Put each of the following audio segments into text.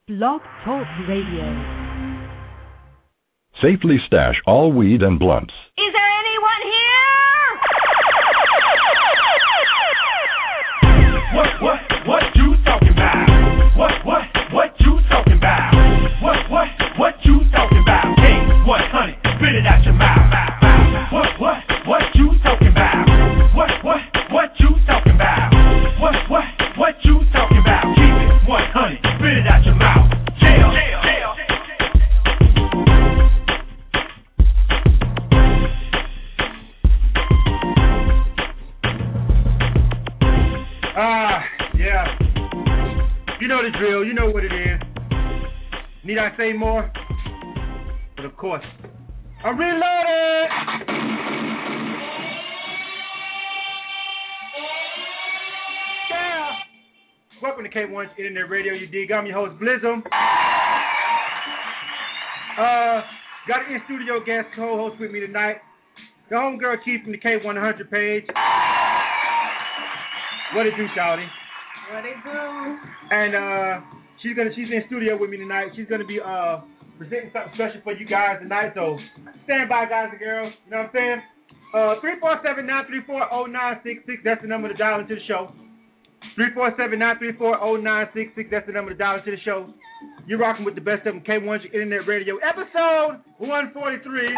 Blog Talk Radio. Safely stash all weed and blunts. Is there anyone here? What you talking about? What you talking about? What you talking about? Hey, 100, spit it out your mouth. What you talking about? What you talking about? What you talking about? Keep it 100, spit it out your mouth. Jail. Yeah. You know the drill. You know what it is. Need I say more? But of course, I'm reloaded. Yeah. Welcome to K1's Internet Radio. You dig? I'm your host, Blizzum. Got an in-studio guest co-host with me tonight. The homegirl Keith from the K100 page. What it do, Shawty? What it do? And she's in studio with me tonight. She's gonna be presenting something special for you guys tonight. So stand by, guys and girls. You know what I'm saying? 347-934-0966. That's the number to dial into the show. 347-934-0966. That's the number to dial into the show. You're rocking with the best of them, K1's Internet Radio, episode 143.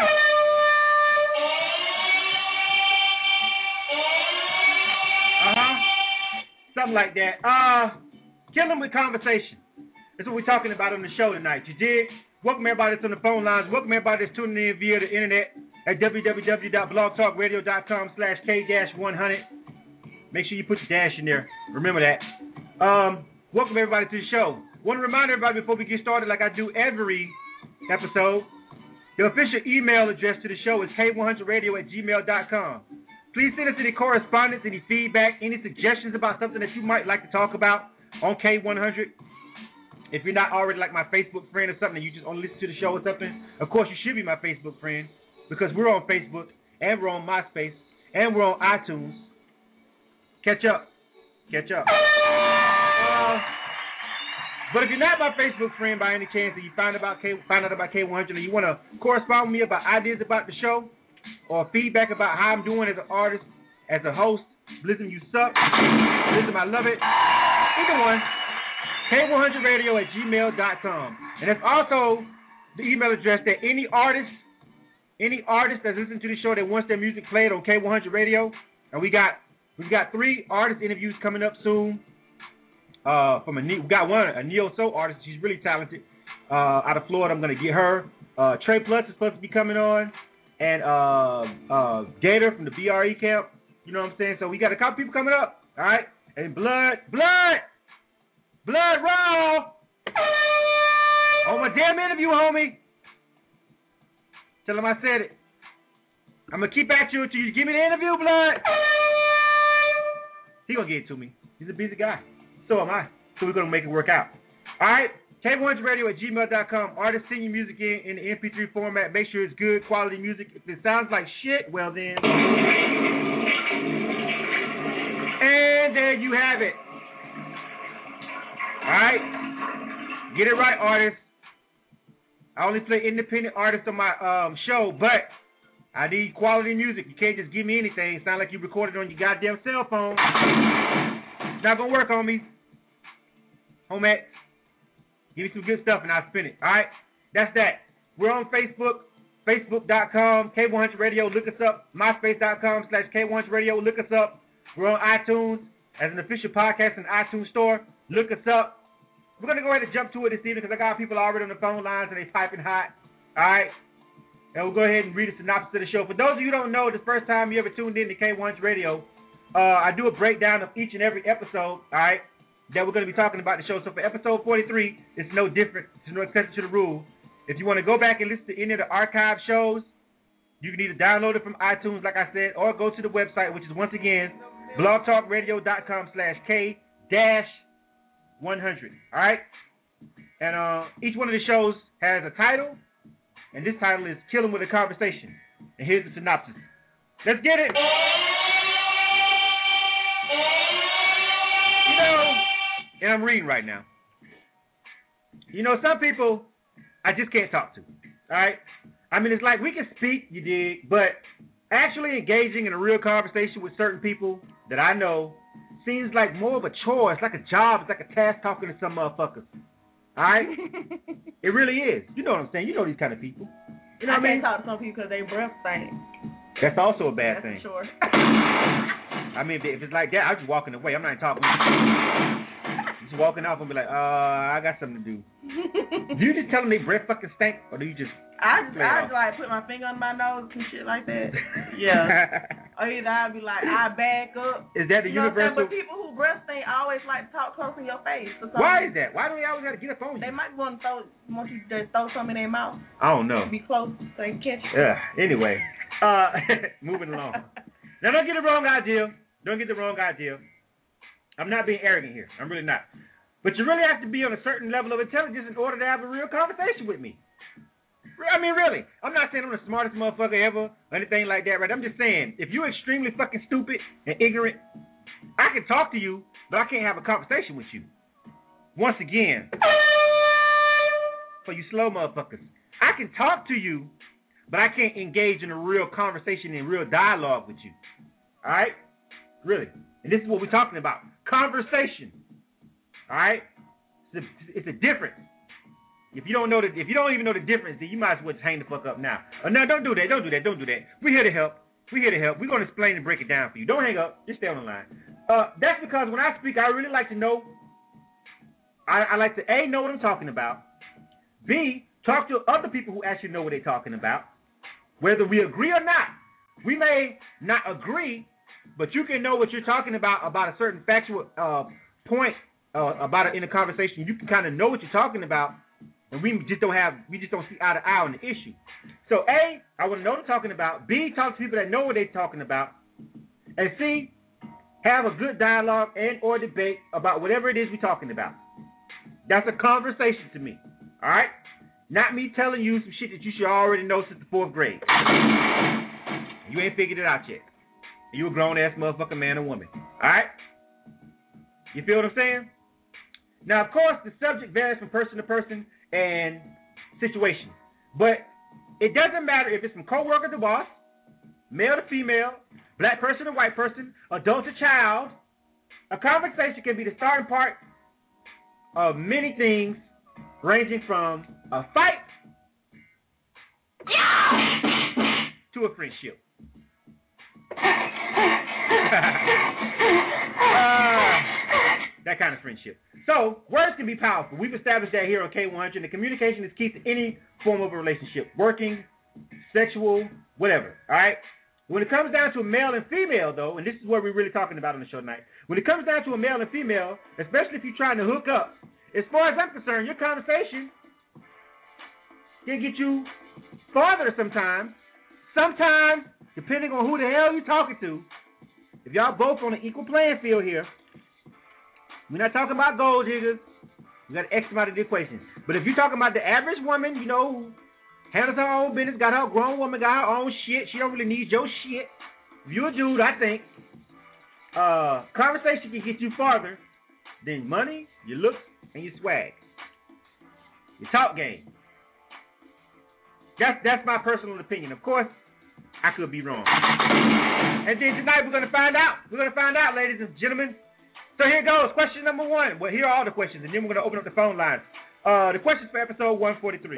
Something like that. Kill them with conversation. That's what we're talking about on the show tonight. You dig? Welcome everybody that's on the phone lines. Welcome everybody that's tuning in via the internet at www.blogtalkradio.com/K-100. Make sure you put the dash in there. Remember that. Welcome everybody to the show. Want to remind everybody before we get started, like I do every episode, the official email address to the show is k100radio@gmail.com. Please send us any correspondence, any feedback, any suggestions about something that you might like to talk about on K100. If you're not already like my Facebook friend or something, and you just only listen to the show or something, of course you should be my Facebook friend because we're on Facebook and we're on MySpace and we're on iTunes. Catch up. But if you're not my Facebook friend by any chance and you find out about K100 and you want to correspond with me about ideas about the show, or feedback about how I'm doing as an artist, as a host, Blizzum, you suck. Blizzum, I love it. Either one. K100radio@gmail.com. And that's also the email address that any artist that's listening to the show that wants their music played on K100 Radio. And we've got 3 artist interviews coming up soon. We got one, a neo-soul artist. She's really talented. Out of Florida, I'm gonna get her. Trey Plus is supposed to be coming on. And Gator from the BRE camp, you know what I'm saying? So we got a couple people coming up, all right? And Blood Raw on my damn interview, homie. Tell him I said it. I'm going to keep at you until you give me the interview, Blood. He going to get it to me. He's a busy guy. So am I. So we're going to make it work out. All right? K100radio@gmail.com. Artists, send your music in the MP3 format. Make sure it's good quality music. If it sounds like shit, well then. And there you have it. Alright? Get it right, artists. I only play independent artists on my show, but I need quality music. You can't just give me anything. It sounds like you recorded on your goddamn cell phone. It's not going to work, homies. Homie. Give me some good stuff and I'll spin it. All right? That's that. We're on Facebook, facebook.com, K100 Radio. Look us up. MySpace.com/K100 Radio. Look us up. We're on iTunes as an official podcast in the iTunes store. Look us up. We're going to go ahead and jump to it this evening because I got people already on the phone lines and they piping hot. All right? And we'll go ahead and read a synopsis of the show. For those of you who don't know, the first time you ever tuned in to K100 Radio, I do a breakdown of each and every episode, all right, that we're going to be talking about the show. So for episode 43, it's no different. There's no exception to the rule. If you want to go back and listen to any of the archive shows, you can either download it from iTunes, like I said, or go to the website, which is, once again, blogtalkradio.com/K-100. All right? And each one of the shows has a title, and this title is Killing with a Conversation. And here's the synopsis. Let's get it. You know, and I'm reading right now. You know, some people I just can't talk to. All right? I mean, it's like we can speak, you dig, but actually engaging in a real conversation with certain people that I know seems like more of a chore. It's like a job. It's like a task talking to some motherfuckers. All right? It really is. You know what I'm saying? You know these kind of people. You know what I mean? I can't talk to some people because they breath stink. That's also a bad That's thing. for sure. I mean, if it's like that, I'm just walking away. I'm not even talking. Just walking off and be like, I got something to do. Do you just tell them they breath fucking stink, or do you just? I like put my finger on my nose and shit like that. Yeah. Or either I'd be like, I back up. Is that the you know universal? But people who breath stink always like to talk close in your face. Why is that? Why do they always have to get up on you? They might want you to just throw something in their mouth. I don't know. Be close so they can catch it. Yeah. Anyway, moving along. Now, don't get the wrong idea. Don't get the wrong idea. I'm not being arrogant here. I'm really not. But you really have to be on a certain level of intelligence in order to have a real conversation with me. I mean, really. I'm not saying I'm the smartest motherfucker ever or anything like that, right? I'm just saying, if you're extremely fucking stupid and ignorant, I can talk to you, but I can't have a conversation with you. Once again, for you slow motherfuckers, I can talk to you, but I can't engage in a real conversation and real dialogue with you. All right? Really. And this is what we're talking about. Conversation. All right? It's a difference. If you don't even know the difference, then you might as well just hang the fuck up now. No, don't do that. Don't do that. We're here to help. We're going to explain and break it down for you. Don't hang up. Just stay on the line. That's because when I speak, I really like to know. I like to A, know what I'm talking about. B, talk to other people who actually know what they're talking about. Whether we agree or not. We may not agree, but you can know what you're talking about a certain factual point about it in a conversation. You can kind of know what you're talking about. And we just don't see eye to eye on the issue. So A, I want to know what I'm talking about. B, talk to people that know what they're talking about. And C, have a good dialogue and or debate about whatever it is we're talking about. That's a conversation to me. All right? Not me telling you some shit that you should already know since the 4th grade. You ain't figured it out yet. You a grown-ass motherfucking man or woman. All right? You feel what I'm saying? Now, of course, the subject varies from person to person and situation. But it doesn't matter if it's from coworker to boss, male to female, black person to white person, adult to child. A conversation can be the starting part of many things, ranging from a fight to a friendship. That kind of friendship. So, words can be powerful. We've established that here on K100. The communication is key to any form of a relationship. Working, sexual, whatever. All right? When it comes down to a male and female, though, and this is what we're really talking about on the show tonight. When it comes down to a male and female, especially if you're trying to hook up, as far as I'm concerned, your conversation can get you farther sometimes. Sometimes, depending on who the hell you're talking to, if y'all both on an equal playing field here, we're not talking about gold diggers. We got to X them out of the equation. But if you're talking about the average woman, you know, who handles her own business, got her grown woman, got her own shit. She don't really need your shit. If you're a dude, I think conversation can get you farther than money, your looks, and your swag. Your talk game. That's my personal opinion. Of course, I could be wrong. And then tonight we're going to find out. We're going to find out, ladies and gentlemen. So here goes. Question number 1. Well, here are all the questions, and then we're going to open up the phone lines. The questions for episode 143.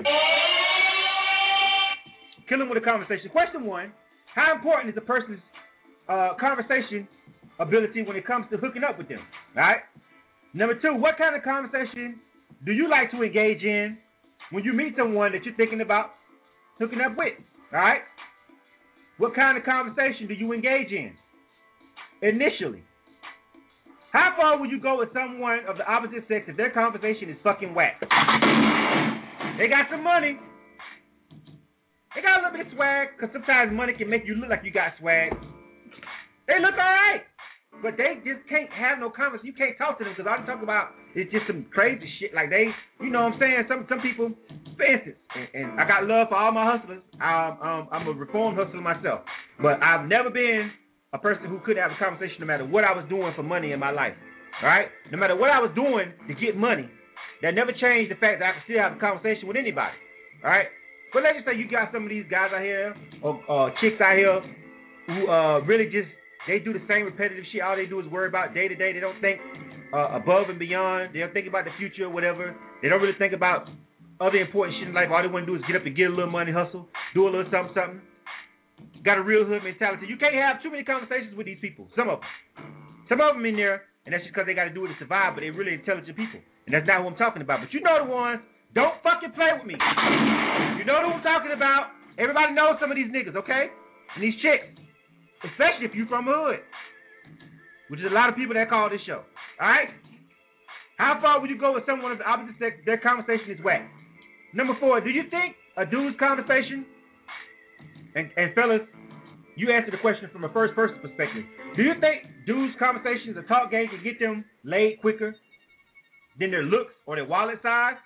Killing with a conversation. Question 1. How important is a person's conversation ability when it comes to hooking up with them? All right? Number 2. What kind of conversation do you like to engage in when you meet someone that you're thinking about hooking up with? All right? What kind of conversation do you engage in initially? How far will you go with someone of the opposite sex if their conversation is fucking whack? They got some money. They got a little bit of swag, because sometimes money can make you look like you got swag. They look all right, but they just can't have no conversation. You can't talk to them, because all they talk about is just some crazy shit. Like they, you know what I'm saying? Some people, for instance, and I got love for all my hustlers. I'm a reformed hustler myself, but I've never been a person who couldn't have a conversation no matter what I was doing for money in my life. All right? No matter what I was doing to get money, that never changed the fact that I can still have a conversation with anybody. All right? But let's just say you got some of these guys out here or chicks out here who really just, they do the same repetitive shit. All they do is worry about day to day. They don't think above and beyond. They don't think about the future or whatever. They don't really think about other important shit in life. All they want to do is get up and get a little money, hustle, do a little something. Got a real hood mentality. You can't have too many conversations with these people. Some of them in there, and that's just because they got to do it to survive, but they're really intelligent people. And that's not who I'm talking about. But you know the ones. Don't fucking play with me. You know who I'm talking about. Everybody knows some of these niggas, okay? And these chicks. Especially if you from the hood. Which is a lot of people that call this show. Alright? How far would you go with someone of the opposite sex? Their conversation is whack. Number 4, do you think a dude's conversation, and fellas, you answered the question from a first person perspective. Do you think dudes' conversations or talk game can get them laid quicker than their looks or their wallet size?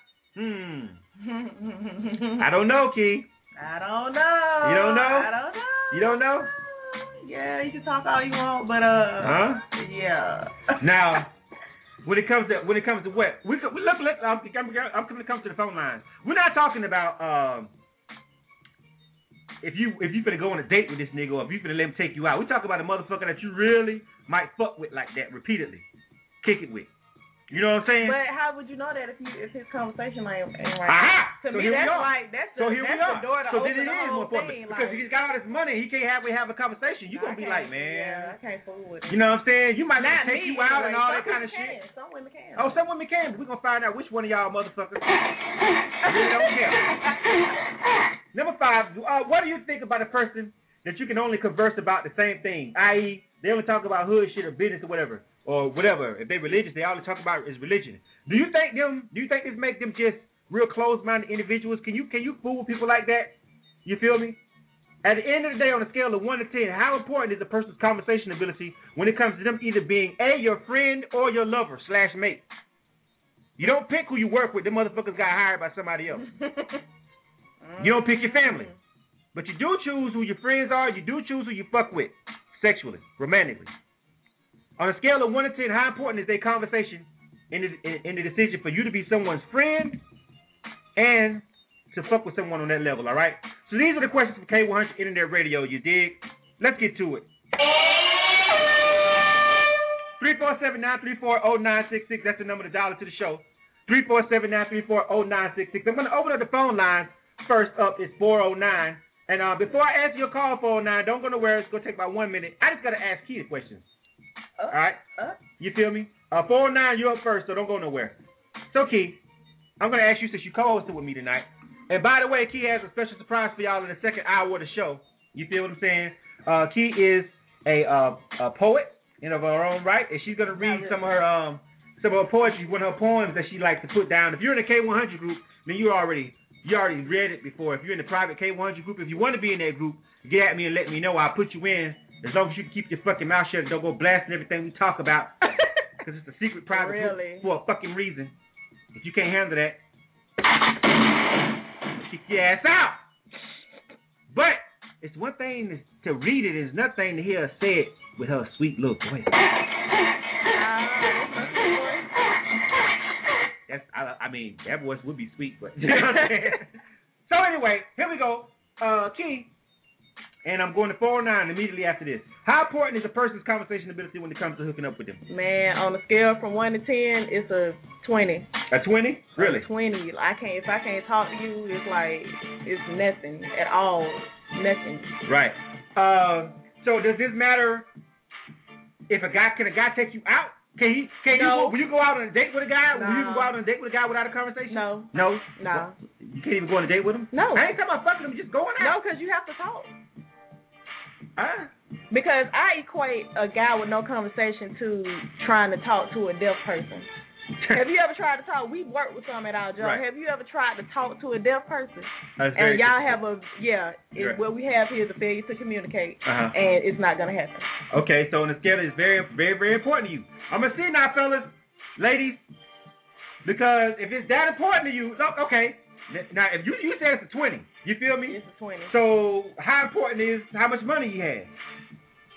I don't know, Key. I don't know. You don't know? I don't know. You don't know? Yeah, you can talk all you want, but yeah. Now, when it comes to what, I'm going to come to the phone lines. We're not talking about if you finna go on a date with this nigga or if you finna let him take you out. We talk about a motherfucker that you really might fuck with like that repeatedly, kick it with. You know what I'm saying? But how would you know that if his conversation ain't right? Aha! To So me, here we that's are. like that's So the here we are. door to So open then it the is whole more important thing. because he's got all this money. He can't have a conversation. You gonna be like, man. Yeah, I can't fool with it. You know what I'm saying? You might not take me, you out anyway. and all Some that kind of people shit. can. Some women can. Oh, some women can, but we're gonna find out which one of y'all motherfuckers really don't care. Number 5, what do you think about a person that you can only converse about the same thing, i.e., they only talk about hood shit or business or whatever. If they're religious, they all they talk about is religion. Do you think this make them just real closed-minded individuals? Can you fool with people like that? You feel me? At the end of the day, on a scale of 1 to 10, how important is a person's conversation ability when it comes to them either being your friend or your lover / mate? You don't pick who you work with. Them motherfuckers got hired by somebody else. You don't pick your family. But you do choose who your friends are. You do choose who you fuck with sexually, romantically. On a scale of 1 to 10, how important is their conversation in the decision for you to be someone's friend and to fuck with someone on that level, all right? So these are the questions from K100 Internet Radio, you dig? Let's get to it. 347-934-0966, that's the number to dial into the show. 347-934-0966. I'm going to open up the phone lines. First up is 409. And before I answer your call, 409, don't go nowhere. It's going to take about 1 minute. I just got to ask Key the questions. All right? You feel me? 409, you're up first, so don't go nowhere. So, Key, I'm going to ask you since you co-hosted with me tonight. And by the way, Key has a special surprise for y'all in the second hour of the show. You feel what I'm saying? Key is a poet in of her own right, and she's going to read some of her poetry, one of her poems that she likes to put down. If you're in the K100 group, then you already read it before. If you're in the private K100 group, if you want to be in that group, get at me and let me know. I'll put you in. As long as you can keep your fucking mouth shut and don't go blasting everything we talk about. Because it's a secret private group for a fucking reason. If you can't handle that, kick your ass out. But it's one thing to read it, it's another thing to hear her say it with her sweet little voice. That voice would be sweet, but you know what I'm saying? So anyway, here we go. Key. And I'm going to 409 immediately after this. How important is a person's conversation ability when it comes to hooking up with them? Man, on a scale from 1 to 10, it's a 20. A 20? Really? A 20. If I can't talk to you, it's like it's nothing at all. Nothing. Right. So does this matter if can a guy take you out? Will you go out on a date with a guy? No. Will you go out on a date with a guy without a conversation? No. No? No. You can't even go on a date with him? No. I ain't talking about fucking him, just going out. No, because you have to talk. Because I equate a guy with no conversation to trying to talk to a deaf person. Have you ever tried to talk? We work with some at our job. Right. Have you ever tried to talk to a deaf person? That's and y'all difficult. have Right. what we have here is a failure to communicate, Uh-huh. and it's not going to happen. Okay, so on the scale, it's very, very, very important to you. I'm going to see now, fellas, ladies, because if it's that important to you, okay. Now, if you said it's a 20, you feel me? It's a 20. So how important is how much money you have?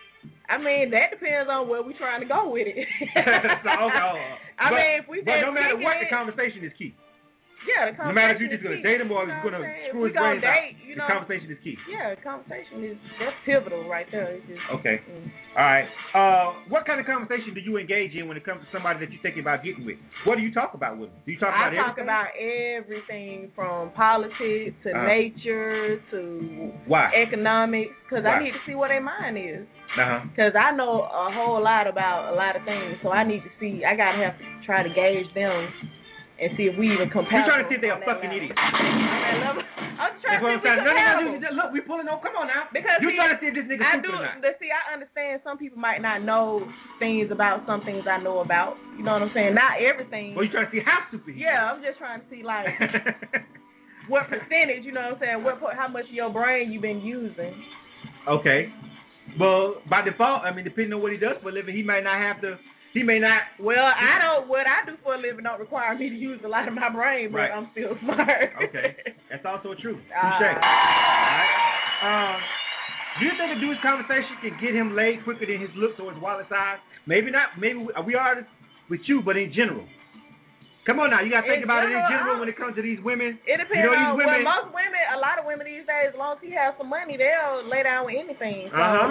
I mean, that depends on where we're trying to go with it. I mean, if we but just no matter what, the it, conversation is key. Yeah, the conversation. No matter if you're just is going to key. date him or You know you're going to what I'm saying? screw If his we gonna brains out, date, you know, the conversation is key. Yeah, the conversation that's pivotal right there. It's just, Okay. All right. What kind of conversation do you engage in when it comes to somebody that you're thinking about getting with? What do you talk about with them? Do you talk about everything? I talk about everything from politics to nature to economics, because I need to see what their mind is. Because I know a whole lot about a lot of things, so I need to see. I gotta have to try to gauge them and see if we even compatible. You're trying to see if they're a fucking idiot. I'm trying to see if we're compatible. No, look, we're pulling on. Come on now. Because you're trying to see if this nigga stupid or not. See, I understand some people might not know things about some things I know about. You know what I'm saying? Not everything. Well, you're trying to see how stupid he is. Yeah, I'm just trying to see, like, what percentage, you know what I'm saying, how much of your brain you've been using. Okay. Well, by default, I mean, depending on what he does for a living, he may not have to. He may not. Well, I don't. What I do for a living don't require me to use a lot of my brain, but I'm still smart. Okay, that's also true. Touche. All right. Do you think a dude's conversation can get him laid quicker than his looks or his wallet size? Maybe not. Maybe we are with you, but in general. Come on now, you gotta think about it in general when it comes to these women. It depends on most women. A lot of women these days, as long as he has some money, they'll lay down with anything.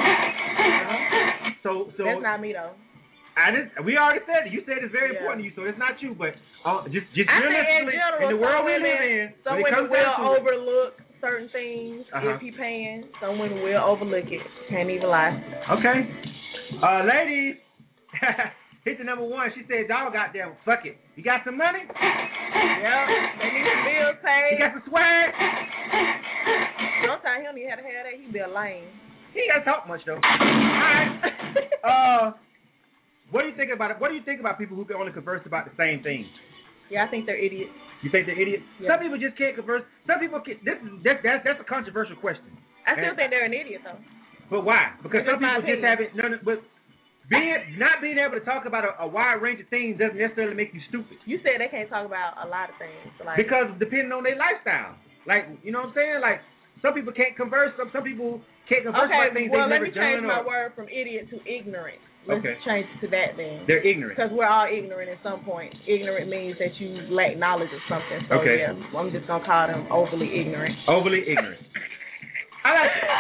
So, so that's not me though. We already said it. You said it's very important to you, so it's not you. But just realistically, in the world we live in, some women will overlook certain things if he paying. Some women will overlook it. Can't even lie. Okay, ladies, hit the number one. She said, "Dog, goddamn, fuck it. You got some money? Yeah, they need some bills paid. You got some swag? Sometimes he don't even have to have that. He be a lame. He ain't got to talk much though. All right. What do you think about it? What do you think about people who can only converse about the same things? Yeah, I think they're idiots. You think they're idiots? Yeah. Some people just can't converse. Some people can. That's a controversial question. I still think they're an idiot though. But why? Because some people just haven't. But not being able to talk about a wide range of things doesn't necessarily make you stupid. You said they can't talk about a lot of things. Like, because depending on their lifestyle, like you know what I'm saying, like some people can't converse. Some people can't converse about things they've never done. Well, let me change my word from idiot to ignorant. Let's change it to that then. They're ignorant. Because we're all ignorant at some point. Ignorant means that you lack knowledge of something. So yeah, I'm just going to call them overly ignorant. Overly ignorant. I like it.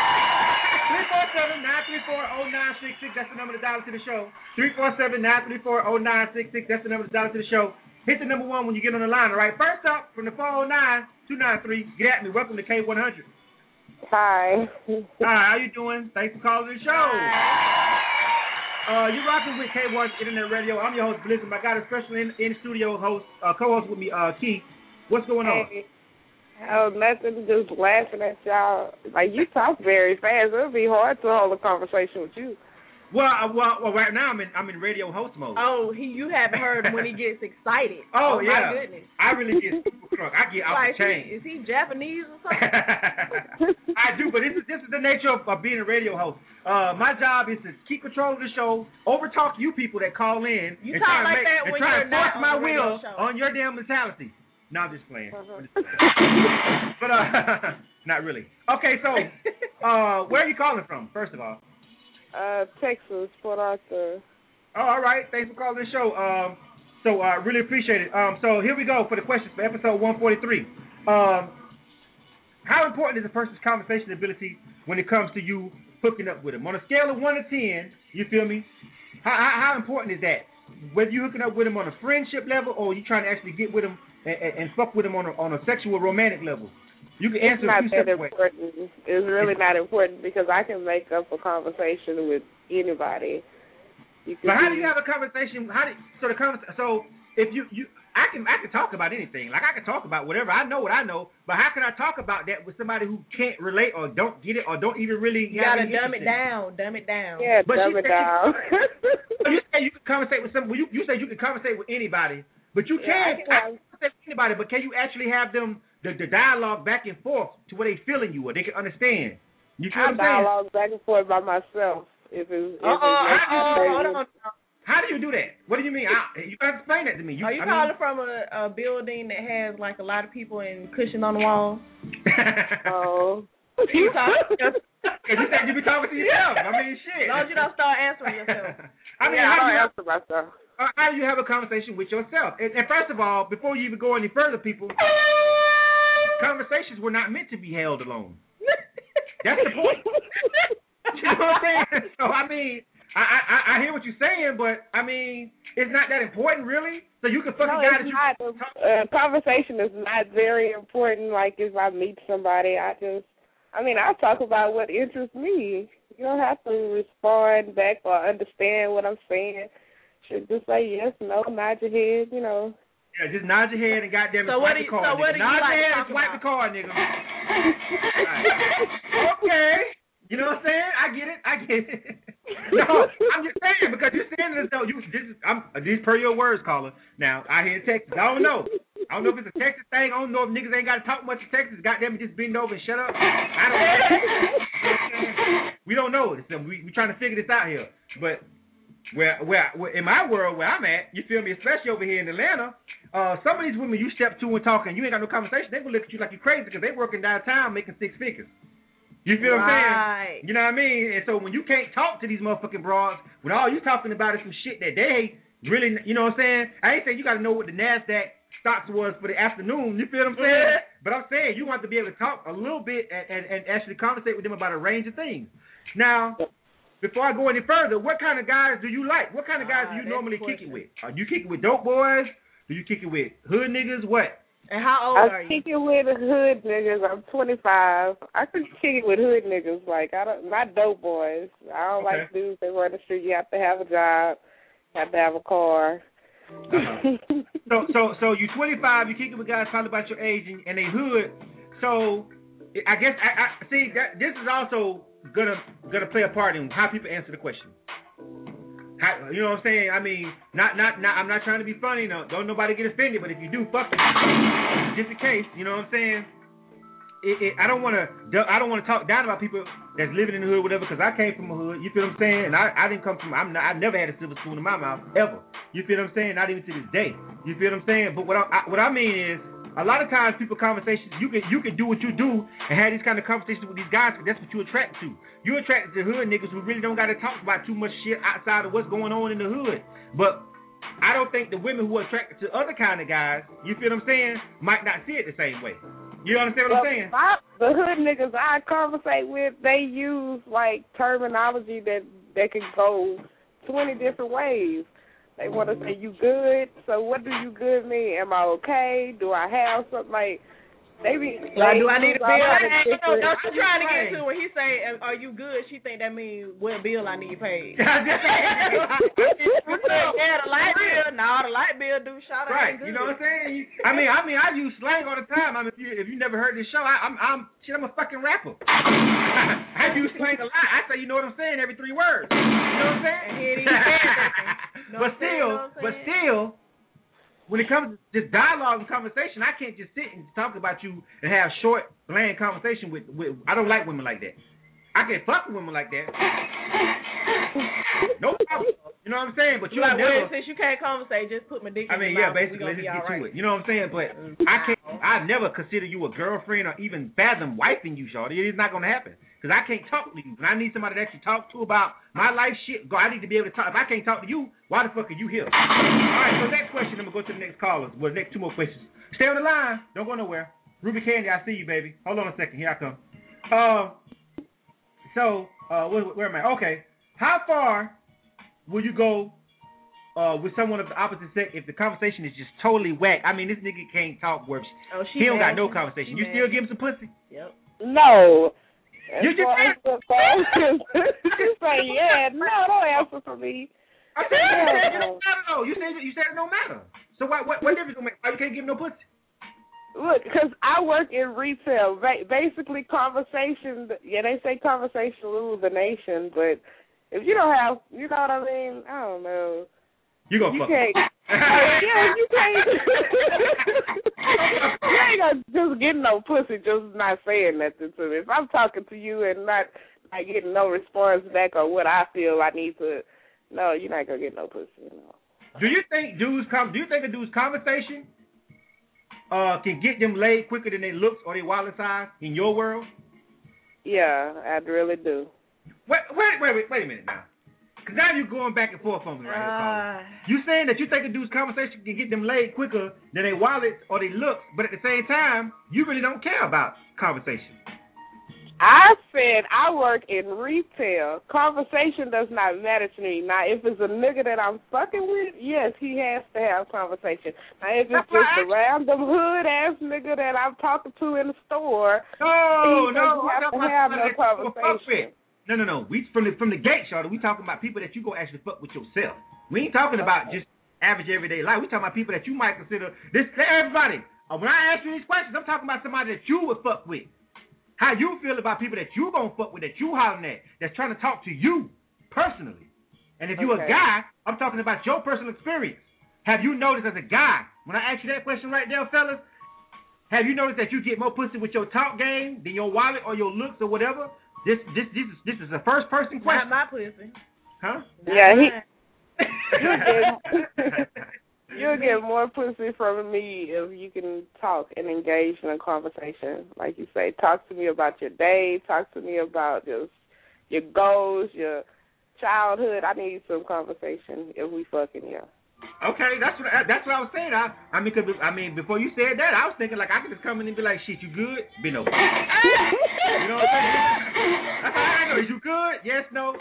347-934-0966. That's the number to dial to the show. 347-934-0966. That's the number to dial to the show. Hit the number one when you get on the line, all right? First up, from the 409-293, get at me. Welcome to K100. Hi. Hi, how you doing? Thanks for calling the show. Hi. You're rocking with K1 Internet Radio. I'm your host, Blizzard. I got a special in-studio host, co-host with me, Keith. What's going on? Oh, nothing. Just laughing at y'all. Like, you talk very fast. It'll be hard to hold a conversation with you. Well, right now I'm in radio host mode. Oh, you haven't heard him when he gets excited. Oh yeah, my goodness. I really get super drunk. I get off the chain. Is he Japanese or something? I do, but this is the nature of being a radio host. My job is to keep control of the show, overtalk you people that call in, you and try and force my will on your damn mentality. No, I'm just playing. But not really. Okay, so where are you calling from? First of all. Texas, Port Arthur. Oh, all right. Thanks for calling the show. So I really appreciate it. So here we go for the questions for episode 143. How important is a person's conversation ability when it comes to you hooking up with them? On a scale of 1 to 10, you feel me? How important is that? Whether you hooking up with them on a friendship level or you trying to actually get with them and fuck with them on a sexual romantic level? You can answer a few separate ways. It's really not important because I can make up a conversation with anybody. But how do you have a conversation? So if you I can talk about anything. Like I can talk about whatever. I know what I know. But how can I talk about that with somebody who can't relate or don't get it or don't even really? You gotta dumb it down. Dumb it down. Yeah, dumb it down. You say you can conversate with somebody. You say you can conversate with anybody, but you can't conversate with anybody. But can you actually have them? The dialogue back and forth to where they feeling you or they can understand. You feel what I'm saying? Dialogue back and forth by myself. How do you do that? What do you mean? You got to explain that to me. Are you calling from a building that has like a lot of people and cushion on the wall? Oh. You talking? You said you be talking to yourself. I mean, shit. As long as you don't start answering yourself. I don't answer myself. How do you have a conversation with yourself? And first of all, before you even go any further, people, conversations were not meant to be held alone. That's the point. You know what I'm saying? So, I mean, I hear what you're saying, but, I mean, it's not that important, really. So you can fucking conversation is not very important. Like, if I meet somebody, I talk about what interests me. You don't have to respond back or understand what I'm saying. Should just say yes, no, nod your head, you know. Yeah, just nod your head and goddamn it, swipe the card. So what do you nod like your head to and swipe the card, nigga. Right. Okay. You know what I'm saying? I get it. No, I'm just saying because you're saying this though. These per your words, caller. Now I hear Texas. I don't know if it's a Texas thing. I don't know if niggas ain't got to talk much of Texas. Goddamn it, just bend over and shut up. I don't know. We don't know. We trying to figure this out here. But where in my world where I'm at, you feel me? Especially over here in Atlanta, some of these women you step to and talk and you ain't got no conversation. They gonna look at you like you're crazy because they working downtown making 6 figures. You feel what I'm saying? You know what I mean? And so when you can't talk to these motherfucking broads, when all you talking about is some shit that they really, you know what I'm saying? I ain't saying you got to know what the NASDAQ stocks was for the afternoon. You feel what I'm saying? But I'm saying you want to be able to talk a little bit and actually conversate with them about a range of things. Now, before I go any further, what kind of guys do you like? What kind of guys do you normally kick it with? Are you kicking with dope boys? Do you kick it with hood niggas? What? And how old are you? I kick it with hood niggas. I'm 25. I could kick it with hood niggas. Like, not dope boys. I don't like dudes that run the street. You have to have a job. You have to have a car. So you're 25. You kick it with guys probably about your age and they hood. So I guess I see that this is also gonna play a part in how people answer the question. You know what I'm saying? I mean, not. I'm not trying to be funny. No, don't nobody get offended. But if you do, fuck it. Just in case. You know what I'm saying? I don't want to talk down about people that's living in the hood, whatever. Because I came from a hood. You feel what I'm saying? And I didn't come from. I never had a silver spoon in my mouth ever. You feel what I'm saying? Not even to this day. You feel what I'm saying? But what I mean is, a lot of times people conversations, you can do what you do and have these kind of conversations with these guys because that's what you're attracted to. You're attracted to hood niggas who really don't got to talk about too much shit outside of what's going on in the hood. But I don't think the women who are attracted to other kind of guys, you feel what I'm saying, might not see it the same way. You understand what I'm saying? The hood niggas I conversate with, they use like terminology that can go 20 different ways. They want to say, you good? So what do you good mean? Am I okay? Do I have something? Like, they be... do I need a bill? No, she's trying to get to when he say, are you good? She think that means what bill I need paid. Yeah, the light bill. No, the light bill do shot. Right, you know what I'm saying? I mean, I use slang all the time. I mean, if you never heard this show, I'm a fucking rapper. I use slang a lot. I say, you know what I'm saying, every 3 words. You know what I'm saying? But still, when it comes to just dialogue and conversation, I can't just sit and talk about you and have short, bland conversation with I don't like women like that. I can't fuck with women like that. No problem. You know what I'm saying? But you like, never. Since you can't conversate, just put my dick in your mouth. Basically, let's just get to it. You know what I'm saying? But I never consider you a girlfriend or even fathom wifing you, shorty. It is not going to happen. Because I can't talk to you. And I need somebody to actually talk to about my life shit. I need to be able to talk. If I can't talk to you, why the fuck are you here? All right, so next question. I'm going to go to the next callers. Well, next 2 more questions. Stay on the line. Don't go nowhere. Ruby Candy, I see you, baby. Hold on a second. Here I come. Where am I? Okay. How far will you go with someone of the opposite sex if the conversation is just totally whack? I mean, this nigga can't talk words. He don't got no conversation. You still give him some pussy? Yep. No. You just say yeah. No, don't answer for me. I said it don't matter though. You said it don't matter. So what difference will make? Why you can't give no pussy? Look, because I work in retail. Basically, conversation. Yeah, they say conversation rules the nation, but if you don't have, you know what I mean? I don't know. You gonna fuck? Can't. Yeah, you can't. You ain't gonna just get no pussy, just not saying nothing to me. If I'm talking to you and not getting no response back or what I feel I need to, no, you're not gonna get no pussy. No. Do you think a dude's conversation can get them laid quicker than their looks or their wallet size in your world? Yeah, I really do. Wait a minute now. Because now you're going back and forth on me right here. You saying that you think a dude's conversation can get them laid quicker than their wallets or their looks, but at the same time, you really don't care about conversation. I said I work in retail. Conversation does not matter to me. Now, if it's a nigga that I'm fucking with, yes, he has to have conversation. Now, if it's just a random hood-ass nigga that I'm talking to in the store, he doesn't have to have no conversation. No. We from the gate, Shawty, we talking about people that you go actually fuck with yourself. We ain't talking about just average everyday life. We talking about people that you might consider this. Everybody, when I ask you these questions, I'm talking about somebody that you would fuck with. How you feel about people that you gonna fuck with, that you hollering at, that's trying to talk to you personally. And if you a guy, I'm talking about your personal experience. Have you noticed as a guy, when I ask you that question right there, fellas, have you noticed that you get more pussy with your talk game than your wallet or your looks or whatever? This is a first person question. Not my pussy. Huh? Yeah, you'll get more pussy from me if you can talk and engage in a conversation. Like you say, talk to me about your day, talk to me about just your goals, your childhood. I need some conversation if we fucking, yeah. Okay, that's what I was saying. I mean, before you said that, I was thinking like I could just come in and be like, "Shit, you good?" Been over. You know what I'm saying? That's how I go. Is you good? Yes, no.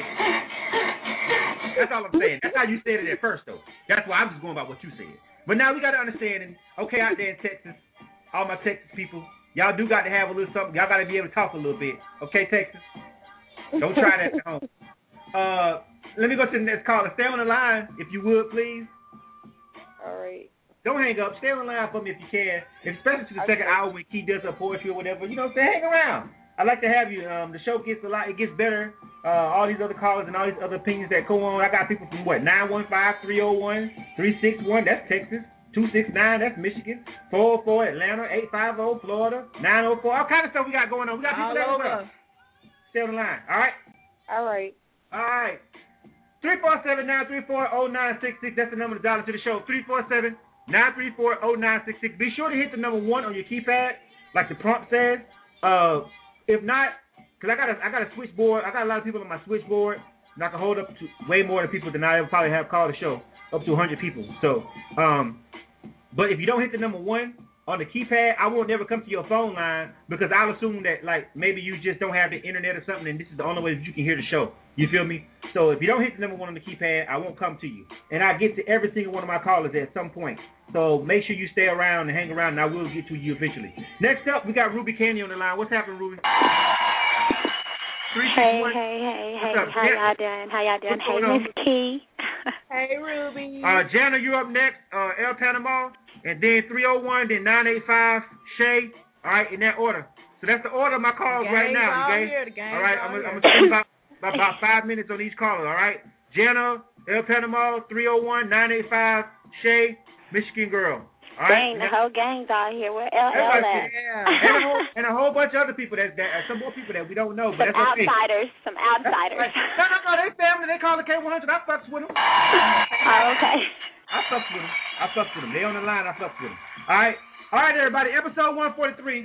That's all I'm saying. That's how you said it at first, though. That's why I'm just going by what you said. But now we got to understand, and okay, out there in Texas, all my Texas people, y'all do got to have a little something. Y'all got to be able to talk a little bit. Okay, Texas? Don't try that at home. Let me go to the next caller. Stay on the line, if you would, please. All right. Don't hang up. Stay on the line for me if you can, especially to the second hour when Key does her poetry or whatever. You know what I'm saying? Hang around. I'd like to have you. The show gets it gets better. All these other callers and all these other opinions that go on. I got people from, 915-301-361. That's Texas. 269, that's Michigan. 404, Atlanta. 850, Florida. 904, all kind of stuff we got going on. We got people all over. Stay on the line. All right? All right. 347-934-0966. That's the number to dial into the show. 347-934-0966. Be sure to hit the number 1 on your keypad, like the prompt says. If not, because I got a switchboard. I got a lot of people on my switchboard, and I can hold up to way more than people than I ever probably have called the show, up to 100 people. So, but if you don't hit the number 1 on the keypad, I won't never come to your phone line because I'll assume that like maybe you just don't have the internet or something, and this is the only way that you can hear the show. You feel me? So if you don't hit the number 1 on the keypad, I won't come to you, and I get to every single one of my callers at some point. So make sure you stay around and hang around, and I will get to you eventually. Next up, we got Ruby Candy on the line. What's happening, Ruby? Hey. How y'all doing? Hey, Miss Key. Hey, Ruby. Jana, you up next. El Panama, and then 301, then 985, Shay. All right, in that order. So that's the order of my calls right now. Okay. All right, I'm gonna spend about 5 minutes on each caller. All right, Jana, El Panama, 301, 985, Shay, Michigan Girl. All right. Dang, the whole gang's out here. Where LL at? Yeah. And a whole bunch of other people that some more people that we don't know. But some outsiders. Okay. Some outsiders. No, they family. They call the K100. I fucks with them. Oh, okay. I fucks with them. They on the line. I fucks with them. All right, everybody. Episode 143.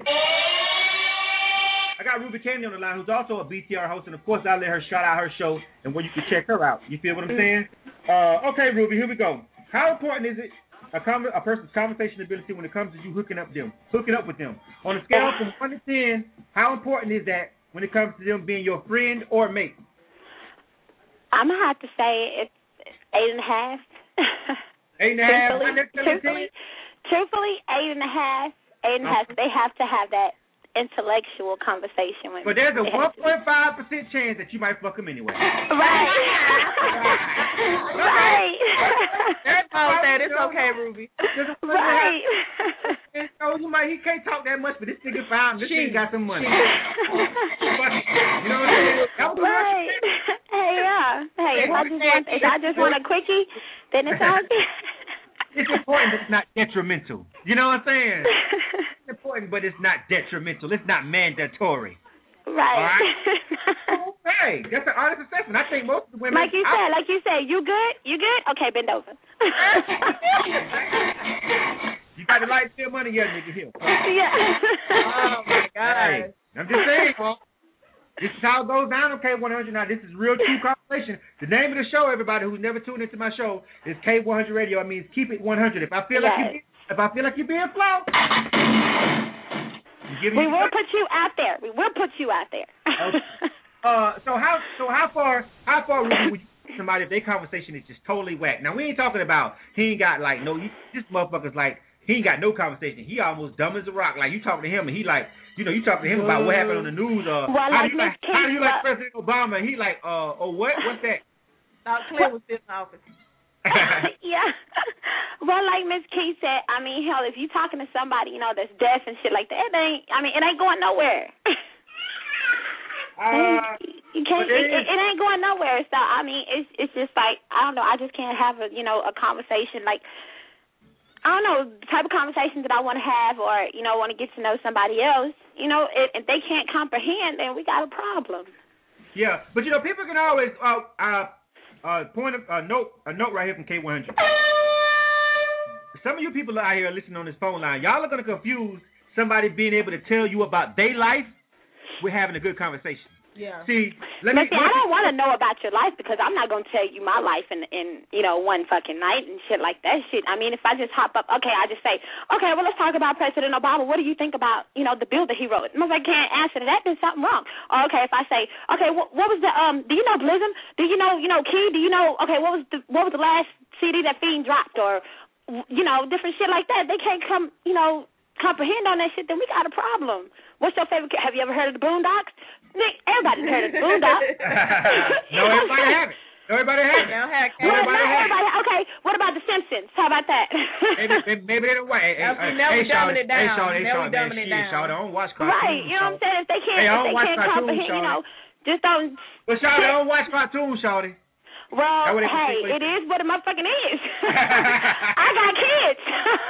I got Ruby Candy on the line, who's also a BTR host, and of course I let her shout out her show and where you can check her out. You feel what I'm saying? Okay, Ruby, here we go. How important is it? A person's conversation ability when it comes to you hooking up with them. On a scale from 1 to 10, how important is that when it comes to them being your friend or mate? I'm going to have to say it's 8.5. 8.5? Truthfully, 8.5. 8.5. They have to have that intellectual conversation with me. But there's a 1.5% chance that you might fuck them anyway. Right. Right. It's okay, Ruby. Right. So he can't talk that much, but this nigga found this nigga got some money. You know what I'm saying? Right. Hey, if I just want a quickie, then it's all good. It's important, but it's not detrimental. You know what I'm saying? It's important, but it's not detrimental. It's not mandatory. Right. All right? Okay. That's an honest assessment. I think most of the women... Like you said, you good? You good? Okay, bend over. You got the light still money, yeah, nigga, here. Yeah. Oh, my God. Hey, I'm just saying, This is how it goes down on K100. Now, this is real true conversation. The name of the show, everybody who's never tuned into my show, is K100 Radio. It means keep it 100. If I feel like you're being flawed, we will put you out there. We will put you out there. Okay. So how far would you somebody if their conversation is just totally whack? Now we ain't talking about he ain't got like no. This motherfucker's like he ain't got no conversation. He almost dumb as a rock. Like you talking to him and he like you talking to him about what happened on the news. Well, how do you like President Obama? And he like what's that? Clinton was still in office. Yeah. Well, like Miss Key said, I mean, hell, if you talking to somebody, that's deaf and shit like that, it ain't going nowhere. You can't. It ain't going nowhere. So I mean, it's just like I don't know. I just can't have a conversation like I don't know the type of conversation that I want to have or want to get to know somebody else. If they can't comprehend, then we got a problem. Yeah, but people can always point a note right here from K100. Some of you people out here listening on this phone line, y'all are gonna confuse somebody being able to tell you about their life with having a good conversation. Yeah. See, I don't want to know about your life because I'm not going to tell you my life in one fucking night and shit like that shit. I mean, if I just hop up, I just say, okay, well, let's talk about President Obama. What do you think about, the bill that he wrote? I can't answer that. There's something wrong. Or, okay, if I say, okay, what was the, do you know Blizzum? Do you know, Key? Do you know, okay, what was the last CD that Fiend dropped? Or, different shit like that. They can't comprehend on that shit, then we got a problem. What's your favorite? Have you ever heard of the Boondocks? Everybody's heard of the Boondocks. No, everybody haven't. Everybody haven't. Okay, what about the Simpsons? How about that? maybe they don't watch. Never dumbing it down. Never dumbing it down. Shawty, I don't watch cartoons. Right, you know what I'm saying? If they can't comprehend, just don't. But Shawty, I don't watch cartoons, Shawty. Well, hey, it is what a motherfucking is. I got kids.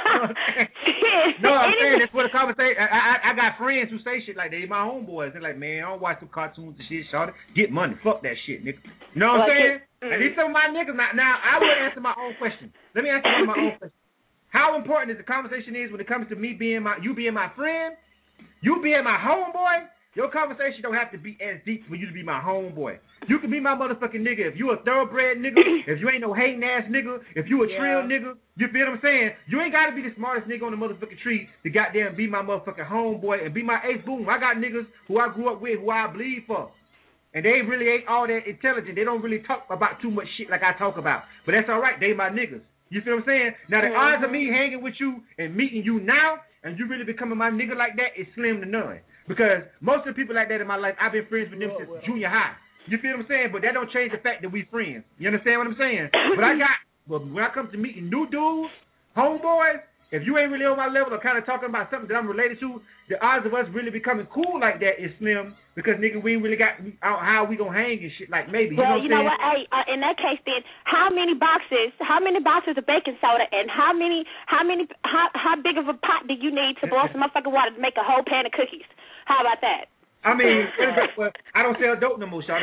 No, I'm saying that's what a conversation. I got friends who say shit like they my homeboys. They're like, man, I don't watch some cartoons and shit, shawty. Get money. Fuck that shit, nigga. You know what I'm saying? And these some of my niggas. Now, I would answer my own question. Let me answer my own question. How important is the conversation is when it comes to you being my friend, you being my homeboy? Your conversation don't have to be as deep for you to be my homeboy. You can be my motherfucking nigga. If you a thoroughbred nigga, if you ain't no hating ass nigga, if you a trill nigga, you feel what I'm saying? You ain't got to be the smartest nigga on the motherfucking tree to goddamn be my motherfucking homeboy and be my ace boom. I got niggas who I grew up with, who I bleed for. And they really ain't all that intelligent. They don't really talk about too much shit like I talk about. But that's all right. They my niggas. You feel what I'm saying? Now, the odds of me hanging with you and meeting you now and you really becoming my nigga like that is slim to none. Because most of the people like that in my life, I've been friends with them since junior high. You feel what I'm saying? But that don't change the fact that we friends. You understand what I'm saying? But when I come to meeting new dudes, homeboys, if you ain't really on my level or kind of talking about something that I'm related to, the odds of us really becoming cool like that is slim because, nigga, we ain't really got how we gonna hang and shit like maybe. Well, you know what? Hey, in that case, then, how many boxes of baking soda and how big of a pot do you need to boil some motherfucking water to make a whole pan of cookies? How about that? I mean, I don't sell dope no more, Shawty.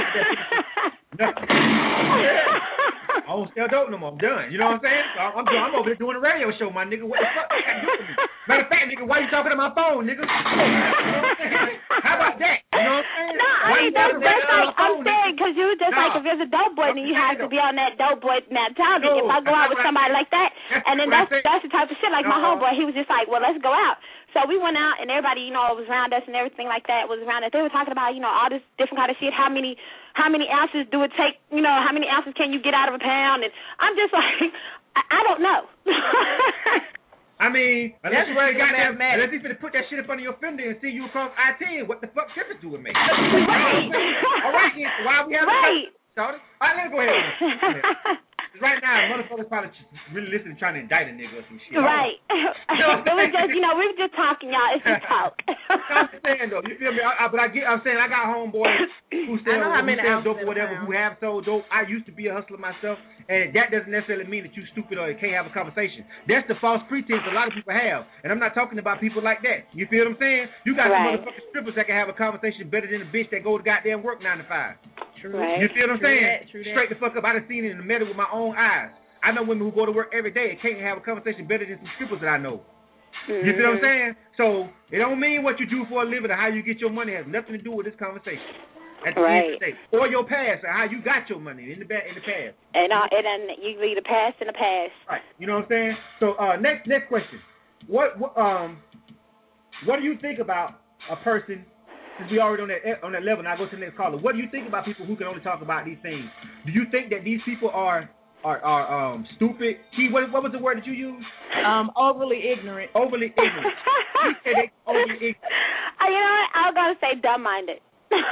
I don't sell dope no more. I'm done. You know what I'm saying? So I'm over there doing a radio show, my nigga. What the fuck you got to do with me? Matter of fact, nigga, why you talking to my phone, nigga? You know what I'm saying? How about that? You know what I'm saying? No, I mean, that's like, I'm saying, because you just like, if there's a dope boy, then you have to be on that dope boy mentality. If I go out with somebody like that, and then that's the type of shit, like my homeboy, he was just like, well, let's go out. So we went out, and everybody, was around us and everything like that was around us. They were talking about, all this different kind of shit. How many ounces do it take? How many ounces can you get out of a pound? And I'm just like, I don't know. I mean, unless you already got that, unless you finna put that shit up under your fender and see you across I-10, what the fuck difference do it make? Right. All right, why we have right. All right, let's go ahead. Right now, motherfuckers probably really listening, trying to indict a nigga or some shit. Right. It was just, we were just talking, y'all. It's just talk. I'm saying, though, you feel me? I'm saying I got homeboys who sell dope or whatever, who have sold dope. I used to be a hustler myself, and that doesn't necessarily mean that you stupid or you can't have a conversation. That's the false pretense a lot of people have, and I'm not talking about people like that. You feel what I'm saying? You got some motherfucking strippers that can have a conversation better than a bitch that go to goddamn work 9 to 5. Right. You feel what I'm saying? Straight the fuck up. I done seen it in the middle with my own eyes. I know women who go to work every day and can't have a conversation better than some strippers that I know. You see what I'm saying? So it don't mean what you do for a living or how you get your money. It has nothing to do with this conversation. At the end of the day, or your past, or how you got your money in the past. And you leave the past in the past. Right. You know what I'm saying? So next question. What do you think about a person? Since we already on that level, now I go to the next caller. What do you think about people who can only talk about these things? Do you think that these people are stupid? What was the word that you used? Overly ignorant. Overly ignorant. You said they overly ignorant. You know what? I was gonna say dumb-minded.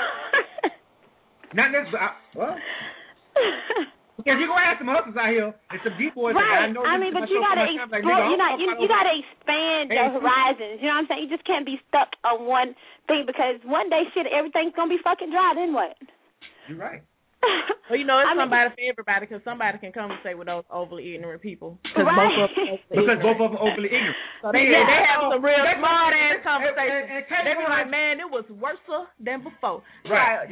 Not necessarily. Well, because you're gonna have some hustlers out here and some deep boys. Right. I know. But you gotta explore. You gotta expand your horizons. You know what I'm saying? You just can't be stuck on one thing because one day, everything's gonna be fucking dry. Then what? You're right. Well, it's somebody for everybody because somebody can conversate with those overly ignorant people. Because both of them overly ignorant. So they have some real smart ass conversations. They be like, man, it was worse than before. Right.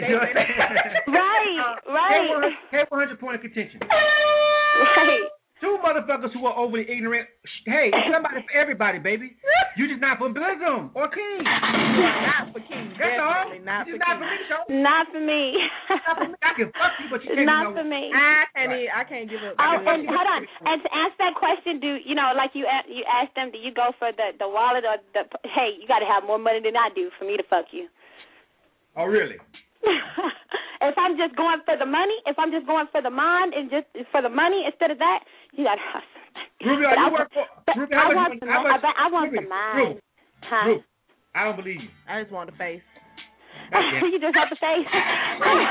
Right. Hey, 100 point of contention. Right. Two motherfuckers who are overly ignorant. Hey, it's somebody for everybody, baby. You just not for Blizzum or King. Not for King. That's all. Not for me, show. Not for me. Not for me. I can fuck you, but you can't. Not for me. I can't give up. And hold on. And to answer that question, like you asked them, do you go for the wallet or the? Hey, you got to have more money than I do for me to fuck you. Oh, really? If I'm just going for the money, if I'm just going for the mind and just for the money instead of that, you got to hustle. Ruby, I want the mind. Ruby, I don't believe you. I just want the face. You just want the face? Hold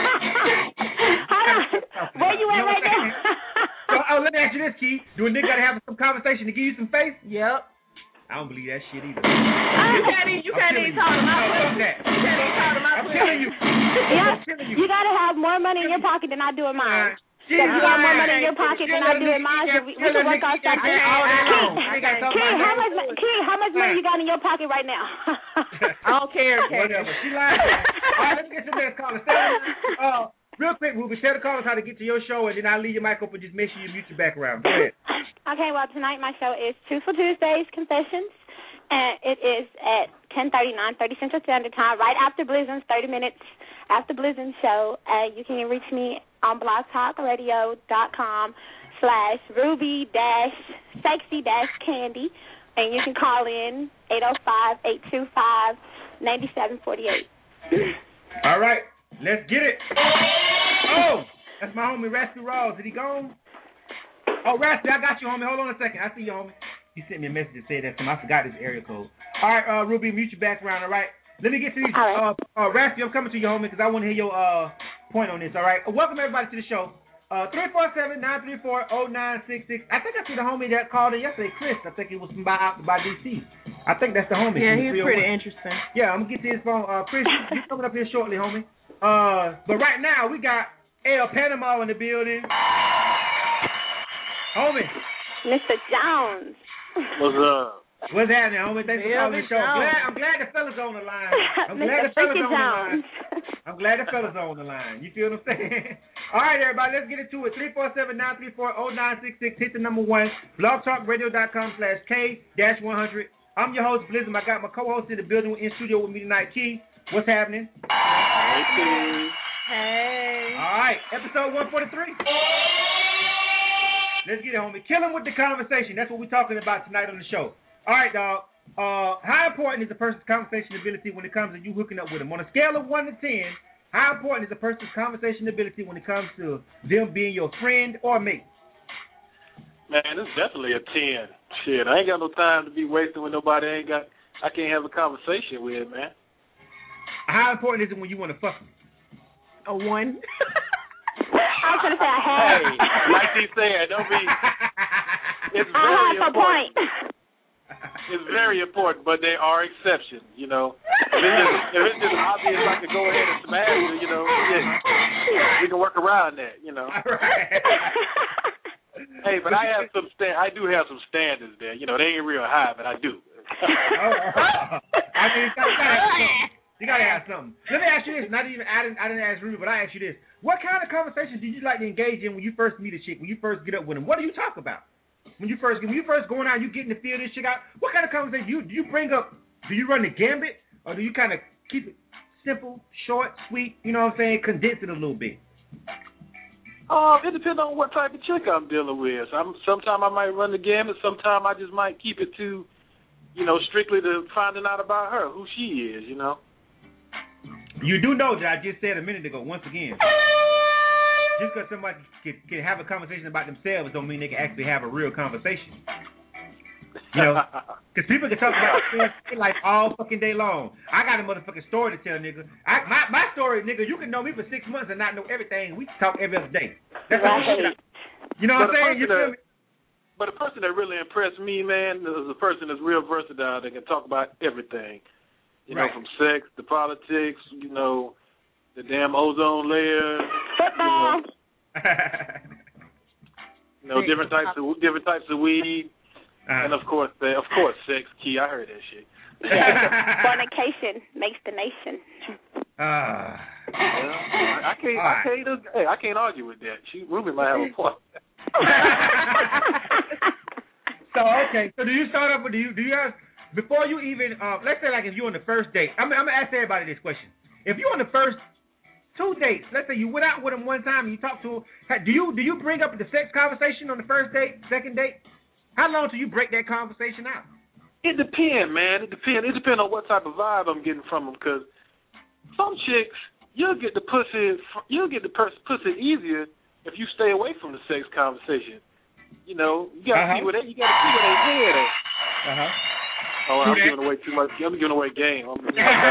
on. Where you at right now? Let me ask you this, Key. Do a nigga got to have some conversation to give you some face? Yep. I don't believe that shit either. You can't even talk to my pussy. I'm telling you. You gotta have more money in your pocket than I do in mine. If you have more money in your pocket than I do in mine, we can work out something. Key, how much money you got in your pocket right now? I don't care. Whatever. She lying. All right, let me get to the next caller. Real quick, Ruby, tell the callers how to get to your show, and then I'll leave your mic open. Just make sure you mute your background. Go ahead. Okay, well, tonight my show is Truthful Tuesdays Confessions, and it is at 10:30 Central Standard Time, right after Blizzum's 30 minutes after Blizzum's show. You can reach me on blogtalkradio.com/Ruby-Sexy-Candy, and you can call in 805-825-9748. All right, let's get it. Oh, that's my homie, Raspy Rawls. Did he gone? Oh, Raspy, I got you, homie. Hold on a second. I see you, homie. He sent me a message to say that to me. I forgot his area code. All right, Ruby, mute your background, all right? Let me get to these. Raspy, I'm coming to you, homie, because I want to hear your point on this, all right? Welcome, everybody, to the show. 347-934-0966. I think I see the homie that called in yesterday, Chris. I think it was from by D.C. I think that's the homie. Yeah, he's pretty interesting. Yeah, I'm going to get to his phone. Chris, he's coming up here shortly, homie. But right now, we got El Panama in the building. Homie. Mr. Jones. What's up? What's happening, homie? Thanks for calling the show. I'm glad the fellas on the line. I'm glad the fellas on the line. You feel what I'm saying? All right, everybody, let's get into it. 347-934-0966. Hit the number 1. blogtalkradio.com/K-100. I'm your host, Blizzum. I got my co-host in the building in studio with me tonight, Key. What's happening? Hey. All right, episode 143. Let's get it, homie. Kill him with the conversation. That's what we're talking about tonight on the show. All right, dog. How important is a person's conversation ability when it comes to you hooking up with them? On a scale of 1 to 10, how important is a person's conversation ability when it comes to them being your friend or mate? Man, it's definitely a 10. Shit, I ain't got no time to be wasting with nobody I can't have a conversation with, man. How important is it when you want to fuck them? A 1. I was going to say a half. Hey, like he said, don't be. It's very important. It's very important, but there are exceptions, you know. If it's just obvious I could go ahead and smash you, you know, we can work around that, you know. Right. Hey, but I do have some standards there. You know, they ain't real high, but I do. I mean, you gotta have something. Let me ask you this. I didn't ask Ruby, but I asked you this. What kind of conversation do you like to engage in when you first meet a chick, when you first get up with them? What do you talk about? when you first going out, you getting to feel this shit out. What kind of conversation do you bring up? Do you run the gambit, or do you kind of keep it simple, short, sweet? You know what I'm saying? Condense it a little bit. It depends on what type of chick I'm dealing with. Sometimes I might run the gambit. Sometimes I just might keep it to, strictly to finding out about her, who she is. You do know that I just said a minute ago. Once again. Just because somebody can have a conversation about themselves don't mean they can actually have a real conversation. Because people can talk about things like all fucking day long. I got a motherfucking story to tell, nigga. My story, nigga, you can know me for 6 months and not know everything. We talk every other day. That's right. You know what I'm saying? You feel me? But a person that really impressed me, man, is a person that's real versatile that can talk about everything. From sex to politics, the damn ozone layer. Football. Different types of weed. And of course, sex. Key, I heard that shit. Fornication makes the nation. I can't argue with that. Ruby might have a point. So do you start off with do you have before you even let's say like if you're on the first date? I'm gonna ask everybody this question. If you're on the first 2 dates, let's say you went out with them one time and you talked to them, do you bring up the sex conversation on the first date, second date? How long till you break that conversation out? It depends, man. It depends on what type of vibe I'm getting from them. Because some chicks, you'll get the pussy easier if you stay away from the sex conversation. You gotta see where they head at. Oh, I'm giving away too much. I'm giving away game. That's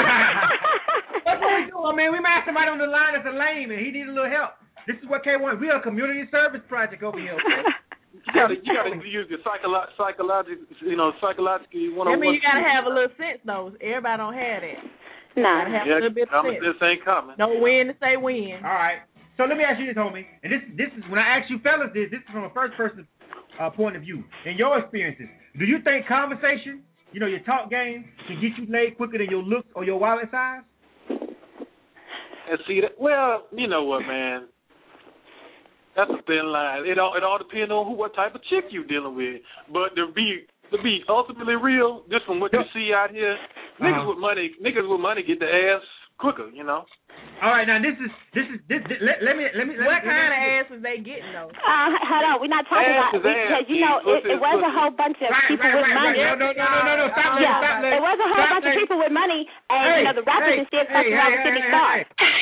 what we do. I mean, we might have somebody on the line that's a lame and he needs a little help. This is what K1. We are a community service project over here. Okay? You gotta use the psychological. You want to. I mean, you gotta have a little sense though. Everybody don't have that. No. Gotta have a little bit of sense. This ain't coming. Know when to say when. All right. So let me ask you this, homie. And this is when I ask you fellas this is from a first person point of view. In your experiences, do you think conversation, your talk game, can get you laid quicker than your looks or your wallet size? And see that? Well, you know what, man. That's a thin line. It all depends on what type of chick you dealing with. But to be ultimately real, just from what you see out here, niggas with money get the ass quicker. All right, now this is let me. What kind of ass was they getting though? Hold on, we're not talking about because it was a whole bunch of people with money. No. Stop. It was a whole bunch of people with money, and the rappers and shit fucking around with Civic stars.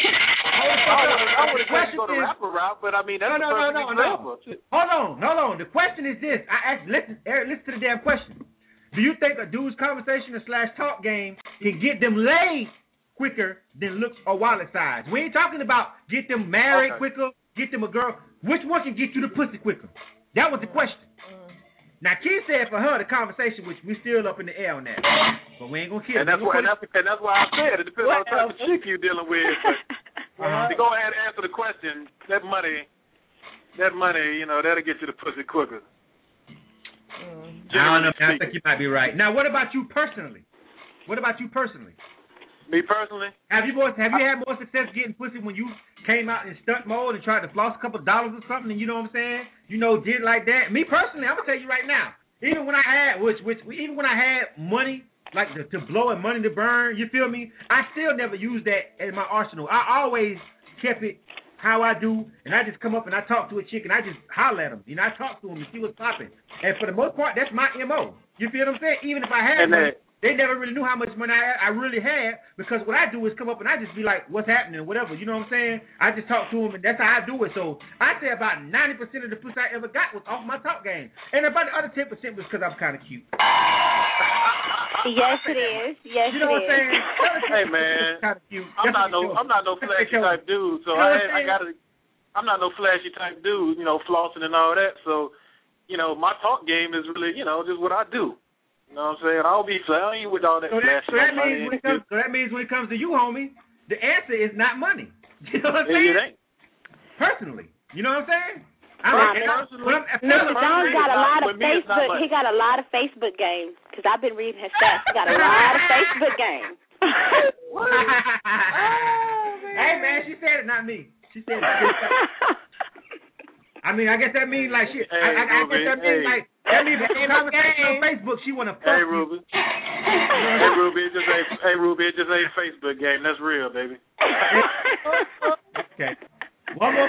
I would have go the rapper route, but I mean that's no. Hold on. The question is this. I asked. Listen to the damn question. Do you think a dude's conversation / talk game can get them laid quicker than looks or wallet size? We ain't talking about get them married quicker, get them a girl. Which one can get you the pussy quicker? That was the question. Now, Key said for her the conversation, which we still up in the air on that, but we ain't gonna kill. And that's why I said it depends on the type of chick you dealing with. But to go ahead and answer the question, that money, that'll get you the pussy quicker. I don't know. I think you might be right. Now, what about you personally? Me personally? Have you had more success getting pussy when you came out in stunt mode and tried to floss a couple of dollars or something, and you know what I'm saying? Did like that. Me personally, I'm gonna tell you right now. Even when I had money like to blow and money to burn, you feel me? I still never used that in my arsenal. I always kept it how I do, and I just come up and I talk to a chick and I just holler at them. I talk to them and see what's popping. And for the most part, that's my MO. You feel what I'm saying? Even if I had money, they never really knew how much money I really had, because what I do is come up and I just be like, what's happening, whatever. You know what I'm saying? I just talk to them, and that's how I do it. So I say about 90% of the pussy I ever got was off my talk game. And about the other 10% was because I'm kind of cute. Yes, it is. Yes, you know what I'm saying? Hey, man, I'm not no flashy type dude, so I'm not no flashy type dude, flossing and all that. So, my talk game is really, just what I do. You know what I'm saying? I don't eat with all that flashy. So that means when it comes to you, homie, the answer is not money. You know what I'm saying? It ain't. Personally. You know what I'm saying? Mr. Jones got a lot of Facebook. He got a lot of Facebook games, because I've been reading his stats. He got a lot of Facebook games. Hey, man, she said it, not me. She said it. I mean, I guess that means like shit. I guess that means like That means on Facebook she want to fuck you. Ruby. Hey, Ruby, it just ain't Facebook game. That's real, baby. Okay. One more.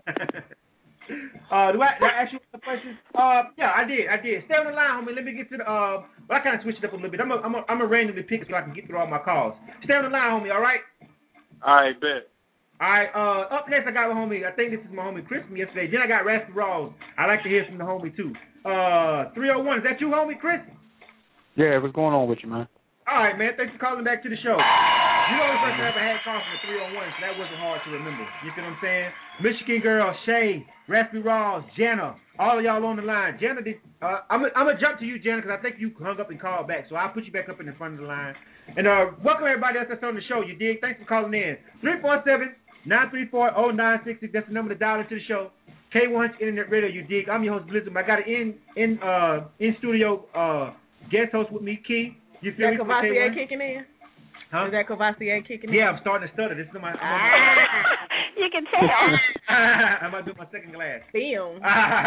Do I ask you a question? Yeah, I did. Stay on the line, homie. Let me get to the. Well, I kind of switched it up a little bit. I'm a randomly pick it so I can get through all my calls. Stay on the line, homie. All right. All right, bet. All right. Up next, I got my homie. I think this is my homie Chris from yesterday. Then I got Raspy Rawls. I like to hear from the homie too. 301. Is that you, homie, Chris? Yeah. What's going on with you, man? All right, man. Thanks for calling back to the show. You know the first time I ever had calls from the 301, so that wasn't hard to remember. You feel what I'm saying? Michigan Girl, Shay, Raspy Rawls, Jana, all of y'all on the line. Jana, I'm gonna jump to you, Jana, because I think you hung up and called back, so I'll put you back up in the front of the line. And welcome everybody else that's on the show. You dig? Thanks for calling in. 347-934-0960. That's the number to dial into the show. K100 Internet Radio. You dig? I'm your host Blizzard. I got an in studio guest host with me, Key. You feel me? Cavassier kicking in? Huh? Is that Cavassier kicking in? Yeah, I'm starting to stutter. This is my. You can tell. I'm about to do my second glass. Film.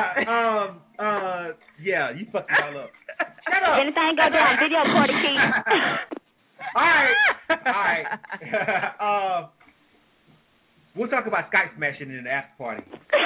Yeah, you fucked it all up. Shut up. Anything go down, video recording key. All right. We'll talk about Skype smashing in the after party.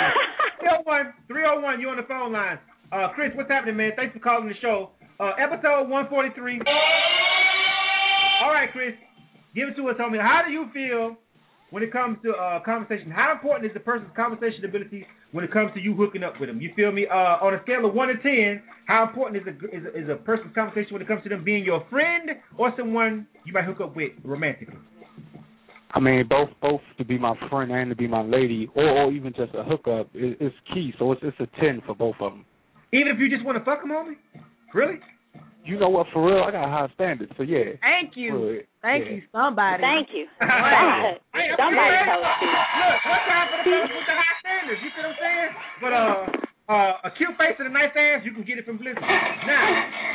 301, you on the phone line. Chris, what's happening, man? Thanks for calling the show. Episode 143. All right, Chris, give it to us, homie. How do you feel when it comes to conversation? How important is the person's conversation ability when it comes to you hooking up with them? You feel me? On a scale of 1 to 10, how important is a person's conversation when it comes to them being your friend or someone you might hook up with romantically? I mean, both to be my friend and to be my lady, or even just a hookup is key. So it's a 10 for both of them. Even if you just want to fuck them, homie? Really? You know what? For real, I got high standards. So yeah. Thank you. Really, Thank you, somebody. Thank you. Somebody told you. Look, one time for the fellas with the high standards. You see what I'm saying? But a cute face and a nice ass, you can get it from Blizzard. Now,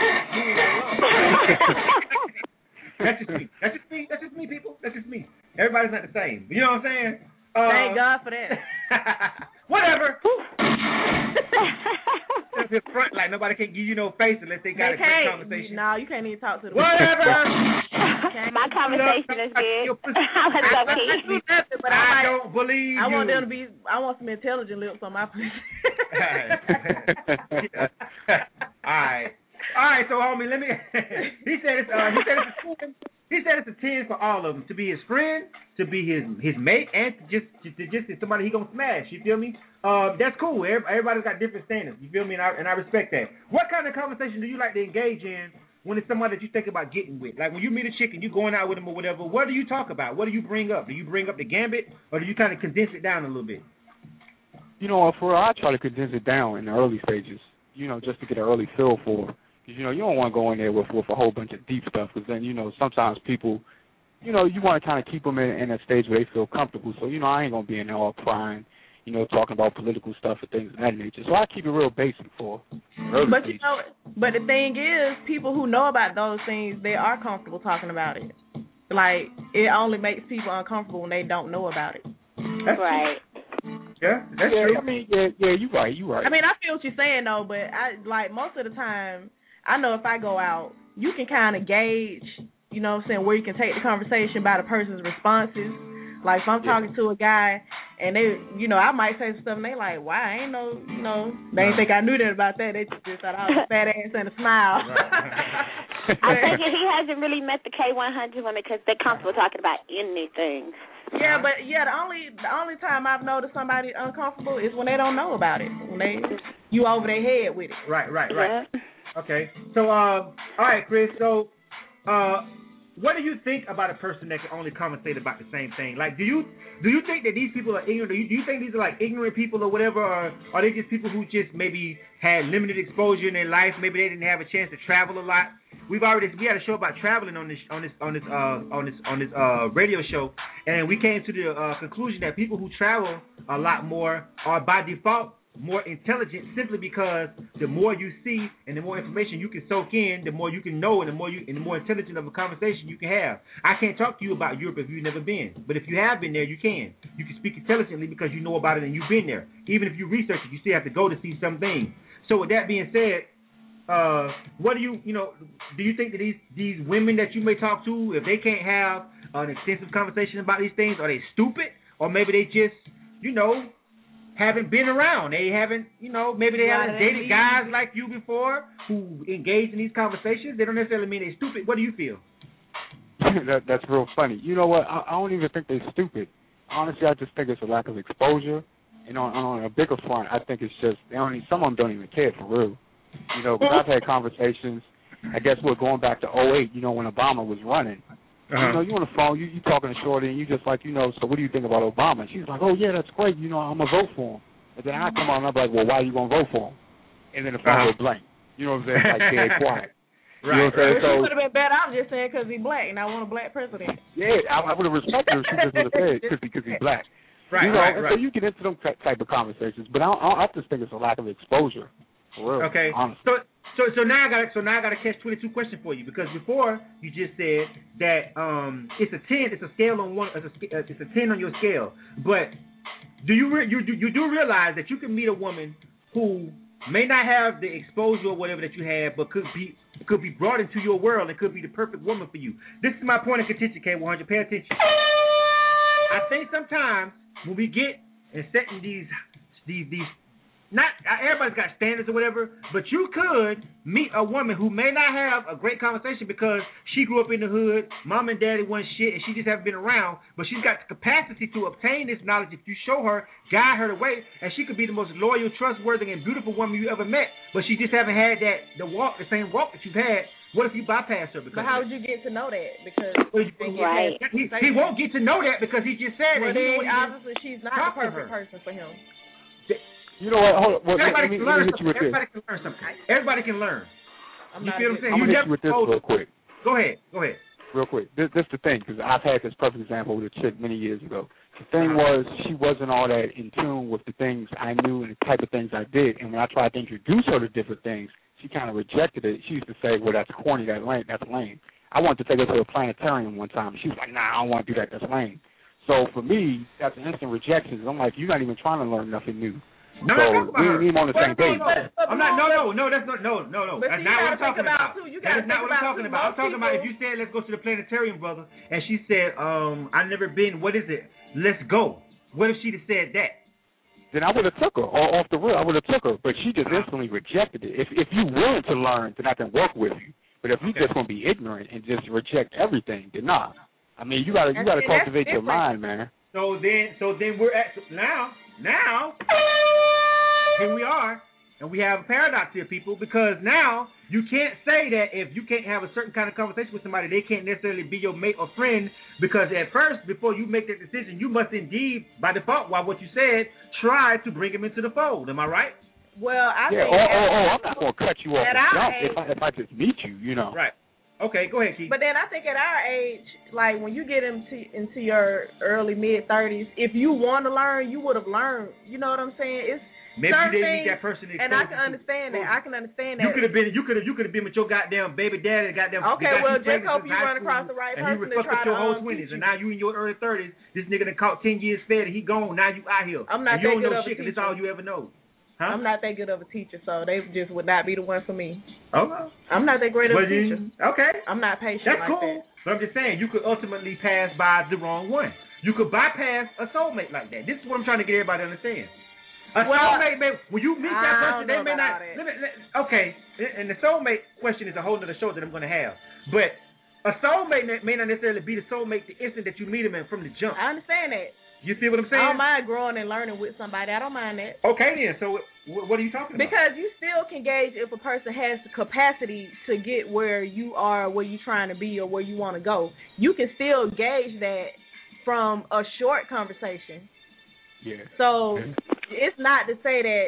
that's just me. That's just me, people. That's just me. Everybody's not the same. But you know what I'm saying? Thank God for that. Whatever. Just front like nobody can give you no face unless they got a great conversation. No, you can't even talk to them. Whatever. My conversation is good. I don't believe I want them to be. I want some intelligent lips on my pussy. All right. So, homie, let me. He said it's a 10. He said it's a 10 for all of them, to be his friend, to be his mate, and to just somebody he gonna smash. You feel me? That's cool. Everybody's got different standards. You feel me? And I respect that. What kind of conversation do you like to engage in when it's somebody that you think about getting with? Like when you meet a chick and you going out with them or whatever, what do you talk about? What do you bring up? Do you bring up the gambit, or do you kind of condense it down a little bit? You know, for real, I try to condense it down in the early stages. You know, just to get an early feel for it. Because, you know, you don't want to go in there with a whole bunch of deep stuff, because then, you know, sometimes people, you know, you want to kind of keep them in a stage where they feel comfortable. So, you know, I ain't going to be in there all crying, you know, talking about political stuff and things of that nature. So I keep it real basic for early stages. You know, but the thing is, people who know about those things, they are comfortable talking about it. Like, it only makes people uncomfortable when they don't know about it. That's right. Yeah, that's true. I mean, yeah, you're right. I mean, I feel what you're saying, though, but most of the time, I know if I go out, you can kind of gauge, you know what I'm saying, where you can take the conversation by the person's responses. Like, if I'm talking to a guy, and they, you know, I might say some stuff, and they like, wow, I ain't know, you know, they ain't think I knew that about that. They just thought I was a fat ass and a smile. I think he hasn't really met the K100 women because they're comfortable talking about anything. Yeah, but the only time I've noticed somebody uncomfortable is when they don't know about it. When you over their head with it. Right. Yeah. Okay. So, all right, Chris. So, what do you think about a person that can only conversate about the same thing? Like, do you think that these people are ignorant? Do you think these are like ignorant people or whatever, or are they just people who just maybe had limited exposure in their life? Maybe they didn't have a chance to travel a lot. We had a show about traveling on this radio show, and we came to the conclusion that people who travel a lot more are by default more intelligent, simply because the more you see and the more information you can soak in, the more you can know, and the more intelligent of a conversation you can have. I can't talk to you about Europe if you've never been, but if you have been there, you can. You can speak intelligently because you know about it and you've been there. Even if you research it, you still have to go to see some things. So with that being said, what do you think that these women that you may talk to, if they can't have an extensive conversation about these things, are they stupid, or maybe they just haven't been around? They haven't, maybe they haven't dated guys like you before who engage in these conversations. They don't necessarily mean they're stupid. What do you feel? That's real funny. You know what? I don't even think they're stupid. Honestly, I just think it's a lack of exposure. And on a bigger front, I think it's just some of them don't even care for real. Because I've had conversations. I guess we're going back to 2008. When Obama was running. You on the phone, you talking to Shorty, and you just like, so what do you think about Obama? And she's like, oh yeah, that's great. I'm gonna vote for him. And then I come on and I'm like, well, why are you gonna vote for him? And then the phone goes blank. You know what I'm saying? Like dead quiet. Right. You know what I'm saying? So, it would have been better. I was just saying because he's black, and I want a black president. Yeah, I would have respected her if she just would have said because he's black. Right, right. So you get into them type of conversations, but I just think it's a lack of exposure. For real, okay. Honestly. So now I got a catch-22 question for you, because before you just said that it's a 10, it's a scale on one, it's a 10 on your scale. But do you do realize that you can meet a woman who may not have the exposure or whatever that you have, but could be brought into your world and could be the perfect woman for you? This is my point of contention, K100. Pay attention. I think sometimes when we get and setting these not everybody's got standards or whatever, but you could meet a woman who may not have a great conversation because she grew up in the hood, mom and daddy wasn't shit, and she just haven't been around, but she's got the capacity to obtain this knowledge if you show her, guide her the way, and she could be the most loyal, trustworthy, and beautiful woman you ever met, but she just haven't had the same walk that you've had. What if you bypass her? Because but how would you get to know that? Because right. He won't get to know that because he just said that. Well, obviously she's not the perfect person for him. You know what? Hold on. Everybody can learn something. Everybody can learn. You feel what I'm saying? I'm going to hit you with this real quick. Go ahead. Real quick. This is the thing, because I've had this perfect example with a chick many years ago. The thing was, she wasn't all that in tune with the things I knew and the type of things I did. And when I tried to introduce her to different things, she kind of rejected it. She used to say, well, that's corny, that's lame. I wanted to take her to a planetarium one time, and she was like, nah, I don't want to do that, that's lame. So for me, that's an instant rejection. I'm like, you're not even trying to learn nothing new. No, so we ain't even on the same page. I'm not. No. That's not. No. That's not what I'm talking about. That is not what I'm talking about. I'm talking about if you said let's go to the planetarium, brother, and she said I've never been. What is it? Let's go. What if she'd have said that? Then I would have took her off the real. I would have took her, but she just instantly rejected it. If you willing to learn, then I can work with you. But if you just gonna be ignorant and just reject everything, then nah. I mean, you gotta cultivate your mind, man. So then we're at now. Here we are, and we have a paradox here, people, because now you can't say that if you can't have a certain kind of conversation with somebody, they can't necessarily be your mate or friend, because at first, before you make that decision, you must indeed, by default, while what you said, try to bring him into the fold. Am I right? Well, I think I'm not going to cut you off the jump if I just meet you, Right. Okay, go ahead, Keith. But then I think at our age, like when you get into your early, mid-30s, if you want to learn, you would have learned. You know what I'm saying? It's maybe you didn't meet that person. And I can understand that. I can understand that. You could have been with your goddamn baby daddy, Okay, well, just hope you run across the right person to try to your whole 20s, and now you in your early 30s. This nigga done caught 10 years fed, and he gone. Now you out here. I'm not that good of a teacher. It's all you ever know. Huh? I'm not that good of a teacher, so they just would not be the one for me. Okay. I'm not that great of a teacher. Okay. I'm not patient. That's like cool. that. But I'm just saying, you could ultimately pass by the wrong one. You could bypass a soulmate like that. This is what I'm trying to get everybody to understand. Soulmate, when you meet that person, they may not. Okay, and the soulmate question is a whole other show that I'm going to have. But a soulmate may not necessarily be the soulmate the instant that you meet him from the jump. I understand that. You see what I'm saying? I don't mind growing and learning with somebody. I don't mind that. Okay, then. So what are you talking about? Because you still can gauge if a person has the capacity to get where you are, where you're trying to be, or where you want to go. You can still gauge that from a short conversation. Yeah. So it's not to say that,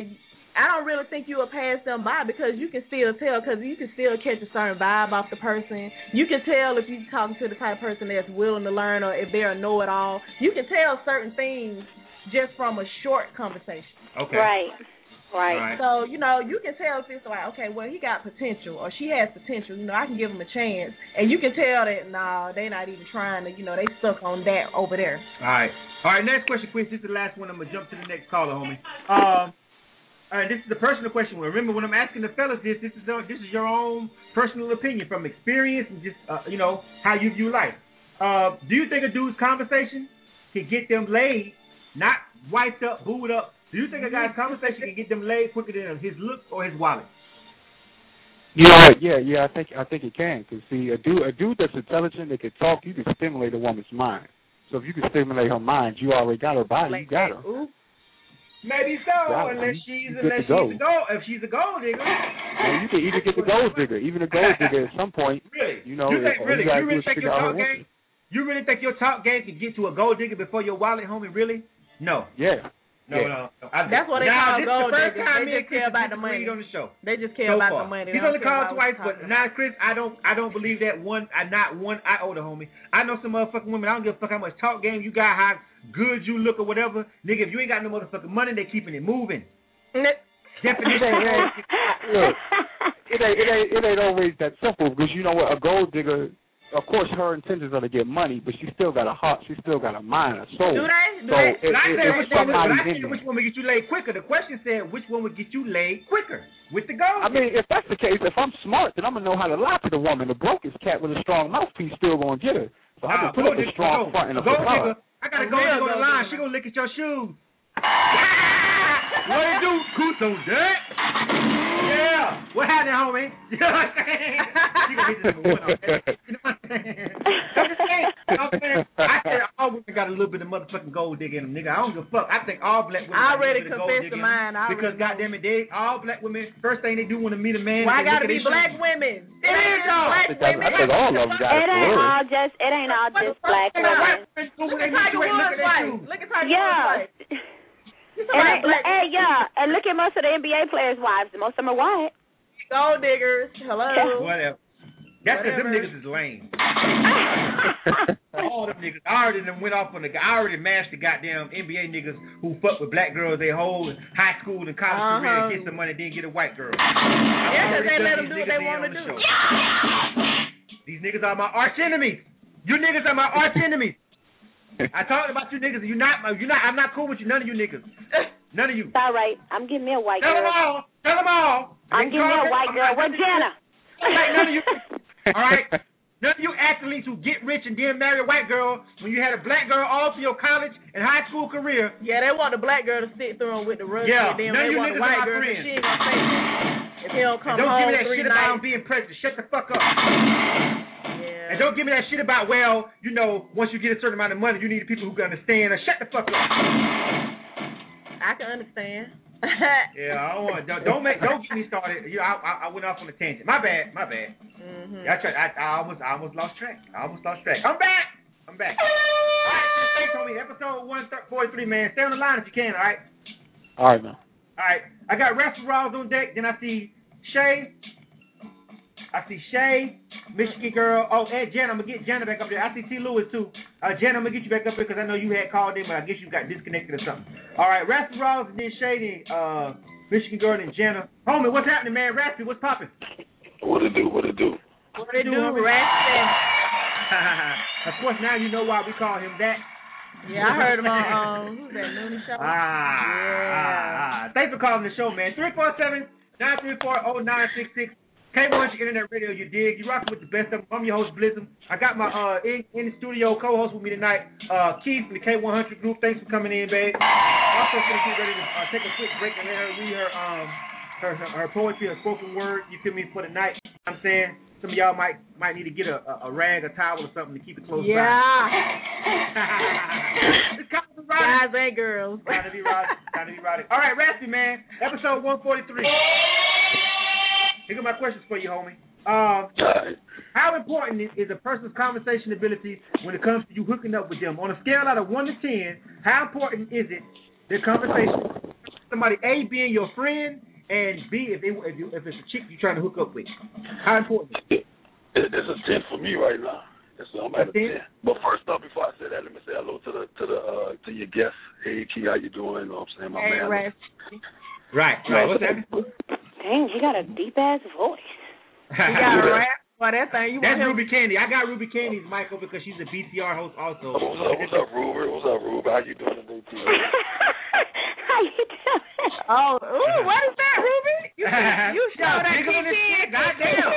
I don't really think you will pass them by, because you can still tell, because you can still catch a certain vibe off the person. You can tell if you're talking to the type of person that's willing to learn, or if they're a know-it-all. You can tell certain things just from a short conversation. Okay. Right. So, you can tell if it's like, okay, well, he got potential, or she has potential. I can give him a chance. And you can tell that, they're not even trying to, they stuck on that over there. All right, next question, please. This is the last one. I'm going to jump to the next caller, homie. this is the personal question. Remember, when I'm asking the fellas this is your own personal opinion from experience and just how you view life. Do you think a dude's conversation can get them laid, not wiped up, booed up? Do you think a guy's conversation can get them laid quicker than his looks or his wallet? Yeah, I think it can. Cause see, a dude that's intelligent, that can talk, you can stimulate a woman's mind. So if you can stimulate her mind, you already got her body. You got her. Ooh. Maybe so, unless she's a gold. If she's a gold digger. Well, you can even get the gold digger. Even a gold digger at some point. Really? You know, you really think your talk game? You really think your talk game can get to a gold digger before your wallet, homie? Really? No. Yeah. No. That's what they call gold diggers. They just care about the money. On the show. They just care about the money. He's only called twice, but now, Chris, I don't believe that not one iota, homie. I know some motherfucking women. I don't give a fuck how much talk game you got, how good you look or whatever. Nigga, if you ain't got no motherfucking money, they keeping it moving. Definition. Look, it ain't always that simple because you know what, a gold digger. Of course, her intentions are to get money, but she still got a heart. She still got a mind, a soul. Do they? I said which one would get you laid quicker. The question said which one would get you laid quicker with the gold. I mean, if that's the case, if I'm smart, then I'm gonna know how to lie to the woman. The brokest cat with a strong mouthpiece still gonna get her. So I can put up a strong front and a facade. I gotta go to the line. She gonna lick at your shoes. What it do? Coot on that? Yeah. What happened, homie? You know what I'm saying? She gonna hit this number one on that. You know what I'm saying? I'm saying? I said all women got a little bit of motherfucking gold digger in them, nigga. I don't give a fuck. I think all black women I already confessed to mine. Because goddamn it, all black women, first thing they do when they meet a man. Why gotta be black women? It is all black women. I think all of them got it. It ain't all just black women. Look at Tiger Woods' wife. Look at Tiger Woods' wife. And look at most of the NBA players' wives. Most of them are white. Gold diggers. Hello. Whatever. That's because them niggas is lame. All them niggas. I already mashed the goddamn NBA niggas who fuck with black girls their whole high school and college career and get some money, then get a white girl. Yeah, because they let them do what they want to do. These niggas are my arch enemies. You niggas are my arch enemies. I talked about you niggas. I'm not cool with you. None of you niggas. None of you. It's all right. I'm getting me a white girl. Tell them all. I'm getting me a white girl. Where's Jenna? None of you. All right. None of you athletes who get rich and then marry a white girl when you had a black girl all through your college and high school career. Yeah, they want the black girl to sit through them with the rugby. Yeah. And then none they of you want the niggas white are my girl friends. she ain't gonna say if he don't come don't home give me that 3 shit nights. about being president. Shut the fuck up. And don't give me that shit about, well, you know, once you get a certain amount of money, you need people who can understand. Or shut the fuck up. I can understand. Yeah, I don't want. Don't get me started. I went off on a tangent. My bad. Mm-hmm. I almost lost track. I'm back. All right, thanks, homie. Episode 143, man. Stay on the line if you can. All right. All right, man. All right. I got Rascal Ross on deck. Then I see Shay. Michigan girl. Oh, and Jen, I'm going to get Jenna back up there. I see T. Lewis, too. Jen, I'm going to get you back up there because I know you had called in, but I guess you got disconnected or something. All right, Raspy Ross, and then Shay, then Michigan girl, and Jenna. Homie, what's happening, man? Raspy, what's popping? What it do? Raspy? Of course, now you know why we call him that. Yeah, I heard him on, who's that, Noonie Show? Thanks for calling the show, man. 347-934-0966. K1 Internet Radio, you dig? You rocking with the best of them. I'm your host, Blizzum. I got my in the studio co-host with me tonight, Keith from the K100 group. Thanks for coming in, babe. Also, going to get ready to take a quick break and let her read her poetry, her spoken word. You feel me, for the night? You know what I'm saying? Some of y'all might need to get a rag, a towel, or something to keep it close by. It's kind of guys and girls. Trying to be erotic. All right, Raspy, man. Episode 143. Here are my questions for you, homie. How important is a person's conversation ability when it comes to you hooking up with them? On a scale out of 1 to 10, how important is it, the conversation, somebody A, being your friend, and B, if it's a chick you're trying to hook up with? How important is it? It's a 10 for me right now. I'm at a 10. But first off, before I say that, let me say hello to your guest. Hey, Key, how you doing? You know what I'm saying? My man. Right. What's that? Dang, he got a deep-ass voice. You got a rap for that thing. That's Ruby Candy. I got Ruby Candy's mic over because she's a BTR host also. What's up, Ruby? How you doing today, T? How you doing? Oh, what is that, Ruby? You show that shit. Goddamn.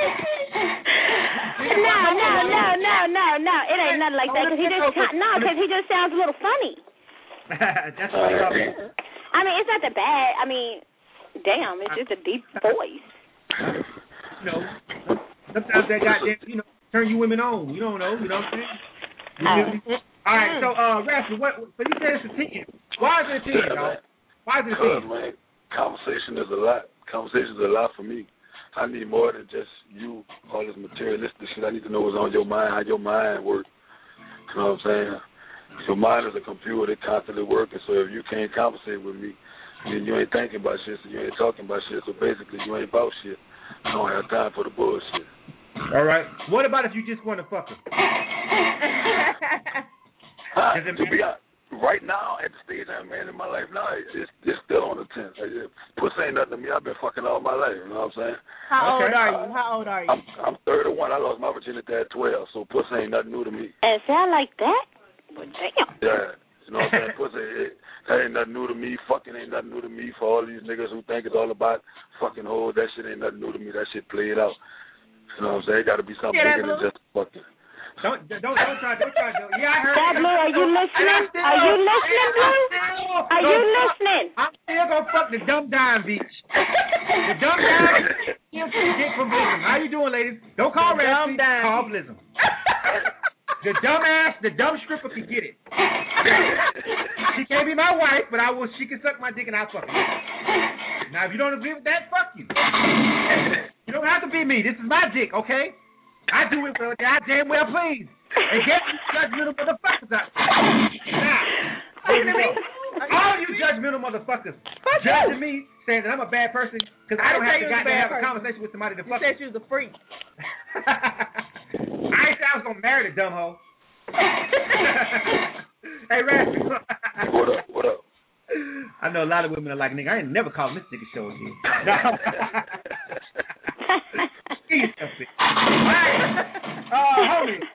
No. It ain't nothing like that. Because he just sounds a little funny. That's what I mean. I mean, it's not that bad. I mean, damn, it's just a deep voice. Sometimes that goddamn, turn you women on. You don't know. You know what I'm saying? All right, so, Rascal, so you said it's a 10. Why is it a 10, dog? Why is it a 10? Man, conversation is a lot. Conversation is a lot for me. I need more than just you, all this materialistic shit. I need to know what's on your mind, how your mind works. You know what I'm saying? Your mind is a computer that constantly working, so if you can't conversate with me, then you ain't thinking about shit, so you ain't talking about shit, so basically you ain't about shit. I don't have time for the bullshit. All right. What about if you just want to fuck her? Right now, at the stage I'm in my life now, it's still on the 10th. Pussy ain't nothing to me. I've been fucking all my life. You know what I'm saying? How old are you? I'm 31. I lost my virginity at 12, so pussy ain't nothing new to me. And sound like that? Well, damn. Yeah. You know what I'm saying? Pussy, that ain't nothing new to me. Fucking ain't nothing new to me. For all these niggas who think it's all about fucking hoes, that shit ain't nothing new to me. That shit played out. You know what I'm saying? It got to be something bigger than just fucking. Don't try. Yeah, I heard. That Blue, are you listening? Are you listening, Blue? Are you listening? I'm still gonna fuck the dumb dime beach. The dumb dime dick from Blizzard. How you doing, ladies? Don't call Ramsey. Call Blizzard. The dumb stripper can get it. She can't be my wife, but she can suck my dick and I'll fuck her. Now, if you don't agree with that, fuck you. You don't have to be me. This is my dick, okay? I do it well, I damn well please. And get these judgmental motherfuckers out. Now, all you judgmental motherfuckers judging me, saying that I'm a bad person because I don't have to have a conversation with somebody to fuck. You said you was a freak. I ain't say I was gonna marry the dumb hoe. Hey, Rascal. What up? I know a lot of women are like, nigga, I ain't never calling this nigga show again. Homie,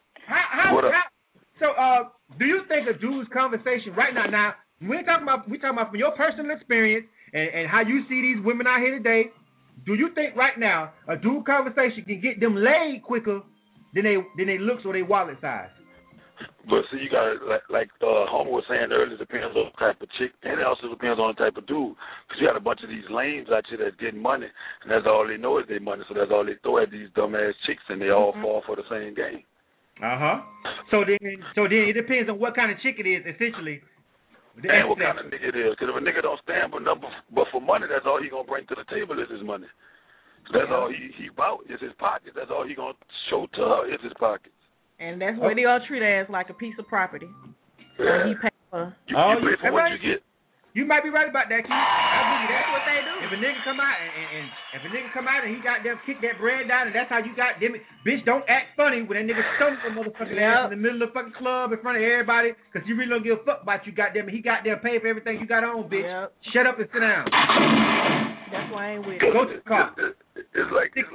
do you think a dude's conversation right now, we're talking about from your personal experience and how you see these women out here today, do you think right now a dude conversation can get them laid quicker than they looks or their wallet size? But see, you got like Homer was saying earlier, it depends on the type of chick, and it also depends on the type of dude. Because you got a bunch of these lames out here that's getting money, and that's all they know is their money. So that's all they throw at these dumbass chicks, and they all fall for the same game. So then it depends on what kind of chick it is, essentially. And what kind of nigga it is. Because if a nigga don't stand but for money, that's all he gonna bring to the table is his money. So that's all he about is his pockets. That's all he gonna show to her is his pockets. And that's where they all treat her as like a piece of property. Yeah. He pay for. You pay for what you get. You might be right about that, Keith. That's what they do. If a nigga come out and he got them kick that bread down, and that's how you got them. Bitch, don't act funny when that nigga stunk the motherfucking ass in the middle of the fucking club in front of everybody, because you really don't give a fuck about you goddamn. He got there paying for everything you got on, bitch. Yep. Shut up and sit down. That's why I ain't with it. Go to the car. It's like this.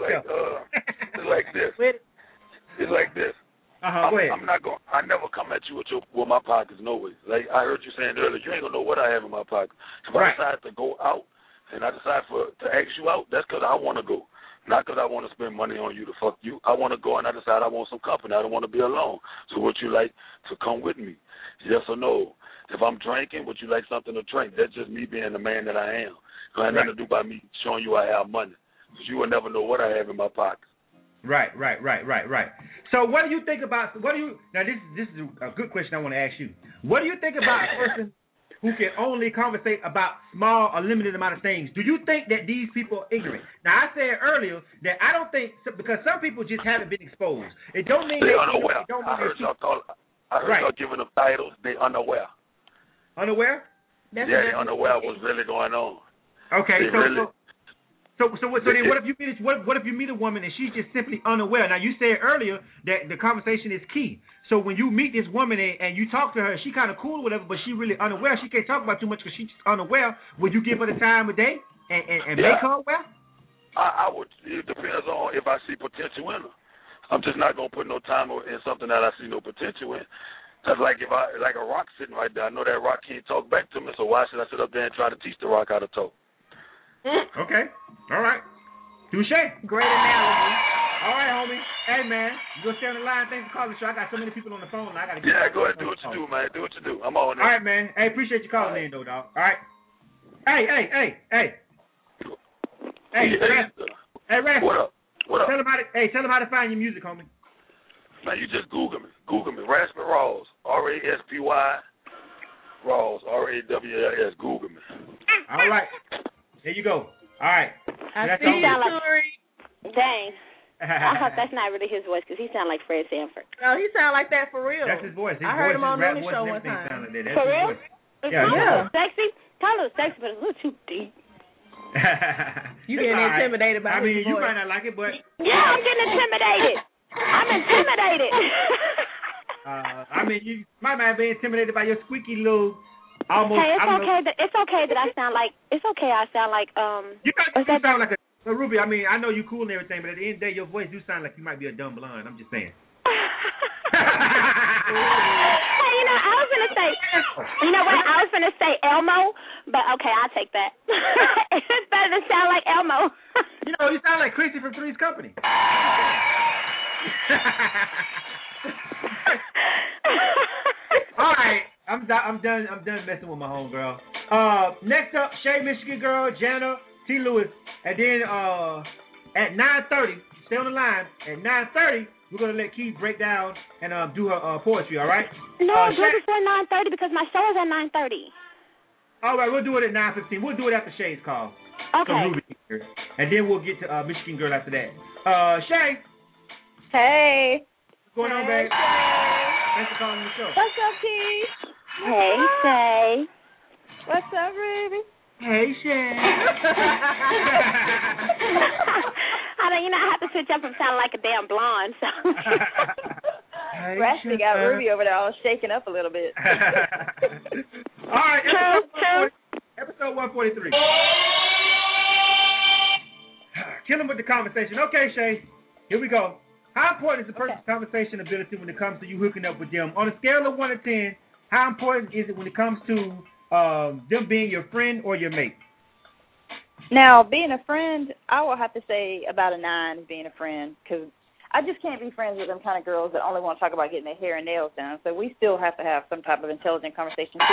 It's like this. Go ahead. I never come at you with my pockets, no way. Like I heard you saying earlier, you ain't gonna know what I have in my pocket. If I decide to go out and I decide to ask you out, that's because I want to go, not because I want to spend money on you to fuck you. I want to go and I decide I want some company. I don't want to be alone. So would you like to come with me? Yes or no? If I'm drinking, would you like something to drink? That's just me being the man that I am. It has nothing to do by me showing you I have money, because you will never know what I have in my pocket. Right. So what do you think about, now this is a good question I want to ask you. What do you think about a person who can only conversate about small or limited amount of things? Do you think that these people are ignorant? Now, I said earlier that I don't think, because some people just haven't been exposed. It don't mean they're unaware. I heard y'all giving them titles, they unaware. Unaware? They're unaware of what's really going on. Okay, So then what if you meet a woman and she's just simply unaware? Now you said earlier that the conversation is key. So when you meet this woman and you talk to her, she kind of cool or whatever, but she really unaware. She can't talk about too much because she's unaware. Would you give her the time of day and make her aware? I would. It depends on if I see potential in her. I'm just not gonna put no time in something that I see no potential in. That's like if like a rock sitting right there. I know that rock can't talk back to me, so why should I sit up there and try to teach the rock how to talk? Okay. All right. Touche. Great analogy. All right, homie. Hey, man. You go stay on the line. Thanks for calling the show. I got so many people on the phone. I gotta get go ahead. Do what you do, man. Do what you do. I'm on it. All right, man. Hey, appreciate you calling in, though, dog. All right. Hey. Hey, Ray. What up? Tell them how to find your music, homie. Man, you just Google me. Raspy Rawls. Raspy. Rawls. Rawls. Google me. All right. There you go. All right. I see you, Turi. Dang. I hope that's not really his voice because he sounds like Fred Sanford. No, he sound like that for real. That's his voice. I heard him on the show one time. For real? Yeah. Sexy? Kind of sexy, but it's a little too deep. You getting intimidated by his voice. You might not like it, but... Yeah, I'm getting intimidated. I'm intimidated. You might be intimidated by your squeaky little... Almost, hey, it's okay that I sound like... It's okay I sound like... You sound like a... So, Ruby, I know you cool and everything, but at the end of the day, your voice do sound like you might be a dumb blonde. I'm just saying. Hey, I was going to say... You know what? I was going to say Elmo, but okay, I'll take that. It's better to sound like Elmo. You sound like Chrissy from Three's Company. All right. I'm done messing with my homegirl. Next up, Shay, Michigan girl, Jana, T. Lewis, and then at 9:30, stay on the line. At 9:30, we're gonna let Keith break down and do her poetry. All right? No, do it before 9:30 because my show is at 9:30. All right, we'll do it at 9:15. We'll do it after Shay's call. Okay. And then we'll get to Michigan girl after that. Shay. Hey. What's going on, babe? Thanks for calling the show. What's up, Keith? Hey, Shay. What's up, Ruby? Hey, Shay. I have to switch up from sounding like a damn blonde. So. Hey, Raspy got Ruby over there all shaking up a little bit. All right, episode 143. Kill him with the conversation. Okay, Shay, here we go. How important is a person's conversation ability when it comes to you hooking up with them? On a scale of 1 to 10, how important is it when it comes to them being your friend or your mate? Now, being a friend, I will have to say about a 9 being a friend, because I just can't be friends with them kind of girls that only want to talk about getting their hair and nails done. So we still have to have some type of intelligent conversation, too.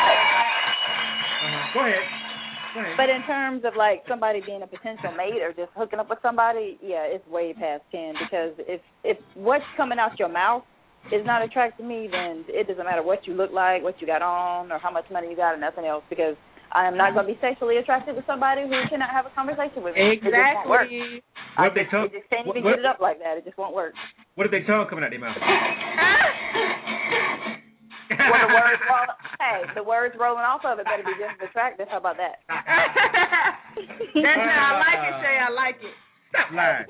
Go ahead. But in terms of, like, somebody being a potential mate or just hooking up with somebody, yeah, it's way past 10, because if what's coming out your mouth is not attracting me, then it doesn't matter what you look like, what you got on, or how much money you got, or nothing else, because I am not going to be sexually attracted to somebody who cannot have a conversation with me. Exactly. It just won't work. I just can't even get it up like that. It just won't work. What if they tongue coming out their mouth? The words rolling off of it better be just as attractive. How about that? That's how I like it, Shay. I like it. Stop lying.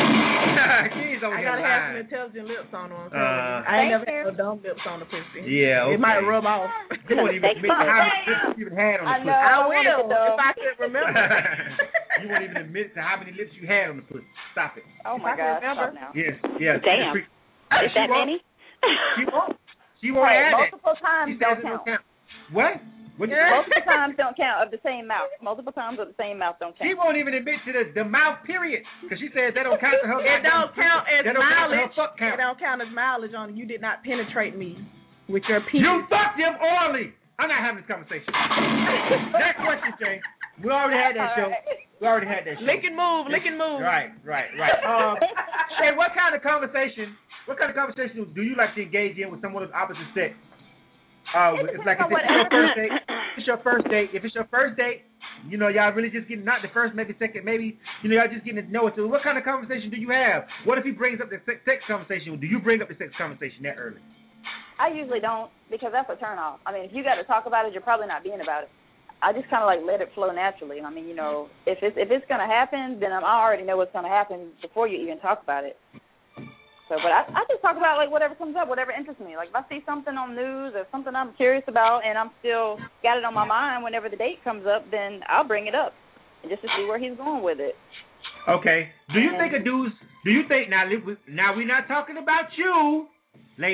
I gotta have some intelligent lips on them. I ain't never had no dumb lips on the pussy. Yeah, okay. It might rub off. You won't even admit to how many lips you even had on the pussy. I will if I could remember. You won't even admit to how many lips you had on the pussy. Stop it. Oh my God! Stop now. Yes. Damn. Is that many? She won't add that. Multiple times don't count. What? Multiple times don't count of the same mouth. Multiple times of the same mouth don't count. She won't even admit to the mouth, period, because she says that don't count to her. It don't count as mileage. It don't count as mileage on you did not penetrate me with your penis. You fucked them orally. I'm not having this conversation. Next question, Jay. We already had that show. Lick and move. Right. Shay, what kind of conversation do you like to engage in with someone of the opposite sex? It's like if it's your first date. If it's your first date, y'all really just getting, not the first, maybe second, maybe, y'all just getting to know it. So what kind of conversation do you have? What if he brings up the sex conversation? Do you bring up the sex conversation that early? I usually don't, because that's a turn off. I mean, if you got to talk about it, you're probably not being about it. I just kind of like let it flow naturally. I mean, if it's going to happen, then I already know what's going to happen before you even talk about it. So, but I just talk about, like, whatever comes up, whatever interests me. Like, if I see something on news or something I'm curious about and I'm still got it on my mind whenever the date comes up, then I'll bring it up just to see where he's going with it. Okay. Do you think now we're not talking about you, ladies.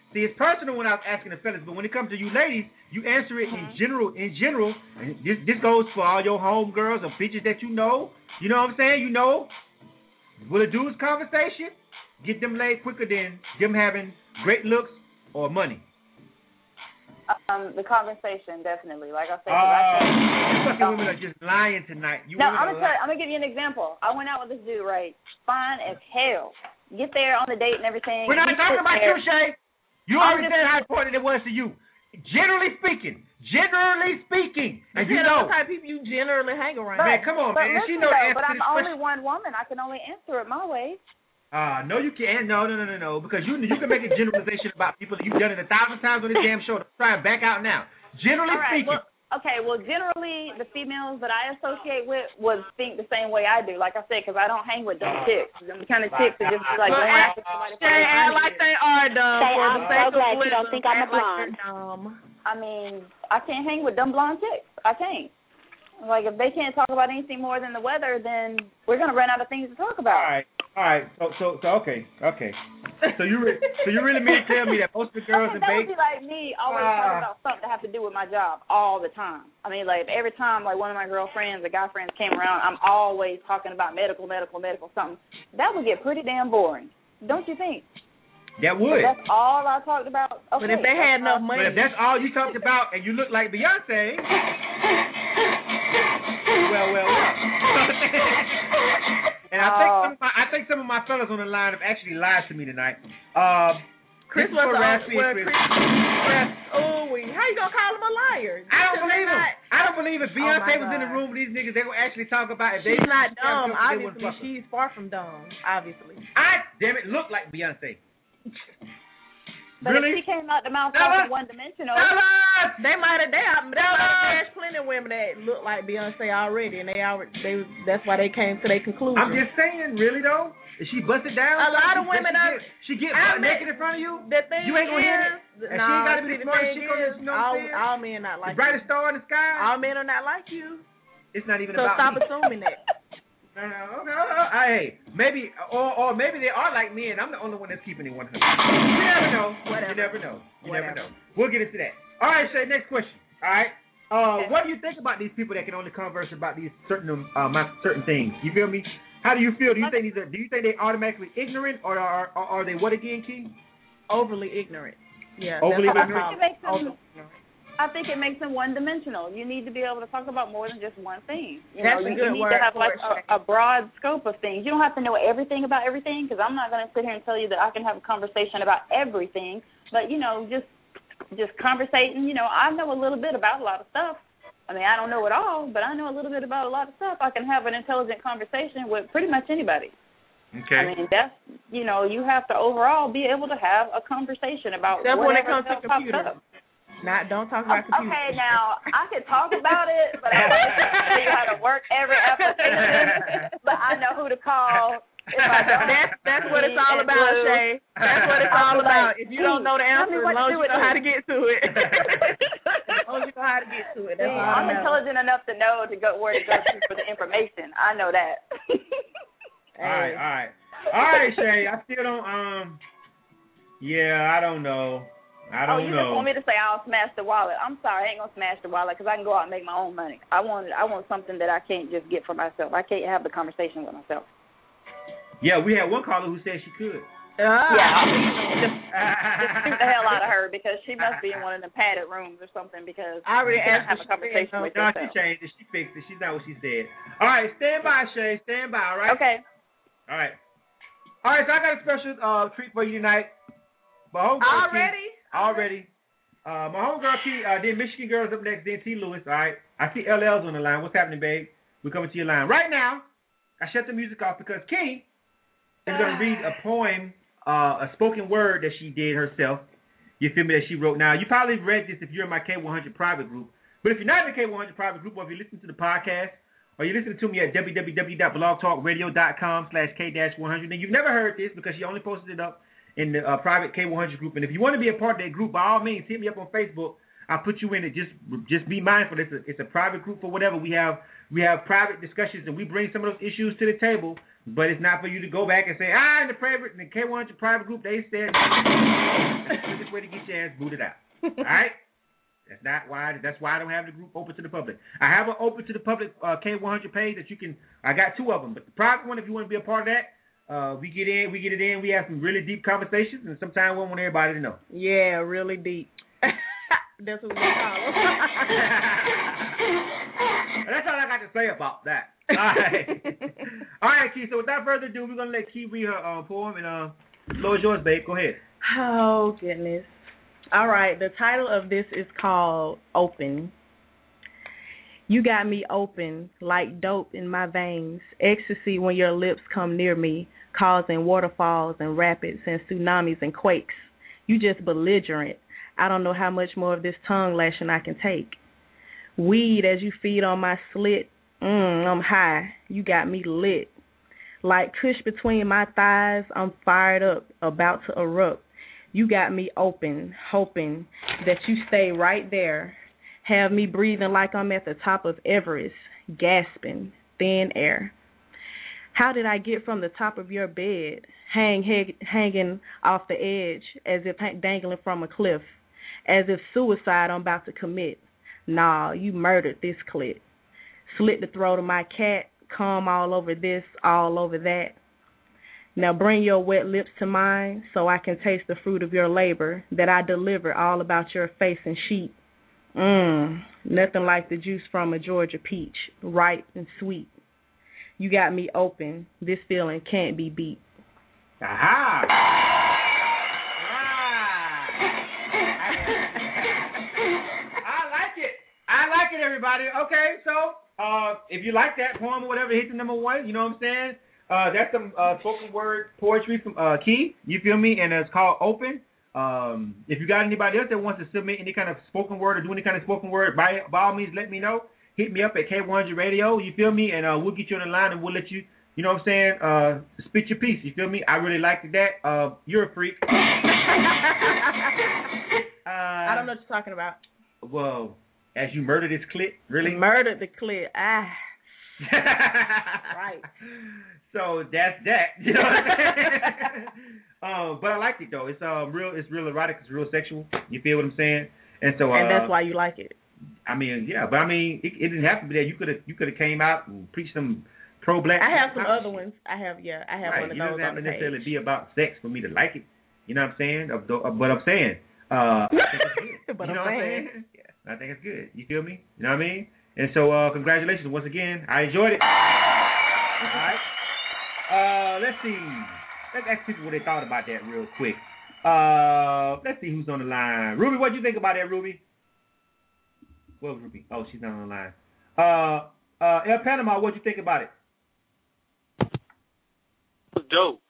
See, it's personal when I was asking the fellas, but when it comes to you ladies, you answer it in general. And this goes for all your homegirls or bitches that you know. You know what I'm saying? You know, will a dude's conversation get them laid quicker than them having great looks or money? The conversation, definitely. Like I said, fucking women are just lying tonight. I'm gonna give you an example. I went out with this dude, right? Fine as hell. Get there on the date and everything. We're not talking about you, Shay. You already said how important it was to you. Generally speaking, and you know what type of people you generally hang around. Man, come on, man. Listen, she know the answer but to I'm this only one woman. I can only answer it my way. No, you can't. No. Because you can make a generalization about people that you've done it 1,000 times on this damn show. Try and back out now. Generally speaking. Well, generally the females that I associate with would think the same way I do. Like I said, because I don't hang with dumb chicks. Them kind of chicks that just be like going after somebody. They act like they are dumb. I'm so glad you don't think I'm a blonde. I mean, I can't hang with dumb blonde chicks. I can't. Like, if they can't talk about anything more than the weather, then we're gonna run out of things to talk about. All right. So okay. So you really mean to tell me that most of the girls in Vegas would be like me, always talking about something to have to do with my job all the time. I mean, like every time, like one of my girlfriends or guy friends came around, I'm always talking about medical, something. That would get pretty damn boring, don't you think? That would. But that's all I talked about. Okay, but if they had enough money. But if that's all you talked about and you look like Beyonce, well. And I think some of my fellas on the line have actually lied to me tonight. Chris was how you gonna call him a liar? I don't believe him. I don't believe if Beyonce was in the room with these niggas, they would actually talk about it. She's not dumb. Obviously, she's far from dumb. Obviously. Damn it, look like Beyonce. But really? If she came out the mouth talking one-dimensional, they might have there's plenty of women that look like Beyonce already, and that's why they came to their conclusion. I'm just saying, really though, is she busted down? A lot of women she get naked in front of you. The thing you ain't gonna hear it. She ain't gotta be the smartest chick on this. You know what I'm saying? All men not like the brightest star in the sky. All men are not like you. It's not even so about stop me. assuming that. No. Hey, maybe, or maybe they are like me, and I'm the only one that's keeping it 100. You never know. Whatever. You never know. We'll get into that. All right, Shay. Next question. All right. What do you think about these people that can only converse about these certain things? You feel me? How do you feel? Do you think they automatically ignorant, or are they what again, Key? Overly ignorant. Yeah. Overly ignorant. I think it makes them one-dimensional. You need to be able to talk about more than just one thing. You need to have like a broad scope of things. You don't have to know everything about everything, because I'm not going to sit here and tell you that I can have a conversation about everything. But just conversating. I know a little bit about a lot of stuff. I mean, I don't know it all, but I know a little bit about a lot of stuff. I can have an intelligent conversation with pretty much anybody. Okay. I mean, that's you have to overall be able to have a conversation about whatever when it comes to computers. Don't talk about computers. Okay, now, I could talk about it, but I don't tell you how to work every application. But I know who to call if I don't. That's what it's all about, Shay. That's what it's all about. If you don't know the answer, as long as you know how to get to it. As long as you know how to get to it. That's all I'm intelligent enough to know where to go to for the information. I know that. All right, Shay. I still don't. I don't know. You just want me to say I'll smash the wallet. I'm sorry, I ain't gonna smash the wallet because I can go out and make my own money. I want something that I can't just get for myself. I can't have the conversation with myself. Yeah, we had one caller who said she could. Just shoot the hell out of her because she must be in one of the padded rooms or something because I already asked have a conversation with herself. She changed it. She fixed it. She's not what she said. All right, stand by, Shay. Stand by, all right? Okay. All right, so I got a special treat for you tonight. Already. My homegirl T, then Michigan Girls up next, then T. Lewis, all right? I see LL's on the line. What's happening, babe? We're coming to your line. Right now, I shut the music off because Key is going to read a poem, a spoken word that she did herself. You feel me? That she wrote. Now, you probably read this if you're in my K100 private group. But if you're not in the K100 private group, or if you listen to the podcast, or you're listening to me at www.blogtalkradio.com/K-100, then you've never heard this because she only posted it up in the private K100 group. And if you want to be a part of that group, by all means, hit me up on Facebook. I'll put you in it. Just be mindful. It's a private group for whatever. We have private discussions, and we bring some of those issues to the table But it's not for you to go back and say, in the K100 private group, they said that's the quickest way to get your ass booted out. All right? That's why I don't have the group open to the public. I have an open to the public K100 page that you can. I got 2 of them, but the private one, if you want to be a part of that, we get it in. We have some really deep conversations, and sometimes we want everybody to know. Yeah, really deep. That's what we call it. That's all I got to say about that. All right, Key. So without further ado, we're gonna let Key read her poem, and the floor is yours, babe. Go ahead. Oh goodness. All right. The title of this is called "Open." You got me open like dope in my veins, ecstasy when your lips come near me, causing waterfalls and rapids and tsunamis and quakes. You just belligerent. I don't know how much more of this tongue lashing I can take. Weed as you feed on my slit. I'm high. You got me lit. Like Kush between my thighs, I'm fired up, about to erupt. You got me open, hoping that you stay right there. Have me breathing like I'm at the top of Everest, gasping, thin air. How did I get from the top of your bed, hanging off the edge, as if dangling from a cliff, as if suicide I'm about to commit? Nah, you murdered this clit. Slit the throat of my cat, cum all over this, all over that. Now bring your wet lips to mine so I can taste the fruit of your labor that I deliver all about your face and sheet. Nothing like the juice from a Georgia peach, ripe and sweet. You got me open. This feeling can't be beat. Aha! I like it, everybody. Okay, so if you like that poem or whatever, hit the number 1. You know what I'm saying? That's some spoken word poetry from Key. You feel me? And it's called Open. If you got anybody else that wants to submit any kind of spoken word or do any kind of spoken word, by all means, let me know. Hit me up at K100 Radio. You feel me? And we'll get you on the line and we'll let you, you know what I'm saying, spit your piece. You feel me? I really liked that. You're a freak. I don't know what you're talking about. Well, as you murdered this clit, really? Murdered the clit. Right. So that's that. You know what I'm saying? But I liked it though. It's real erotic. It's real sexual. You feel what I'm saying? And so and that's why you like it. I mean, yeah, but I mean, it didn't have to be that. You could have came out and preached some pro-black. I have some other ones. I have right. One of those. You don't have to necessarily page. be about sex for me to like it. You know what I'm saying? But I'm saying, I think it's good. But you know what I'm saying? Yeah, I think it's good. You feel me? You know what I mean? And so, congratulations once again. I enjoyed it. All right. Let's see. Let's ask people what they thought about that real quick. Let's see who's on the line. Ruby, what do you think about that, Ruby? Where's Ruby? Oh, she's not on the line. El Panama, what do you think about it? It's dope.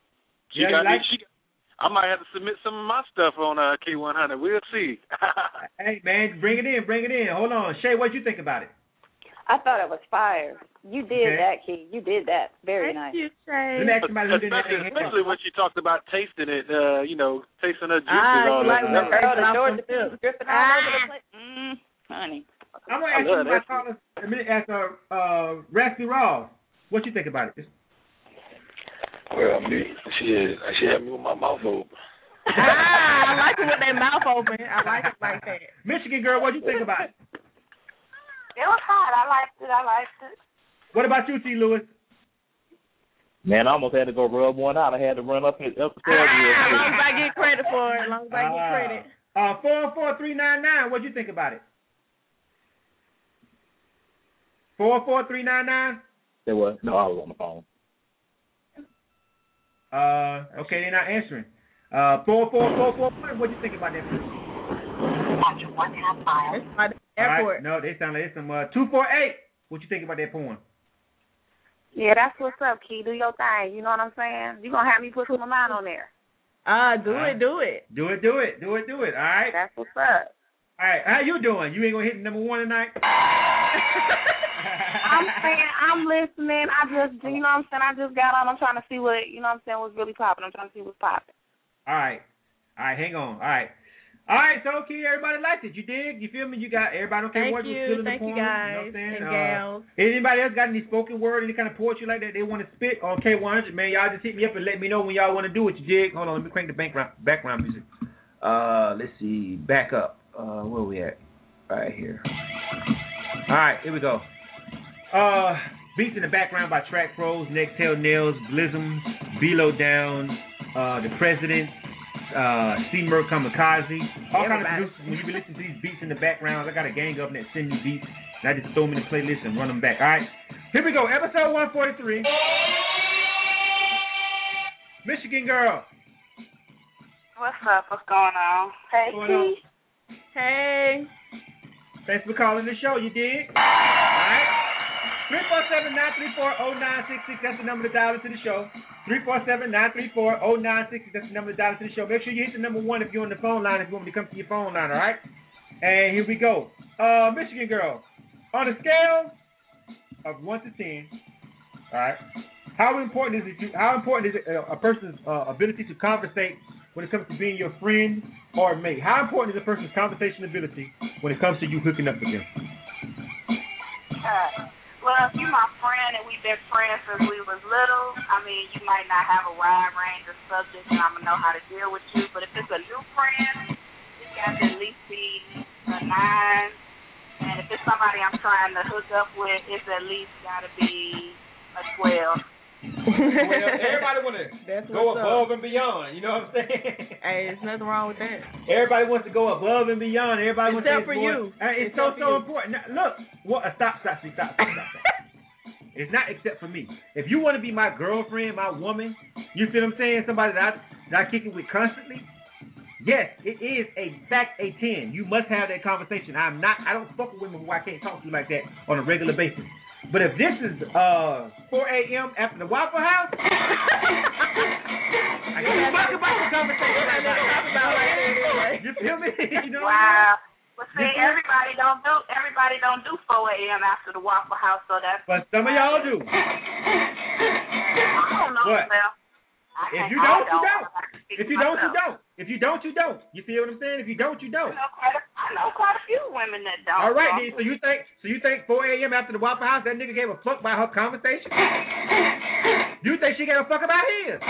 I might have to submit some of my stuff on K100. We'll see. Hey, man, bring it in. Hold on. Shay, what do you think about it? I thought it was fire. You did that, Key. You did that. Very nice. Thank you, Shay. Especially when she talked about tasting it, tasting her juices. The Georgia peach dripping all over the place. Honey. I'm going to ask you my caller a minute after Raspy Raw. What you think about it? Well, she had me with my mouth open. I like it with that mouth open. I like it like that. Michigan girl, what you think about it? It was hot. I liked it. What about you, T. Lewis? Man, I almost had to go rub one out. I had to run upstairs. As long as I get credit for it. 44399, what you think about it? 44399? There was. No, I was on the phone. Okay, they're not answering. 44441, what you think about that? After 1.5 miles. Airport. Right. No, they sound like it's some 248. What you think about that poem? Yeah, that's what's up, Key. Do your thing. You know what I'm saying? You're going to have me put some amount on there. Do it. Do it. All right? That's what's up. All right, how you doing? You ain't going to hit number 1 tonight? I'm listening. I just, you know what I'm saying? I just got on. I'm trying to see what, you know what I'm saying, what's really popping. I'm trying to see what's popping. All right, hang on. All right. All right, so okay, everybody liked it. You dig? You feel me? You got everybody okay? Thank you. Thank you, guys. You know and gals. Anybody else got any spoken word, any kind of poetry like that they want to spit on K100, man, y'all just hit me up and let me know when y'all want to do it. You dig? Hold on, let me crank the background music. Let's see. Back up. Where we at? Right here. All right, here we go. Beats in the background by Track Pros, Nextel Nails, Blizzum, Below Down, The President, C-Mer Kamikaze, all kind of producers. When you be listening to these beats in the background, I got a gang of them that send me beats, and I just throw them in the playlist and run them back. All right, here we go. Episode 143. Michigan Girl. What's up? What's going on? Hey. Hey. Thanks for calling the show. You dig? All right. 347-934-0966. That's the number to dial into the show. 347-934-0966. That's the number to dial into the show. Make sure you hit the number 1 if you're on the phone line, if you want me to come to your phone line, all right? And here we go. Michigan Girl, on a scale of 1 to 10, all right, how important is it a person's ability to conversate when it comes to being your friend or mate? How important is a person's conversation ability when it comes to you hooking up with them? Well, if you're my friend and we've been friends since we was little, I mean, you might not have a wide range of subjects and I'm going to know how to deal with you. But if it's a new friend, it's got to at least be a 9. And if it's somebody I'm trying to hook up with, it's at least got to be a 12. Well, everybody want to go above and beyond. You know what I'm saying? Hey, there's nothing wrong with that. Everybody wants to go above and beyond. Everybody Except wants to for you. It's so important. Now, look, stop. It's not except for me. If you want to be my girlfriend, my woman, you feel what I'm saying? Somebody that I kick it with constantly. Yes, it is a 10. You must have that conversation. I don't fuck with women who I can't talk to like that on a regular basis. But if this is 4 a.m. after the Waffle House, I can't talk about the conversation. You feel me? You know? Wow. Well, see, everybody don't do 4 a.m. after the Waffle House, so that's. But some of y'all do. I don't know. What? If you don't, you don't. If you don't, you don't. If you don't, you don't. You feel what I'm saying? If you don't, you don't. I know quite a few women that don't. All right, then. So you think 4 a.m. after the Waffle House, that nigga gave a fuck by her conversation? You think she gave a fuck about his?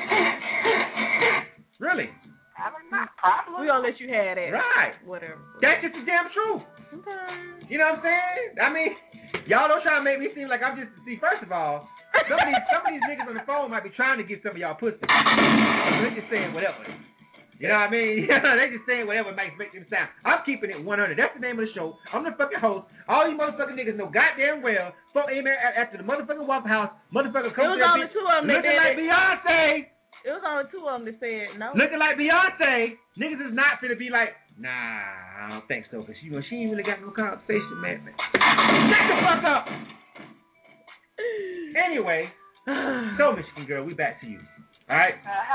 Really? Probably. We're going to let you have that. Right. Whatever. That's just the damn truth. Okay. You know what I'm saying? I mean, y'all don't try to make me seem like I'm just, see, first of all, some of these niggas on the phone might be trying to get some of y'all pussy. They're just saying whatever. You know what I mean? They just saying whatever makes them sound. I'm keeping it 100. That's the name of the show. I'm the fucking host. All you motherfucking niggas know goddamn well. 4 a.m. after the motherfucking Waffle House, motherfucker comes to only 2 of them looking like Beyonce. It was only 2 of them that said no. Looking like Beyonce. Niggas is not finna be like, nah, I don't think so. Because she ain't really got no conversation, man. Shut the fuck up. Anyway, so Michigan Girl, we back to you. All right?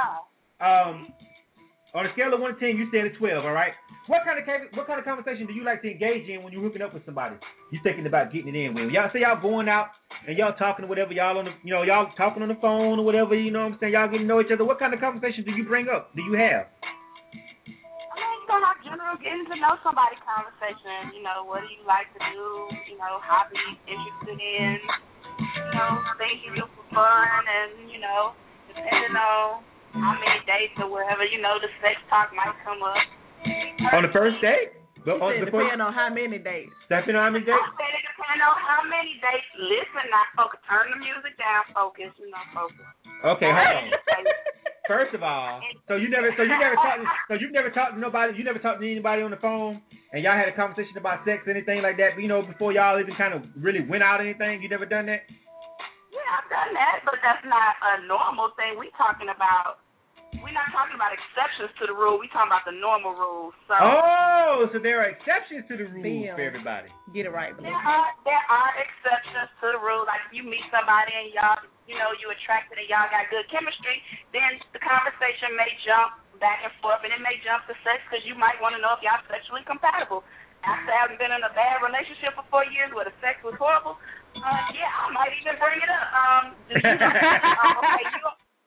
On a scale of 1 to 10, you said a 12, all right? What kind of conversation do you like to engage in when you're hooking up with somebody? You thinking about getting it in with? Y'all say y'all going out and y'all talking or whatever, y'all on the, y'all talking on the phone or whatever, you know what I'm saying? Y'all getting to know each other. What kind of conversation do you bring up? Do you have? I mean, our general getting to know somebody conversation. What do you like to do? Hobbies interested in. Things you do for fun, and depending on how many dates or whatever, the sex talk might come up. On the first date? Depending on how many dates. Depending on how many dates? I said it depends on how many dates. Listen, not focus. Turn the music down. Focus. Focus. Okay, hold on. First of all, you've never talked to nobody. You never talked to anybody on the phone, and y'all had a conversation about sex, anything like that. But before y'all even kind of really went out or anything, you never done that? Yeah, I've done that, but that's not a normal thing. We're not talking about exceptions to the rule. We're talking about the normal rules. So. Oh, so there are exceptions to the rules for everybody. Get it right. There are exceptions to the rule. Like if you meet somebody and y'all, you attracted and y'all got good chemistry, then the conversation may jump back and forth, and it may jump to sex because you might want to know if y'all sexually compatible. After having been in a bad relationship for 4 years where the sex was horrible, I might even bring it up.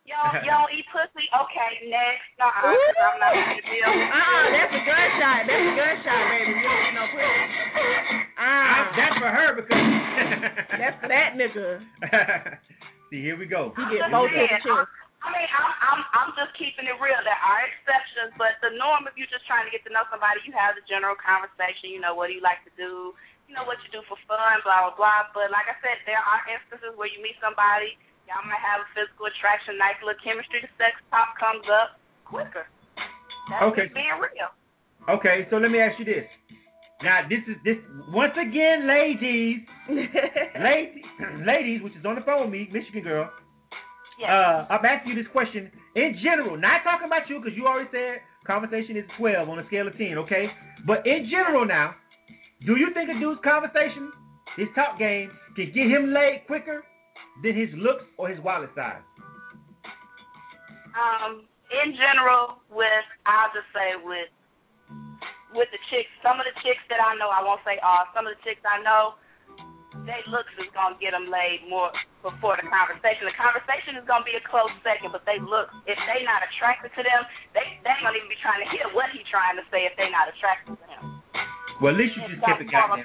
You don't eat pussy? Okay, next. I'm not going to deal with that's a gunshot. That's a gunshot, baby. You don't eat no pussy. That's for her because... That's for that nigga. See, here we go. He gets both of the chest. I mean, I'm just keeping it real. There are exceptions, but the norm, if you're just trying to get to know somebody, you have the general conversation. You know, what do you like to do? You know, what you do for fun, blah, blah, blah. But like I said, there are instances where you meet somebody, y'all might have a physical attraction, nice little chemistry, the sex talk comes up quicker. That's just being real. Okay, so let me ask you this. Now, this once again, ladies, which is on the phone with me, Michigan girl. Yes. I'm asking you this question in general, not talking about you because you already said conversation is 12 on a scale of 10, okay? But in general now, do you think a dude's conversation, his talk game, can get him laid quicker than his looks or his wallet size? In general, I'll just say with the chicks, some of the chicks that I know, I won't say all, some of the chicks I know, they looks is going to get them laid more before the conversation. The conversation is going to be a close second, but they look, if they not attracted to them, they ain't going to even be trying to hear what he's trying to say if they not attracted to him. Well, at least you just kept it goddamn.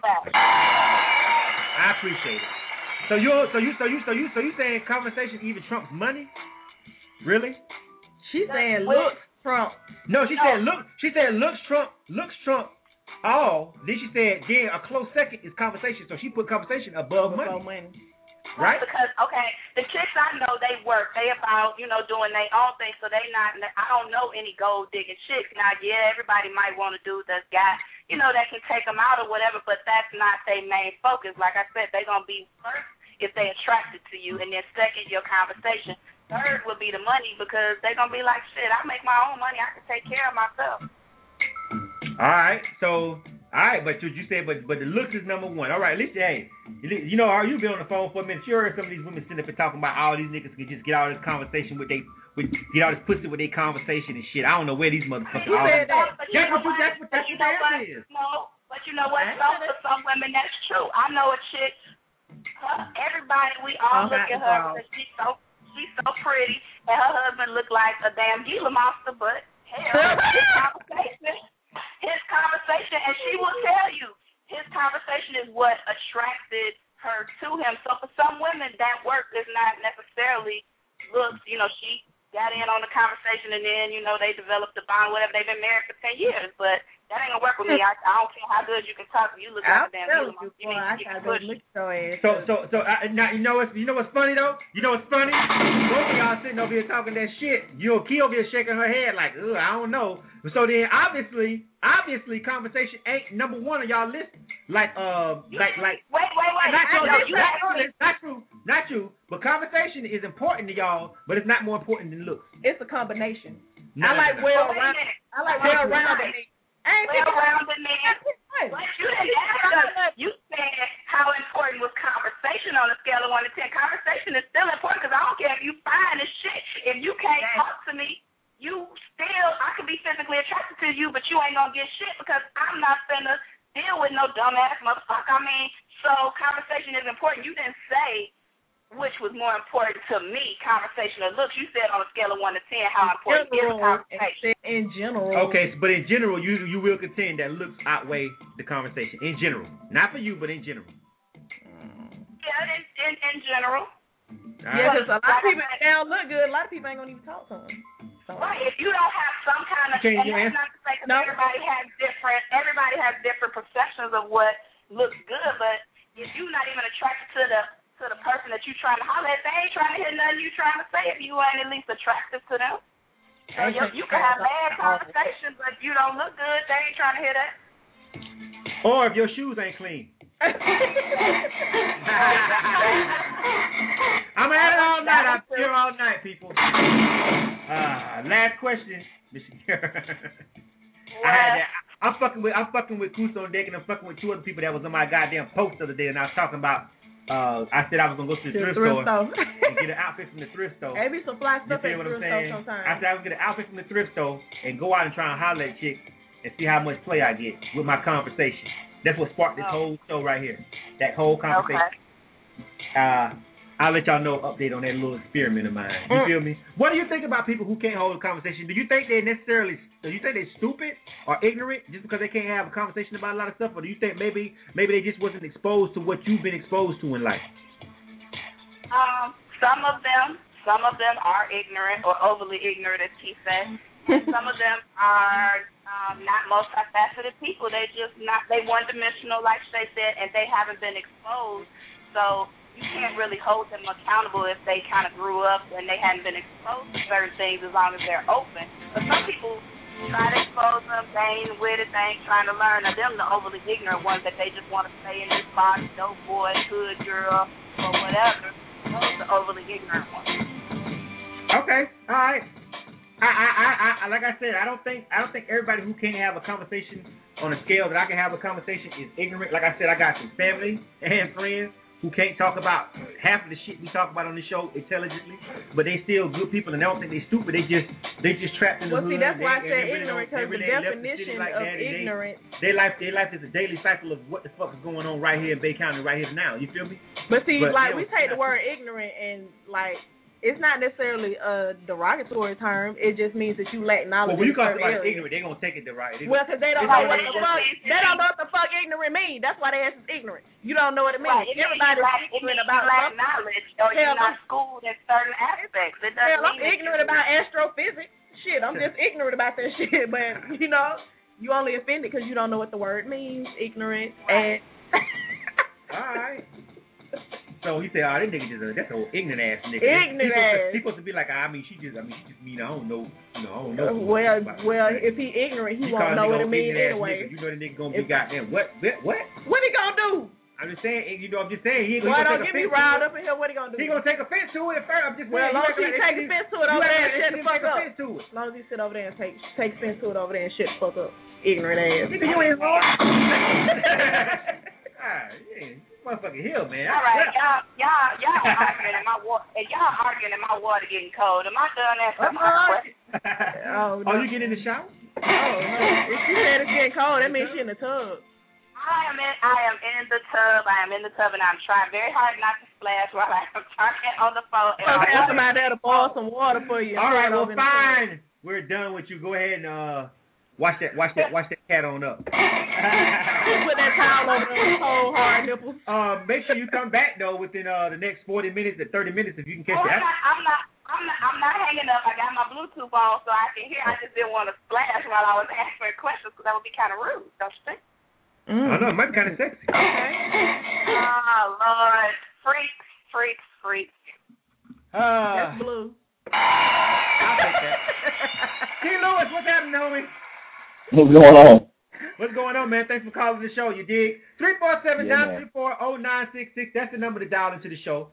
I appreciate it. So you saying conversation even trumps money? Really? She's saying looks trump. No, she said looks trump all. Then she said a close second is conversation. So she put conversation above money. Right? Because the chicks I know, they work. They about doing their own thing. So they not. I don't know any gold digging chicks. Now, everybody might want a dude that's got that can take them out or whatever. But that's not their main focus. Like I said, they're gonna be first if they attracted to you, and then second your conversation. Third would be the money because they're gonna be like, shit, I make my own money. I can take care of myself. All right, but you said, but the looks is number one. All right, listen, hey, you've been on the phone for a minute. You heard some of these women sitting up and talking about all these niggas can just get all this conversation get all this pussy with their conversation and shit. I don't know where these motherfuckers are. That's what the answer is. No, but you know what? For some women, that's true. I know a chick. Everybody, we all look at her because she's so pretty, and her husband look like a damn Gila monster. But hell, his conversation, and she will tell you, his conversation is what attracted her to him. So for some women, that work is not necessarily looks. She got in on the conversation, and then they developed a bond. Whatever, they've been married for 10 years, but that ain't gonna work with me. I don't care how good you can talk. You look like a damn Gila monster. You need to get pushed. Now you know what's funny though? You know what's funny? Both of y'all sitting over here talking that shit. Key over here shaking her head like, I don't know. So then obviously conversation ain't number one on y'all list. Wait. Not true. But conversation is important to y'all, but it's not more important than looks. It's a combination. I like well-rounded. Well-rounded man. But you didn't ask. You said how important was conversation on a scale of 1 to 10. Conversation is still important because I don't care if you fine as shit. If you can't talk to me, I could be physically attracted to you, but you ain't gonna get shit because I'm not finna deal with no dumbass motherfucker. So conversation is important. You didn't say which was more important to me, conversation or looks. You said on a scale of 1 to 10 how important is conversation. In general. Okay, but in general, you will contend that looks outweigh the conversation. In general. Not for you, but in general. Yeah, in general. Because a lot of people now look good. A lot of people ain't gonna even talk to them. So. Right. If you don't have some kind of, and that's not to say because everybody has different perceptions of what looks good. But if you're not even attracted to the person that you're trying to holler at, they ain't trying to hear nothing you trying to say if you ain't at least attractive to them. So you can have bad conversations, but if you don't look good, they ain't trying to hear that. Or if your shoes ain't clean. I'm at it all night. I'm here all night, people. Last question, Mr. I'm fucking with Kuso and Dick, and I'm fucking with 2 other people that was on my goddamn post the other day, and I was talking about. I said I was gonna go to the thrift store and get an outfit from the thrift store. Maybe some fly stuff at the thrift store sometimes. I said I was gonna get an outfit from the thrift store and go out and try and holler at chick and see how much play I get with my conversation. That's what sparked this whole show right here. That whole conversation. Okay. I'll let y'all know update on that little experiment of mine. You feel me? What do you think about people who can't hold a conversation? Do you think they're stupid or ignorant just because they can't have a conversation about a lot of stuff, or do you think maybe they just wasn't exposed to what you've been exposed to in life? Some of them are ignorant or overly ignorant, as Keith said. Some of them are not multifaceted people. They one-dimensional, like they said, and they haven't been exposed. So you can't really hold them accountable if they kind of grew up and they hadn't been exposed to certain things as long as they're open. But some people try to expose them. They ain't with it. They ain't trying to learn. Now, them the overly ignorant ones that they just want to stay in this box, dope boy, hood girl, or whatever. Those are the overly ignorant ones. Okay, all right. I like I said, I don't think everybody who can't have a conversation on a scale that I can have a conversation is ignorant. Like I said, I got some family and friends who can't talk about half of the shit we talk about on the show intelligently, but they still good people and they don't think they stupid. They just trapped in the hood. Well, see, that's why I said ignorant, because the definition of ignorance. Their life is a daily cycle of what the fuck is going on right here in Bay County, right here now. You feel me? But see, we take the word ignorant and it's not necessarily a derogatory term. It just means that you lack knowledge. Well, when you call somebody ignorant, they're gonna take it derogatory. Well, because they don't know what the fuck. They don't know what the fuck ignorant means. That's why they ask us ignorant. You don't know what it means. Right. Everybody's ignorant about knowledge, or you're not schooled in certain aspects. It doesn't I'm ignorant about astrophysics. Shit, I'm just ignorant about that shit. But you only offended because you don't know what the word means. Ignorant and. All right. So he said, "Oh, that nigga that's an ignorant ass nigga." Ignorant ass. He's supposed to be like, she just mean I don't know, I don't know. Well, if he ignorant, he won't know what it means anyway. You know the nigga gonna be goddamn what? What he gonna do? I'm just saying, I'm just saying he ain't gonna take offense. Don't get me riled up in here. What he gonna do? He gonna take offense to it at first. I'm just saying. Well, as long as he take offense to it over there and shut the fuck up. As long as he sit over there and take offense to it over there and shut the fuck up. Ignorant ass. You ain't wrong. Motherfucking hill, man. All right, y'all arguing in my water. Y'all arguing in my water getting cold. Am I done answering my question? Oh, you get in the shower? Oh, if she said it's getting cold, that means she in the tub. I am in the tub. I am in the tub, and I'm trying very hard not to splash while I'm talking on the phone. Okay, I'm somebody there to boil some water for you. All right, well, fine. We're done with you. Go ahead and wash that cat on up. Put that towel over those cold hard nipples. Make sure you come back though within the next 40 minutes to 30 minutes if you can catch that. I'm not hanging up. I got my Bluetooth on so I can hear. I just didn't want to splash while I was answering questions because that would be kind of rude, don't you think? I know, it might be kind of sexy. Okay. Oh Lord, freaks. That's blue. I'll take that. T. Lewis, what's happening, homie? What's going on? What's going on, man? Thanks for calling the show. You dig? 347-934-0966. That's the number to dial into the show.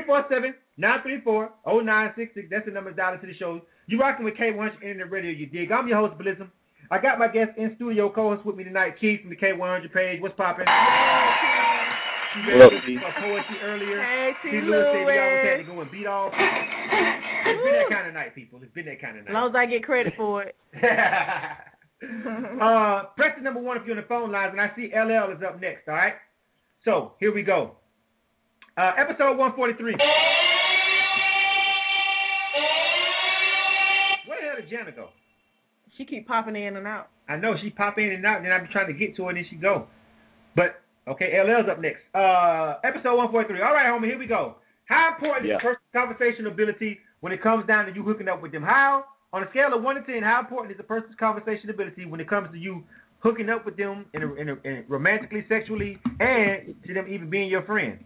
347-934-0966. That's the number to dial into the show. You rocking with K100 Internet Radio. You dig? I'm your host, Blizzum. I got my guest in studio co-host with me tonight, Keith from the K100 page. What's poppin'? She read poetry earlier. Hey, T. Lewis said we always had to go and beat off. It's been that kind of night, people. It's been that kind of night. As long as I get credit for it. Press the number 1 if you're on the phone lines, and I see LL is up next, all right? So, here we go. Episode 143. Where the hell did Jana go? She keep popping in and out. I know, she pop in and out, and then I be trying to get to her, and then she go. But, okay, LL's up next. Episode 143. All right, homie, here we go. How important is personal conversational ability when it comes down to you hooking up with them? On a scale of 1 to 10, how important is a person's conversation ability when it comes to you hooking up with them in romantically, sexually, and to them even being your friend?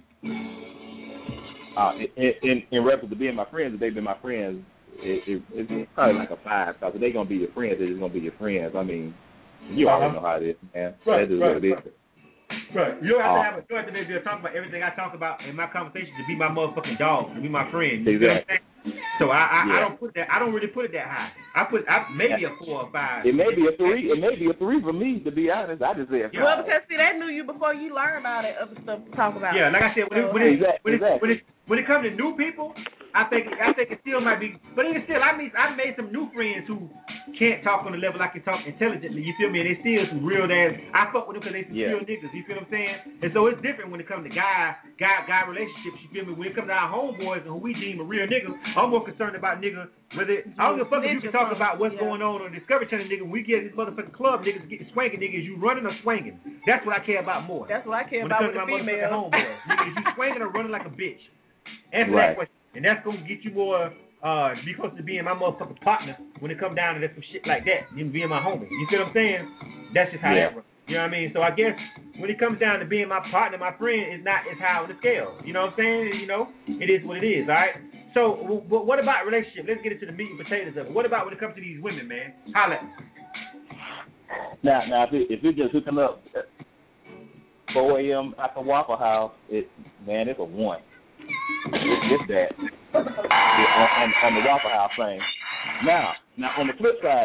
In reference to being my friends, if they've been my friends, it's probably like a 5. Because if they're going to be your friends, they're just going to be your friends. I mean, you already know how it is, man. That is what it is. Right. You don't have to be able to talk about everything I talk about in my conversation to be my motherfucking dog, to be my friend. You know what I'm saying? So I don't put that. I don't really put it that high. I maybe a 4 or 5. It may be a 3. It may be a 3 for me, to be honest. I just said 5. Well, because see, they knew you before you learned all that other stuff to talk about. Yeah, like I said, when it comes to new people, I think it still might be, but even still, I made some new friends who can't talk on the level I can talk intelligently. You feel me? And they still some real ass. I fuck with them because they some real niggas. You feel what I'm saying? And so it's different when it comes to guy relationships. You feel me? When it comes to our homeboys and who we deem a real nigga, I'm more concerned about nigga. Whether I don't give a fuck if you can talk about what's going on Discovery Channel, nigga. When we get these motherfucking club niggas getting swinging, niggas, you running or swinging. That's what I care about more. That's what I care about with the female homeboys. Nigga, if you swinging or running like a bitch. Answer that question. And that's going to get you more, be close to being my motherfucking partner when it come down to some shit like that, than being my homie. You see what I'm saying? That's just how that works. You know what I mean? So I guess when it comes down to being my partner, my friend, it's high on the scale. You know what I'm saying? You know, it is what it is, all right? So what about relationship? Let's get into the meat and potatoes of it. What about when it comes to these women, man? Holla. Now, if you're just hooking up at 4 a.m. at the Waffle House, it's a 1. It's that on the Waffle House thing. Now on the flip side,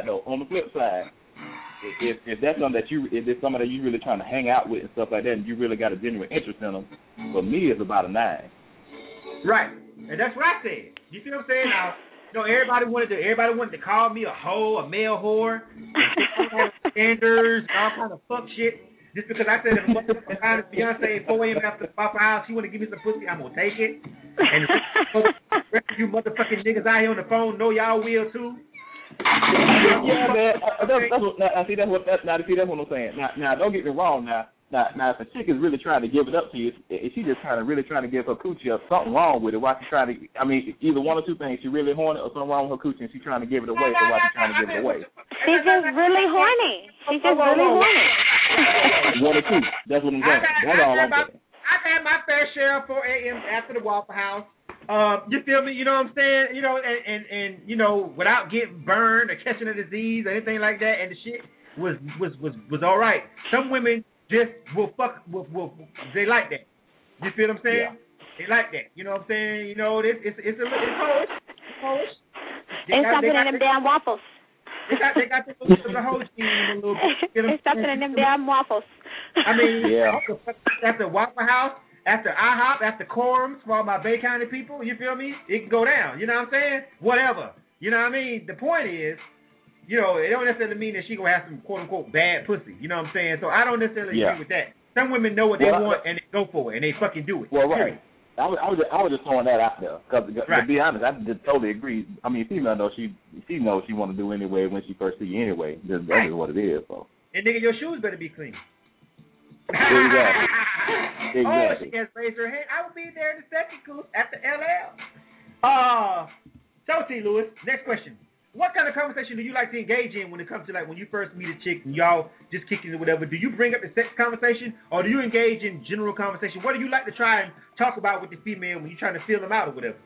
if that's something if it's somebody that you really trying to hang out with and stuff like that, and you really got a genuine interest in them, for me it's about a 9. Right, and that's what I said. You see what I'm saying? Now, you know, everybody wanted to call me a hoe, a male whore, standards, all kind of fuck shit. Just because I said if Beyonce at 4 a.m. after the Waffle House, she want to give me some pussy, I'm going to take it. And the rest of you motherfucking niggas out here on the phone know y'all will too. Yeah, man. That's what I'm saying. Now, don't get me wrong. Now, if a chick is really trying to give it up to you, if she just really trying to give her coochie up, something wrong with it. Why she trying to? I mean, either one or two things. She really horny, or something wrong with her coochie, and she trying to give it away. So why she trying to give it away? She's just really horny. She's just really horny. One or two. That's what I'm saying. That's all I'm saying. I've had my fair share of 4 a.m. after the Waffle House. You feel me? You know what I'm saying? You know, and you know, without getting burned or catching a disease or anything like that, and the shit was all right. Some women just will they like that. You feel what I'm saying? Yeah. They like that. You know what I'm saying? You know, it's Polish. It's something in them damn waffles. They got the whole team a little bit. It's something in them damn waffles. I mean, after Waffle House, after IHOP, after Quorums for all my Bay County people, you feel me? It can go down. You know what I'm saying? Whatever. You know what I mean? The point is, you know, it don't necessarily mean that she gonna have some quote unquote bad pussy. You know what I'm saying? So I don't necessarily agree with that. Some women know what they want and they go for it and they fucking do it. Well, right. I was just throwing that out there because to be honest, I just totally agree. I mean, female knows she knows she want to do anyway when she first see you anyway. That is what it is. So. And nigga, your shoes better be clean. Exactly. Oh, she has raised her hand. I will be there in a second, Goose, after LL. So T. Lewis, next question. What kind of conversation do you like to engage in when it comes to like when you first meet a chick and y'all just kicking it or whatever? Do you bring up the sex conversation or do you engage in general conversation? What do you like to try and talk about with the female when you're trying to feel them out or whatever?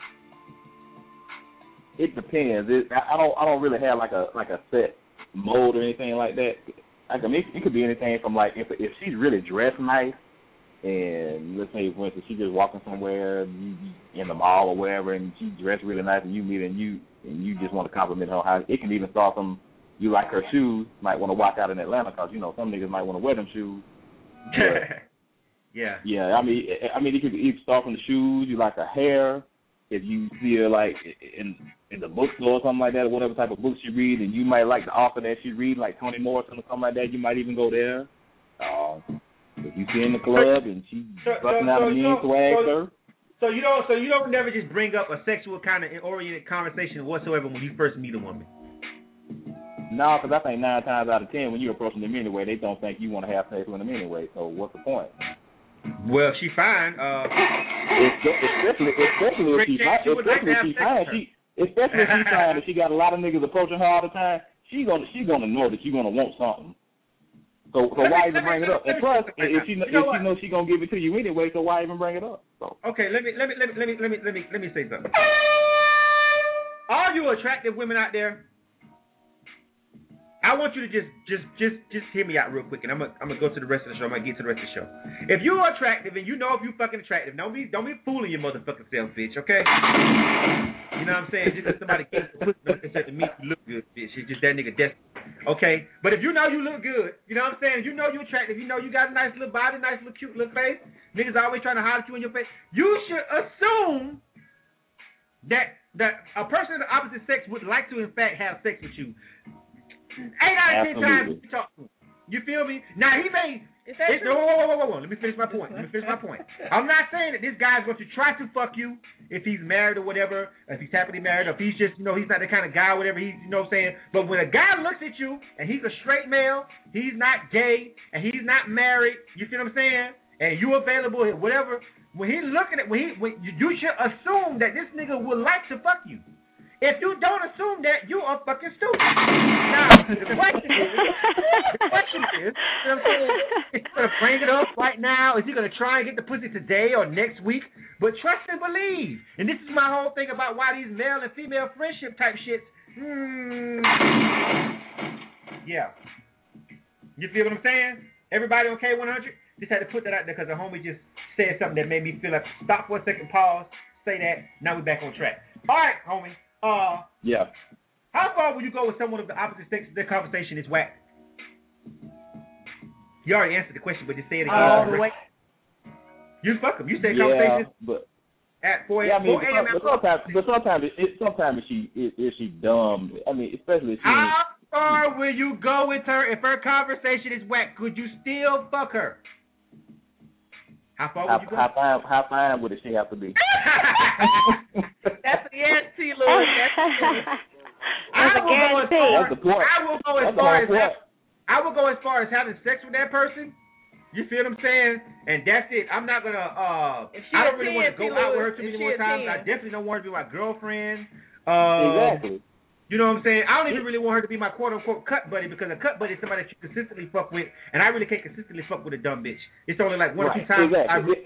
It depends. I don't really have like a set mode or anything like that. Like, I mean, it could be anything from like if she's really dressed nice and let's say for instance she's just walking somewhere in the mall or wherever and she's dressed really nice and you meet and you just want to compliment her. How it can even start from you like her shoes, might want to walk out in Atlanta because you know some niggas might want to wear them shoes. Yeah. Yeah. I mean, it could even start from the shoes. You like her hair. If you see her like in the bookstore or something like that, or whatever type of book she read, and you might like the author that she read, like Toni Morrison or something like that, you might even go there. If you see in the club and she's busting out a mean swag, sir. So you don't never just bring up a sexual kind of oriented conversation whatsoever when you first meet a woman. No, because I think 9 times out of 10 when you're approaching them anyway, they don't think you want to have sex with them anyway. So what's the point? Well, she fine. Especially if she's fine. Especially if she's fine. If she got a lot of niggas approaching her all the time, she gonna know that you're gonna want something. So why even bring it up? And plus, if she knows she's gonna give it to you anyway, so why even bring it up? So. Okay, let me say something. All you attractive women out there, I want you to just hear me out real quick, and I'm gonna go to the rest of the show. I'm gonna get to the rest of the show. If you're attractive and you know if you fucking attractive, don't be fooling your motherfucking self, bitch. Okay? You know what I'm saying? Just because somebody gets the pussy don't necessarily mean you look good, bitch. It's just that nigga desperate. Okay? But if you know you look good, you know what I'm saying? You know you attractive. You know you got a nice little body, nice little cute little face. Niggas always trying to holler at you in your face. You should assume that a person of the opposite sex would like to, in fact, have sex with you. 8 out of 10 times you talk to him. You feel me? Now, he may... Whoa. Let me finish my point. I'm not saying that this guy's going to try to fuck you if he's married or whatever, if he's happily married, or if he's just, he's not the kind of guy, whatever, he's, what I'm saying. But when a guy looks at you and he's a straight male, he's not gay, and he's not married, you see what I'm saying? And you available, whatever, when he's looking at, you should assume that this nigga would like to fuck you. If you don't assume that, you are fucking stupid. Now, the question is, you know what I'm saying? Is he going to bring it up right now? Is he going to try and get the pussy today or next week? But trust and believe. And this is my whole thing about why these male and female friendship type shits. Yeah. You feel what I'm saying? Everybody on K100? Just had to put that out there because a homie just said something that made me feel like, stop for a second, pause, say that, now we're back on track. All right, homie. Yeah. How far would you go with someone of the opposite sex if their conversation is whack? You already answered the question, but just say it again. You fuck them. You said conversation. But at 4 a.m. But sometimes if she dumb. I mean, especially if she. How far will you go with her if her conversation is whack? Could you still fuck her? How far would you go? How fine would she have to be? That's the yes, T. Lewis. I will go as far as having sex with that person. You feel what I'm saying? And that's it. I'm not gonna. I don't really want to go out with her too many more times. I definitely don't want her to be my girlfriend. Exactly. You know what I'm saying? I don't even really want her to be my quote-unquote cut buddy because a cut buddy is somebody that you consistently fuck with, and I really can't consistently fuck with a dumb bitch. It's only like one or two times. Exactly.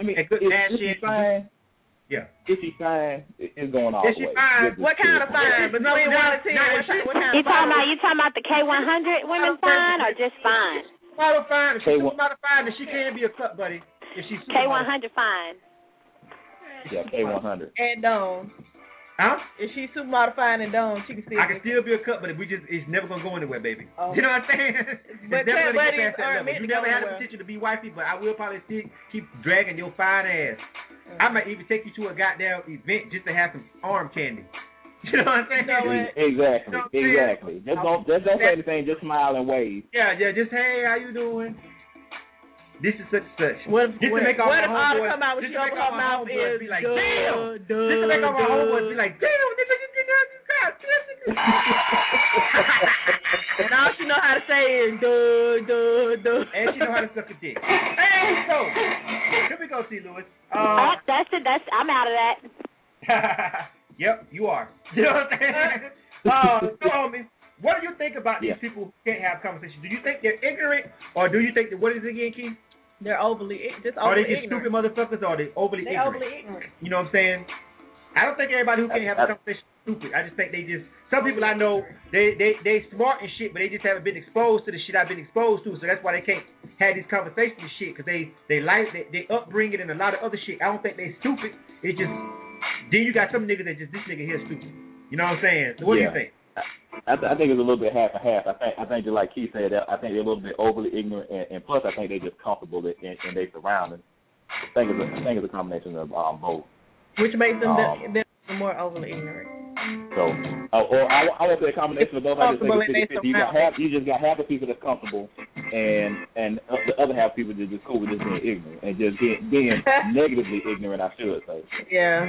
Yeah. If she's fine, it's going all the way. Fine, what kind of fine? Between 1 and 10, what kind of fine? You talking about the K100 women fine or just fine? Model fine. If she's super fine, then she can be a cut buddy. If she's K100 fine. Yeah, K100. And huh? If she's super modified and dumb, she can still. I can still be a cut, but it's never gonna go anywhere, baby. Oh. You know what I'm saying? But never gonna get past that level. You never had the potential to be wifey, but I will probably still keep dragging your fine ass. I might even take you to a goddamn event just to have some arm candy. You know what I'm saying? Exactly. Just don't say anything. Just smile and wave. Yeah. Just hey, how you doing? This is such and such. What if all come out with trouble her mouth is be like, damn. Just to make all my homeboys be like, damn, this is and all she know how to say is duh. And she know how to suck a dick. Hey, so here we go, T. Lewis. That's it. I'm out of that. Yep, you are. You know what I'm saying? So, homie, what do you think about these people who can't have conversations? Do you think they're ignorant, or do you think that, what is it again, Keith? They're overly ignorant. Are they just stupid motherfuckers, or are they overly ignorant? You know what I'm saying? I don't think everybody who can't have a conversation is stupid. I just think some people I know, they smart and shit, but they just haven't been exposed to the shit I've been exposed to, so that's why they can't have these conversations and shit, because they upbringing and a lot of other shit. I don't think they stupid. It's just, then you got some niggas that just, this nigga here stupid. You know what I'm saying? So what do you think? I think it's a little bit half and half. I think just like Keith said, I think they're a little bit overly ignorant, and plus I think they're just comfortable in their surroundings. I think it's a combination of both. Which makes them more overly ignorant. So, or I would say a combination of both. I just think you just got half the people that's comfortable, and the other half of people that just cool with just being ignorant and just being negatively ignorant. I should say. Yeah.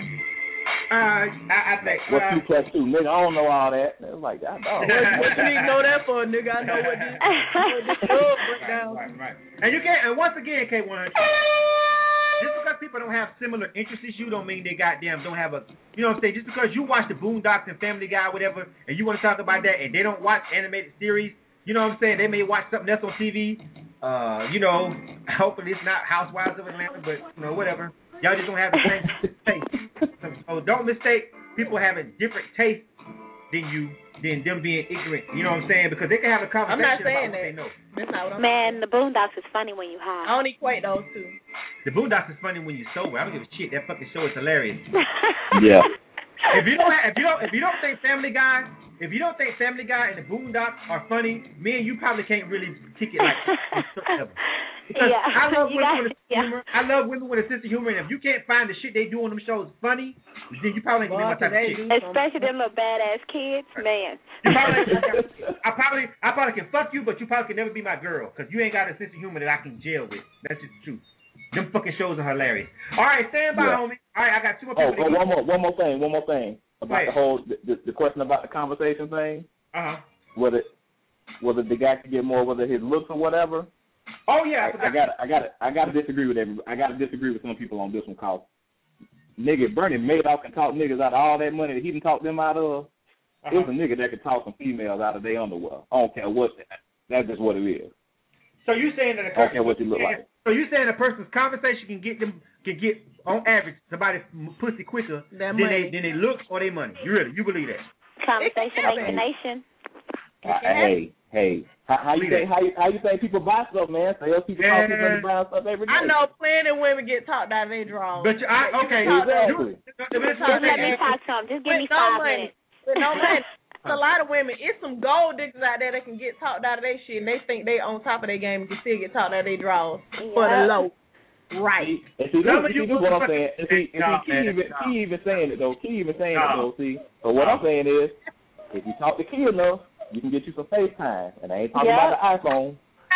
I think. What's 2 plus 2, nigga? I don't know all that. It's like I know. What you need to know that for, nigga? I know what this breakdown. Right. And you can't. And once again, K100. Just because people don't have similar interests as you don't mean they goddamn don't have a, you know what I'm saying? Just because you watch the Boondocks and Family Guy, whatever, and you want to talk about that, and they don't watch animated series, you know what I'm saying? They may watch something else on TV. You know, hopefully it's not Housewives of Atlanta, but you know, whatever. Y'all just don't have the same taste. So don't mistake people having different tastes than them being ignorant. You know what I'm saying? Because they can have a conversation. I'm not saying about that. What they know. That's not what I'm saying. The Boondocks is funny when you high. I don't equate those two. The Boondocks is funny when you're sober. I don't give a shit. That fucking show is hilarious. Yeah. If you don't think Family Guy if you don't think Family Guy and the Boondocks are funny, me and you probably can't really kick it like that. Because I love women with a sense of humor. I love women with a sense of humor, and if you can't find the shit they do on them shows funny, then you probably ain't gonna be my type of chick. Especially them little badass kids, man. I probably can fuck you, but you probably can never be my girl, because you ain't got a sense of humor that I can jail with. That's just the truth. Them fucking shows are hilarious. All right, stand by, homie. All right, I got 2 more people. One more thing about the whole the question about the conversation thing. Whether the guy can get more, whether his looks or whatever. Oh yeah, I got to disagree with everybody. I got to disagree with some people on this one, cause nigga Bernie Madoff can talk niggas out of all that money that he can talk them out of. It's a nigga that can talk some females out of their underwear. I don't care what. That's just what it is. So you saying that I don't care what you look like. So you saying a person's conversation can get on average somebody's pussy quicker than they look or their money. You believe that? Conversation make the nation. Hey, how you think people buy stuff, man? Sales people talk to them buying stuff every day. I know plenty of women get talked out of their drawers. But exactly. Let me talk to them. Just give me 5 minutes. With no money. A lot of women, it's some gold diggers out there that can get talked out of their shit, and they think they on top of their game and can still get talked out of their drawers for the low. Right. And see, this is what I'm saying. And see, Key even saying it though. See, so what I'm saying is, if you talk to Key enough, you can get you some FaceTime, and I ain't talking about the iPhone.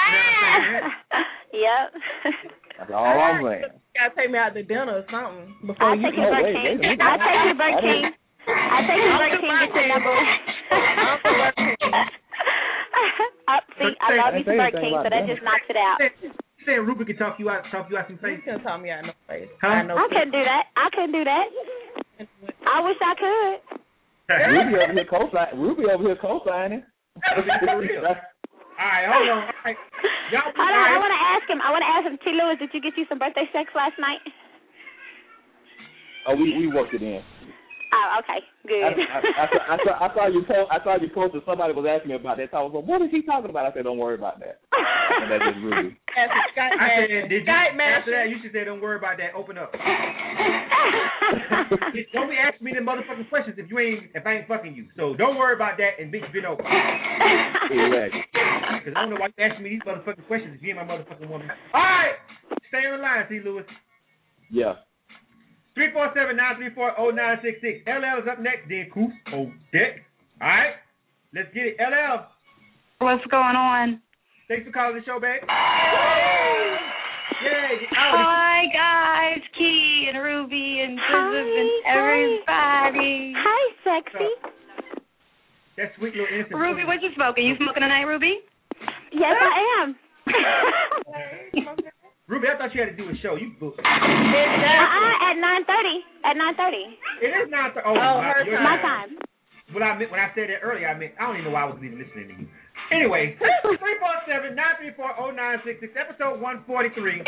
Yep. That's all I'm saying. You gotta take me out to dinner or something before I'll take you to Burger King. I'll take you to Burger King. I'll take you to Burger King. Get your number. See, I love you to Burger King, so that just knocks it out. You saying Ruby can talk you out some face? He can talk me out in the face. Huh? I couldn't do that. I I wish I could. Ruby over here co-signing. All right, hold on. All right. I want to ask him. T. Lewis, did you get you some birthday sex last night? Oh, we worked it in. Oh, okay, good. I saw you posted. Somebody was asking me about that. So I was like, "What is he talking about?" I said, "Don't worry about that." And that's just Ruby. I said, "Did you?" After that, you should say, "Don't worry about that. Open up." Don't be asking me them motherfucking questions if I ain't fucking you. So don't worry about that and bitch been open. Exactly. Because I don't know why you asking me these motherfucking questions if you ain't my motherfucking woman. All right, stay on the line, T. Lewis. Yeah. 347-934-0966. LL is up next, then Coop on deck. All right, let's get it. LL. What's going on? Thanks for calling the show, babe. Yay. Hi, guys. Key and Ruby and Joseph and everybody. Hi, sexy. That sweet little innocent. Ruby, what you smoking? You smoking tonight, Ruby? Yes, I am. Ruby, I thought you had to do a show. You booked. At 9:30. At 9:30. It is 9:30. Oh, my time. When I said that earlier, I don't even know why I was even listening to you. Anyway, 347-934-0966, episode 143.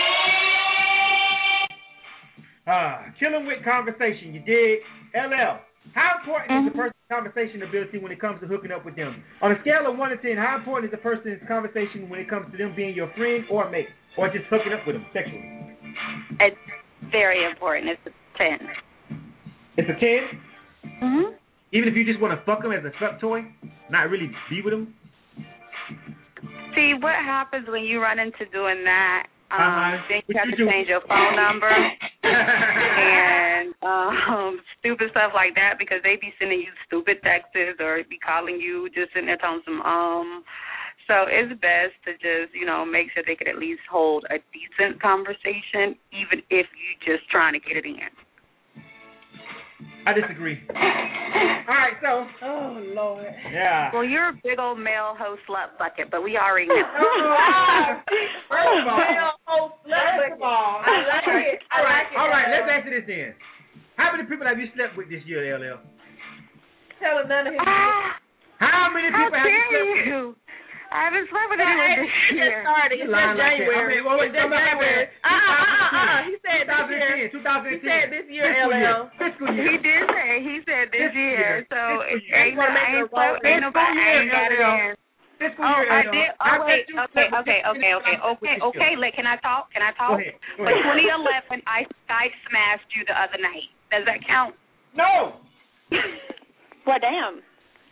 Killing with conversation. You dig? LL, how important is a person's conversation ability when it comes to hooking up with them? On a scale of 1 to 10, how important is a person's conversation when it comes to them being your friend or mate? Or just hooking up with them sexually? It's very important. It's a 10. It's a 10? Mm-hmm. Even if you just want to fuck them as a fuck toy? Not really be with them? See, what happens when you run into doing that, then you have to change your phone number and stupid stuff like that because they be sending you stupid texts or be calling you just sitting there telling some So it's best to just, make sure they could at least hold a decent conversation, even if you're just trying to get it in. I disagree. All right, so. Oh, Lord. Yeah. Well, you're a big old male host slut bucket, but we already know. First of all, I like it. All right, let's answer this then. How many people have you slept with this year, LL? Tell him none of his How many people have you slept with? I haven't slept with anyone this year. It's January. He said this year. 2010. He said this year, LL. Fiscal year. He did say. He said this year. So I ain't got it in. Fiscal year. I did. Oh, wait. Okay. Can I talk? Go ahead. For 2011, I Skype smashed you the other night. Does that count? No. Well, damn.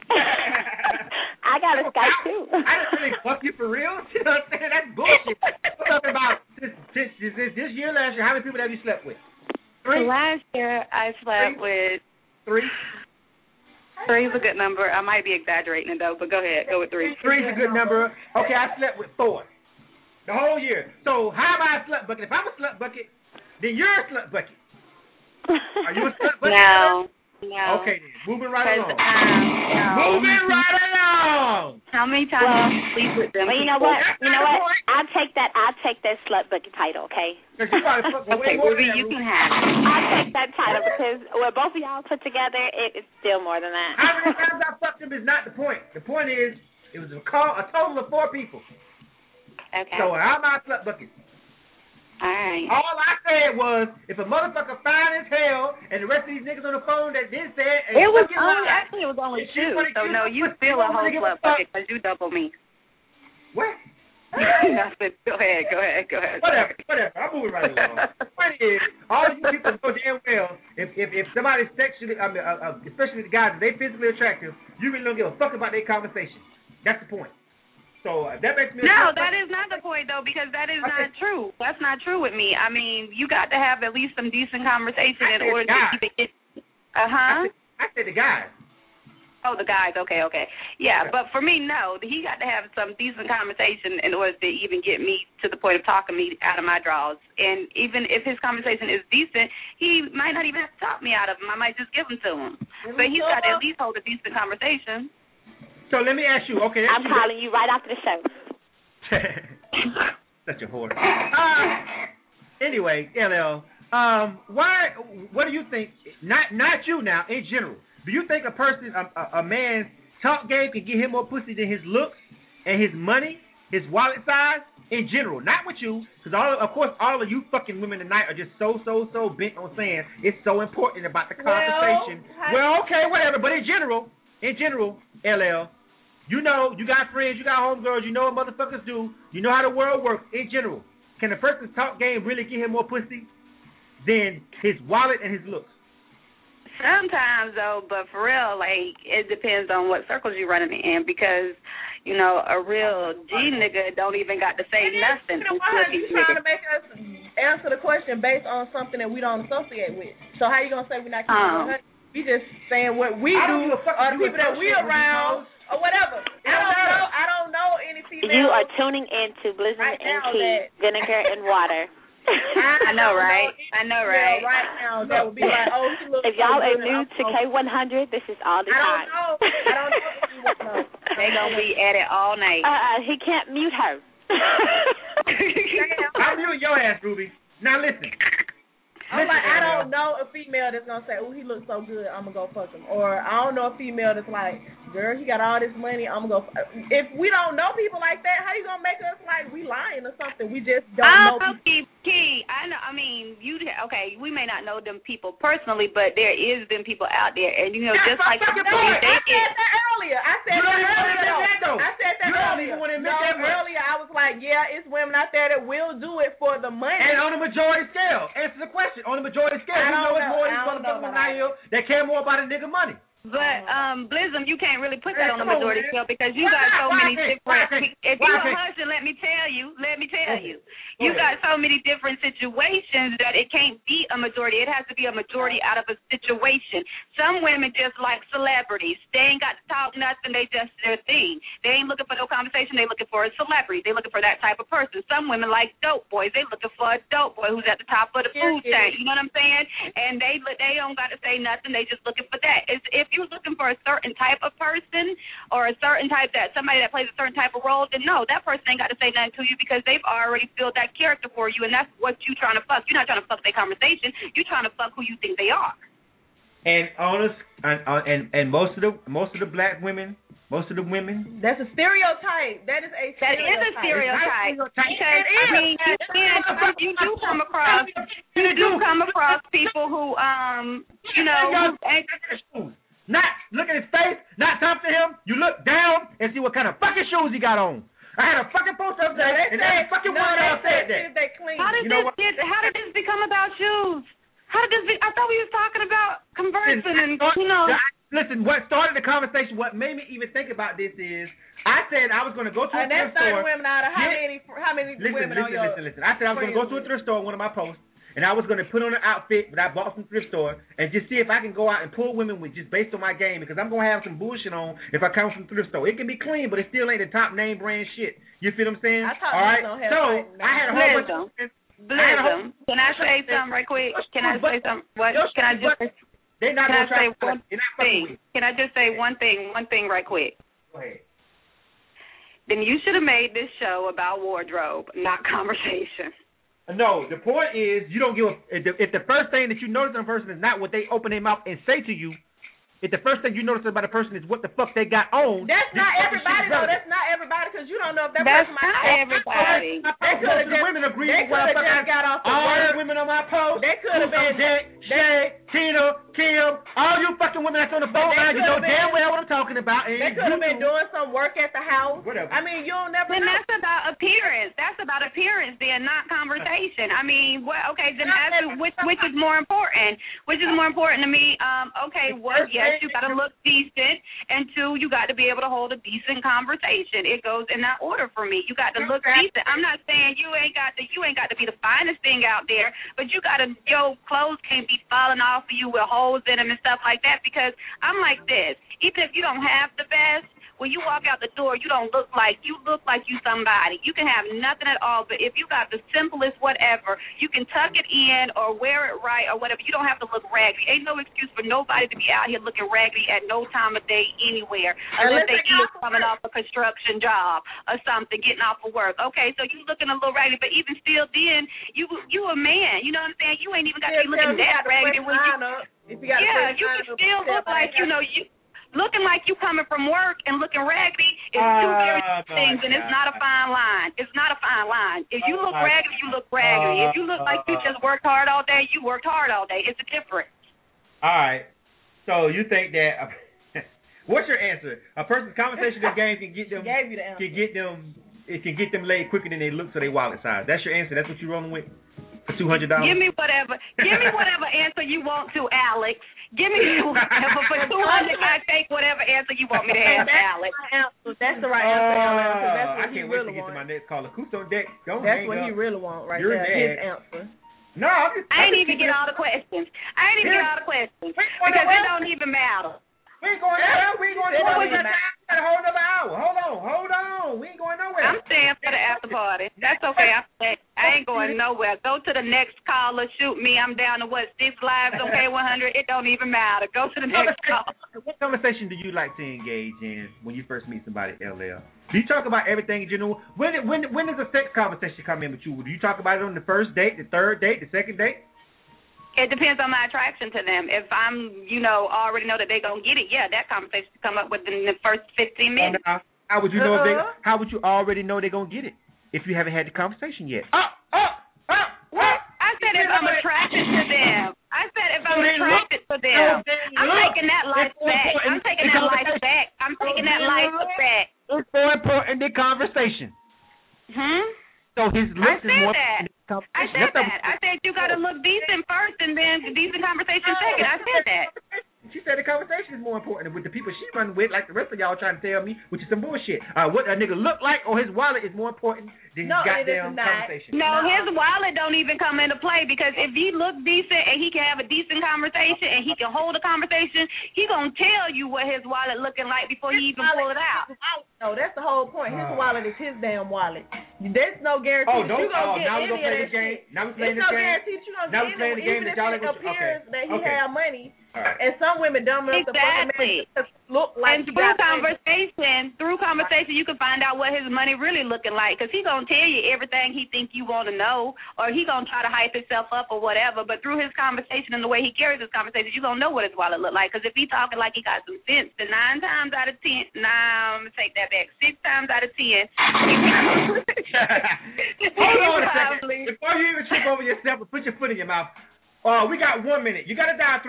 I got a Skype too. I didn't really fuck you for real. You know what I'm saying? That's bullshit. We're talking about this year, last year. How many people have you slept with? 3? Last year I slept with 3. 3 is a good number. I might be exaggerating it though, but go ahead. Go with 3. 3 is a good number. Okay, I slept with 4 the whole year. So how am I a slut bucket? If I'm a slut bucket, then you're a slut bucket. Are you a slut bucket? No. Okay, then. Moving right along. Moving right along. How many times do you sleep with them? Well, you know what? I'll take that slut bucket title, okay? Okay, Ruby, you can have it. I'll take that title because when both of y'all put together, it's still more than that. How many times I fucked him is not the point. The point is, it was a total of 4 people. Okay. So how am I a slut bucket? All right. All I said was, if a motherfucker fine as hell, and the rest of these niggas on the phone that did say it, it was only 2. So no, you feel a whole slut bucket because you double me. What? Nothing. Go ahead. Whatever. I'm moving right along. The point is, all you people know damn well, if somebody's sexually, especially the guys, if they physically attractive, you really don't give a fuck about their conversation. That's the point. So that makes me. No, that is not the point though, because that is not true. That's not true with me. I mean, you got to have at least some decent conversation in order to keep it. I said the guys. Oh, the guys. Okay. Yeah, but for me, no. He got to have some decent conversation in order to even get me to the point of talking me out of my draws. And even if his conversation is decent, he might not even have to talk me out of them. I might just give them to him. But he's got to at least hold a decent conversation. So let me ask you. Okay, I'm calling you right after the show. Such a whore. Anyway, LL, what do you think? Not you now. In general, do you think a man's talk game can get him more pussy than his looks and his money, his wallet size? In general, not with you, because all of you fucking women tonight are just so bent on saying it's so important about the conversation. Well, okay, whatever. But in general, LL, you know, you got friends, you got homegirls, you know what motherfuckers do, you know how the world works. In general, can a person's talk game really get him more pussy than his wallet and his looks? Sometimes, though, but for real, like, it depends on what circles you're running in because, you know, a real G nigga don't even got to say nothing. You trying to make us answer the question based on something that we don't associate with. So how you going to say we're not keeping it? We just saying what we do, or the people that we around, or whatever. I don't know any female. You are tuning in to Blizzard and Key, Vinegar and Water. I know, right? Yeah, right now, that would be like, oh, she looks if y'all so are new to K100, this is all the time. I don't know. They gonna be at it all night. He can't mute her. I'm muting your ass, Ruby. Now listen. I'm like, I don't know a female that's gonna say, oh, he looks so good, I'm gonna go fuck him. Or I don't know a female that's like, girl, he got all this money, I'm gonna go if we don't know people like that, how you gonna make us like we lying or something? We just don't know people. Key, I know. I mean, we may not know them people personally, but there is them people out there, and you know, just like I said that earlier. I said that earlier. Earlier, I was like, yeah, it's women out there that will do it for the money. And on a majority scale, answer the question. On a majority scale, you know it's more than motherfuckers out here that care more about a nigga money. But Blizzum, you can't really put that on the majority scale because you got so many different. If you hush and let me tell you, you got so many different situations that it can't be a majority. It has to be a majority out of a situation. Some women just like celebrities. They ain't got to talk nothing. They just their thing. They ain't looking for no conversation. They looking for a celebrity. They looking for that type of person. Some women like dope boys. They looking for a dope boy who's at the top of the food chain. You know what I'm saying? And they don't got to say nothing. They just looking for that. If you're looking for a certain type of person or a certain type somebody that plays a certain type of role, then no, that person ain't got to say nothing to you because they've already filled that character for you, and that's what you trying to fuck. You're not trying to fuck their conversation. You're trying to fuck who you think they are. And and most of the black women, most of the women. That's a stereotype. That is a stereotype. Because I mean, you do come across people who not look at his face, not talk to him. You look down and see what kind of fucking shoes he got on. I had a fucking poster up there, and that fucking one else said that. How did this become about shoes? I thought we was talking about conversing and listen. What started the conversation? What made me even think about this is I said I was going to go to a thrift store. And that's 30 women out of how many women on your? Listen. I said I was going to go to a thrift store. One of my posts. And I was going to put on an outfit that I bought from the thrift store and just see if I can go out and pull women with just based on my game because I'm going to have some bullshit on if I come from the thrift store. It can be clean, but it still ain't the top name brand shit. You feel what I'm saying? All right. So I had a whole bunch of Blizzum. Can I say something right quick? Can I say something? What? Can I just say? They're not going to try one thing. Can I just say one thing right quick? Go ahead. Then you should have made this show about wardrobe, not conversation. No, the point is you don't give if the first thing that you notice in a person is not what they open their mouth and say to you, if the first thing you notice about a person is what the fuck they got on. That's not everybody though. That's not everybody because you don't know if that person might. That's not everybody. They could have just women agree with what I got off the all the women on my post. They could have been Shay, Tina, Kim, all you fucking women that's on the phone line. You know damn well what I'm talking about. They could have been doing some work at the house. Whatever. I mean, you'll never. Then know. that's about appearance. That's about appearance, then, not conversation. I mean, well, okay, then that's which is more important? Which is more important to me? Okay, well, yes, you got to look decent, and two, you got to be able to hold a decent conversation. It goes in that order for me. You got to look decent. I'm not saying you ain't got to be the finest thing out there, but you got to, your clothes can't be falling off of you with holes in them and stuff like that, because I'm like this. Even if you don't have the best, when you walk out the door, you look like you somebody. You can have nothing at all, but if you got the simplest whatever, you can tuck it in or wear it right or whatever. You don't have to look raggedy. Ain't no excuse for nobody to be out here looking raggedy at no time of day anywhere, unless they either coming off a construction job or something, getting off of work. Okay, so you looking a little raggedy, but even still then, you a man. You know what I'm saying? You ain't even got to be looking that raggedy when you can still look like, you looking like you coming from work and looking raggedy is two very things, and it's not a fine line. It's not a fine line. If you look raggedy, you look raggedy. If you look like you just worked hard all day, you worked hard all day. It's a difference. All right. So you think that what's your answer? A person's conversation in the game can get them it can get them laid quicker than they look to their wallet size. That's your answer. That's what you're rolling with for $200. Give me whatever answer you want to, Alex. Give me whatever. For $200, I take whatever answer you want me to have, Alex. That's the right answer, Alex. That's what he really wants. I can't wait to get to my next caller. Who's on deck? That's what he really wants right there. His answer. No, I ain't even get all the questions. Because it don't even matter. We ain't going nowhere. We got a whole another hour. Hold on. We ain't going nowhere. I'm staying for the after party. That's okay. I ain't going nowhere. Go to the next caller. Shoot me. I'm down to 6 lives. Okay, 100. It don't even matter. Go to the next caller. What conversation do you like to engage in when you first meet somebody, LL? Do you talk about everything in general? When does a sex conversation come in with you? Do you talk about it on the first date, the third date, the second date? It depends on my attraction to them. If I'm, already know that they're going to get it, yeah, that conversation come up within the first 15 minutes. How would you know how would you already know they're going to get it if you haven't had the conversation yet? What? I said if I'm attracted to them. I'm taking that life back. I'm taking that life back. It's more important than conversation. So his looks is more important than conversation. I said that. I said you got to look decent first and then the decent conversation second. I said that. She said the conversation is more important with the people she run with, like the rest of y'all trying to tell me, which is some bullshit. What a nigga look like or his wallet is more important than his goddamn conversation. No, his wallet don't even come into play, because if he look decent and he can have a decent conversation and he can hold a conversation, he gonna tell you what his wallet looking like before he even pull it out. No, that's the whole point. His wallet is his damn wallet. There's no guarantee now we're gonna play this game. Now we're playing this game. Guarantee you gonna get it, even if it appears that he have money. Right. And some women dumb enough to look like. And through conversation, you can find out what his money really looking like, because he gonna tell you everything he think you want to know, or he gonna try to hype himself up or whatever. But through his conversation and the way he carries his conversation, you gonna know what his wallet look like. Because if he talking like he got some sense, then 9 times out of 10, I'm gonna take that back. 6 times out of 10. Hold on a second. Before you even trip over yourself and put your foot in your mouth. We got 1 minute. You got to dial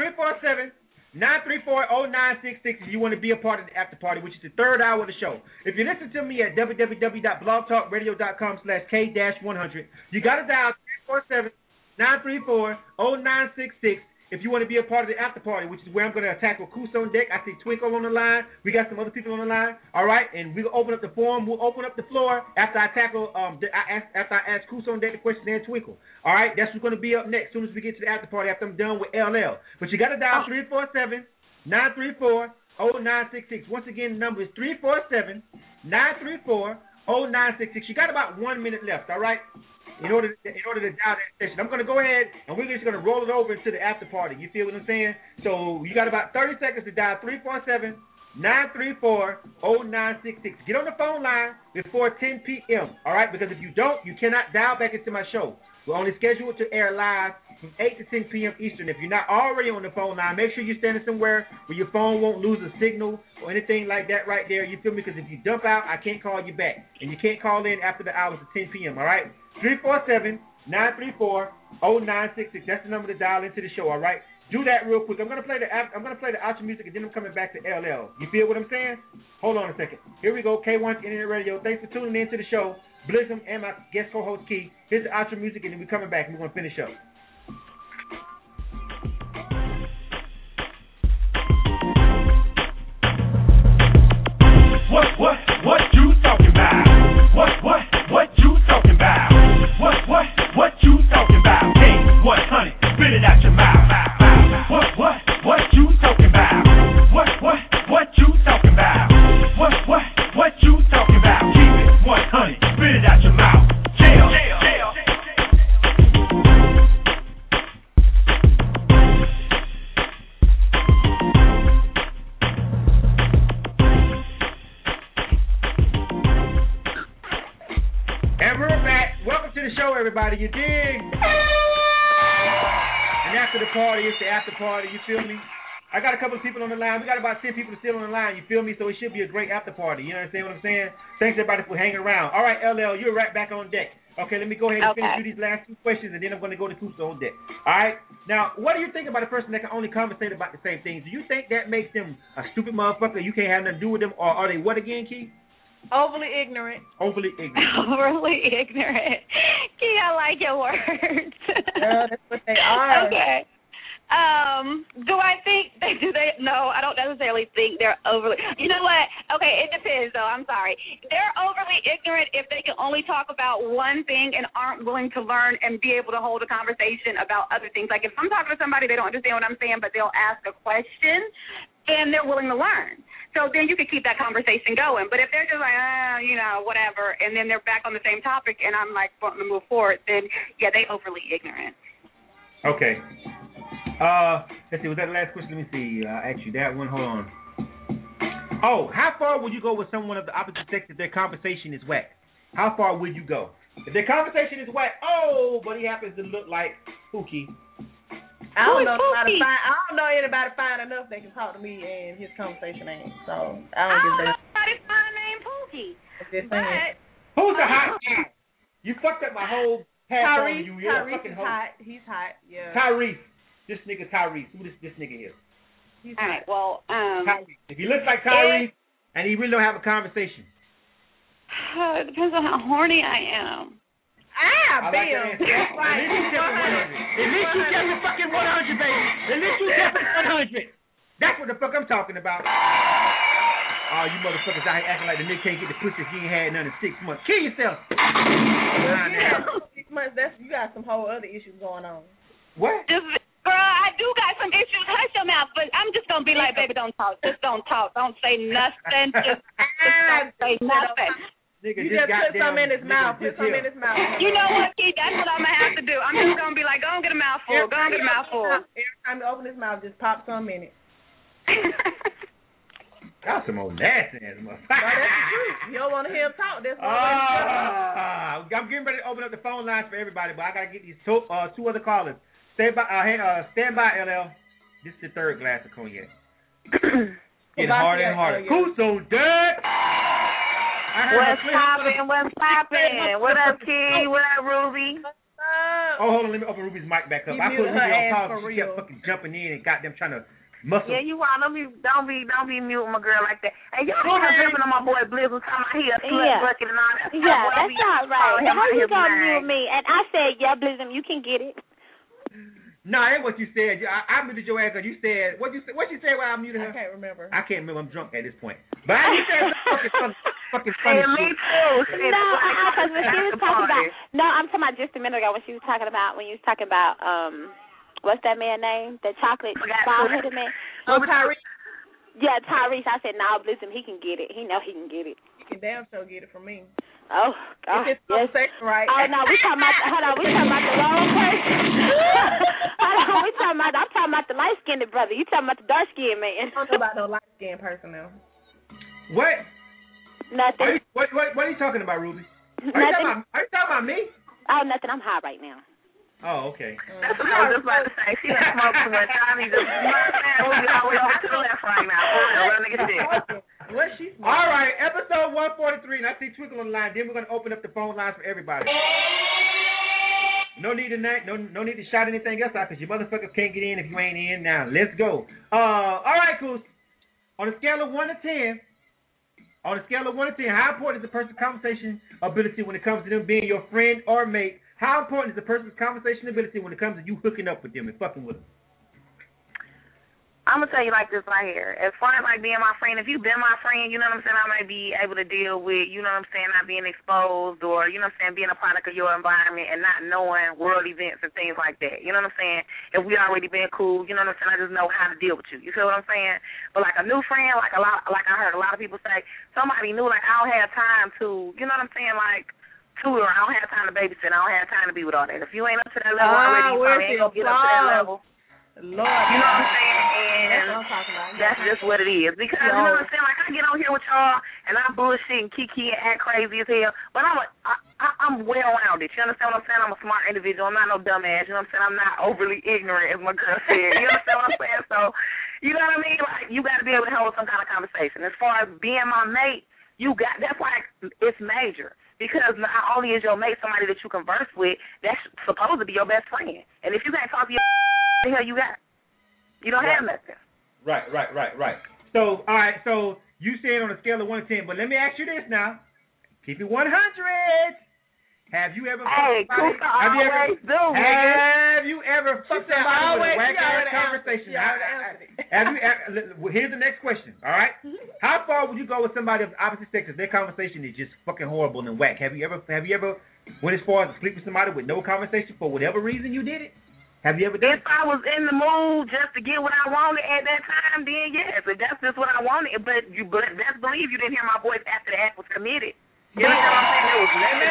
347-934-0966 if you want to be a part of the after party, which is the third hour of the show. If you listen to me at www.blogtalkradio.com/K-100, you got to dial 347-934-0966 if you want to be a part of the after party, which is where I'm going to tackle Kuso on deck. I see Twinkle on the line. We got some other people on the line. All right, and we'll open up the forum. We'll open up the floor after I tackle. After I ask Kuso on deck the question and Twinkle. All right, that's what's going to be up next. As soon as we get to the after party, after I'm done with LL. But you got to dial 347-934-0966. Once again, the number is 347-934-0966. You got about 1 minute left. All right. In order to dial that session, I'm going to go ahead and we're just going to roll it over into the after party. You feel what I'm saying? So you got about 30 seconds to dial 347-934-0966. Get on the phone line before 10 p.m. All right? Because if you don't, you cannot dial back into my show. We're only scheduled to air live from 8 to 10 p.m. Eastern. If you're not already on the phone line, make sure you're standing somewhere where your phone won't lose a signal or anything like that right there. You feel me? Because if you dump out, I can't call you back. And you can't call in after the hours of 10 p.m., all right? 347-934-0966. That's the number to dial into the show, all right? Do that real quick. I'm gonna play the outro music and then I'm coming back to LL. You feel what I'm saying? Hold on a second. Here we go. K1 Internet Radio. Thanks for tuning in to the show. Blizzum and my guest co-host Key. Here's the outro music and then we're coming back and we're gonna finish up. What you talking about? What you talking about? What you talking about? Hey, what, honey? Spit it out your mouth. What you talking about? What you talking about? What you talking about? Keep it, what, honey? Spit it out your mouth. Jail. Everybody, you dig? And after the party, it's the after party, you feel me? I got a couple of people on the line. We got about 10 people still on the line, you feel me? So it should be a great after party. You understand what I'm saying? Thanks everybody for hanging around. All right, LL, you're right back on deck. Okay, let me go ahead and finish through these last 2 questions, and then I'm going to go to Kuso on deck. All right? Now, what do you think about a person that can only conversate about the same things? Do you think that makes them a stupid motherfucker? You can't have nothing to do with them, or are they what again, Key? Overly ignorant. Overly ignorant. Key, I like your words. Yeah, that's what they are. Okay. Do I think no, I don't necessarily think they're overly. You know what? Okay, it depends though. I'm sorry. They're overly ignorant if they can only talk about one thing and aren't willing to learn and be able to hold a conversation about other things. Like if I'm talking to somebody, they don't understand what I'm saying, but they'll ask a question and they're willing to learn. So then you can keep that conversation going. But if they're just like, whatever, and then they're back on the same topic and I'm like wanting to move forward, then yeah, they overly ignorant. Okay. Let's see, was that the last question? Let me see. I asked you that one. Hold on. Oh, how far would you go with someone of the opposite sex if their conversation is whack? How far would you go? If their conversation is whack, but he happens to look like Pookie. I don't know anybody fine enough that can talk to me and his conversation ain't. So I don't know anybody fine named Pookie. But who's the hot guy? You fucked up my whole pass on you. You're a fucking host. Hot. He's hot. Yeah. Tyrese. This nigga Tyrese. Who this nigga is? All right. Well, Tyrese. If he looks like Tyrese and he really don't have a conversation. It depends on how horny I am. Bill. At least you kept it fucking 100, baby. At least you kept it 100. That's what the fuck I'm talking about. Oh, you motherfuckers out here acting like the nigga can't get the pussy if you ain't had none in 6 months. Kill yourself. 6 months, you got some whole other issues going on. What? Girl, I do got some issues. Hush your mouth. But I'm just going to be like, baby, don't talk. Just don't talk. Don't say nothing. Just don't say nothing. Nigga, you just put something in his mouth. Put something in his mouth. You know what, Keith? That's what I'm going to have to do. I'm just going to be like, go and get a mouthful. Go and get a mouthful. Every time you open his mouth, just pop some in it. That's some old nasty ass motherfucker. That's the truth. You don't want to hear him talk. That's what I'm getting ready to open up the phone lines for everybody, but I got to get these two other callers. Stand by, LL. This is the third glass of cognac. Getting harder and harder. Kuso dead. What's poppin'? What up, Key? What up, Ruby? Oh, hold on. Let me open Ruby's mic back up. I put Ruby on pause. She kept fucking jumping in and goddamn trying to muscle. Yeah, you want. Don't be muting my girl like that. Hey, y'all keep jumping on my boy Blizzard talking about he a slut bucket and all that. Yeah, that's not right. How you gonna mute me? And I said, yeah, Blizzard, you can get it. No, that ain't what you said. I muted your ass because you said what you said. What you said while I muted her? I can't remember. I can't remember. I'm drunk at this point. But you said fucking funny shit. Me too. No, because when she was talking about. No, I'm talking about just a minute ago when you was talking about what's that man's name? The chocolate bald-headed man. Oh, Tyrese. Yeah, Tyrese. I said, no, listen, he can get it. He know he can get it. He can damn sure get it from me. Oh, God. It's yes. Right? Oh, no, we talking about the wrong person. I'm talking about the light-skinned brother. You talking about the dark-skinned man. I don't know about no light-skinned person now. What? Nothing. What are you talking about, Ruby? Are you talking about me? Oh, nothing. I'm high right now. Oh, okay. That's what I was just about to say. She done smoked too much. I need to, Ruby always over to the left right now. Real nigga shit. What she smoking? All right, episode 143, and I see Twinkle on the line. Then we're going to open up the phone lines for everybody. No need to shout anything else out because you motherfuckers can't get in if you ain't in. Now, let's go. All right, cool. On a scale of 1 to 10, how important is a person's conversation ability when it comes to them being your friend or mate? How important is a person's conversation ability when it comes to you hooking up with them and fucking with them? I'm going to tell you like this right here. As far as like being my friend, if you've been my friend, you know what I'm saying, I might be able to deal with, you know what I'm saying, not being exposed or, you know what I'm saying, being a product of your environment and not knowing world events and things like that. You know what I'm saying? If we already been cool, you know what I'm saying, I just know how to deal with you. You feel what I'm saying? But like a new friend, like I heard a lot of people say, somebody new, like I don't have time to, you know what I'm saying, like, tutor. I don't have time to babysit. I don't have time to be with all that. If you ain't up to that level already, you probably ain't going to get up to that level. Lord, you know what I'm saying? And that's what I'm talking about. That's just what it is. Because, you know what I'm saying? Like, I get on here with y'all, and I bullshit and kiki and act crazy as hell, but I'm well-rounded. You understand what I'm saying? I'm a smart individual. I'm not no dumbass. You know what I'm saying? I'm not overly ignorant, as my girl said. You understand what I'm saying? So, you know what I mean? Like, you got to be able to hold some kind of conversation. As far as being my mate, that's why it's major. Because not only is your mate somebody that you converse with, that's supposed to be your best friend. And if you can't talk to your the hell you got? You don't have nothing. Right. So, all right, so you said on a scale of 1 to 10, but let me ask you this now. Keep it 100. Have you ever fucked somebody? Have you ever fucked somebody with a whack-ass conversation? Here's the next question, all right? How far would you go with somebody of the opposite sex if their conversation is just fucking horrible and whack? Have you ever went as far as to sleep with somebody with no conversation for whatever reason you did it? Have you ever done it? If I was in the mood just to get what I wanted at that time, then yes. If that's just what I wanted, but best believe you didn't hear my voice after the act was committed. You know what I'm saying? It was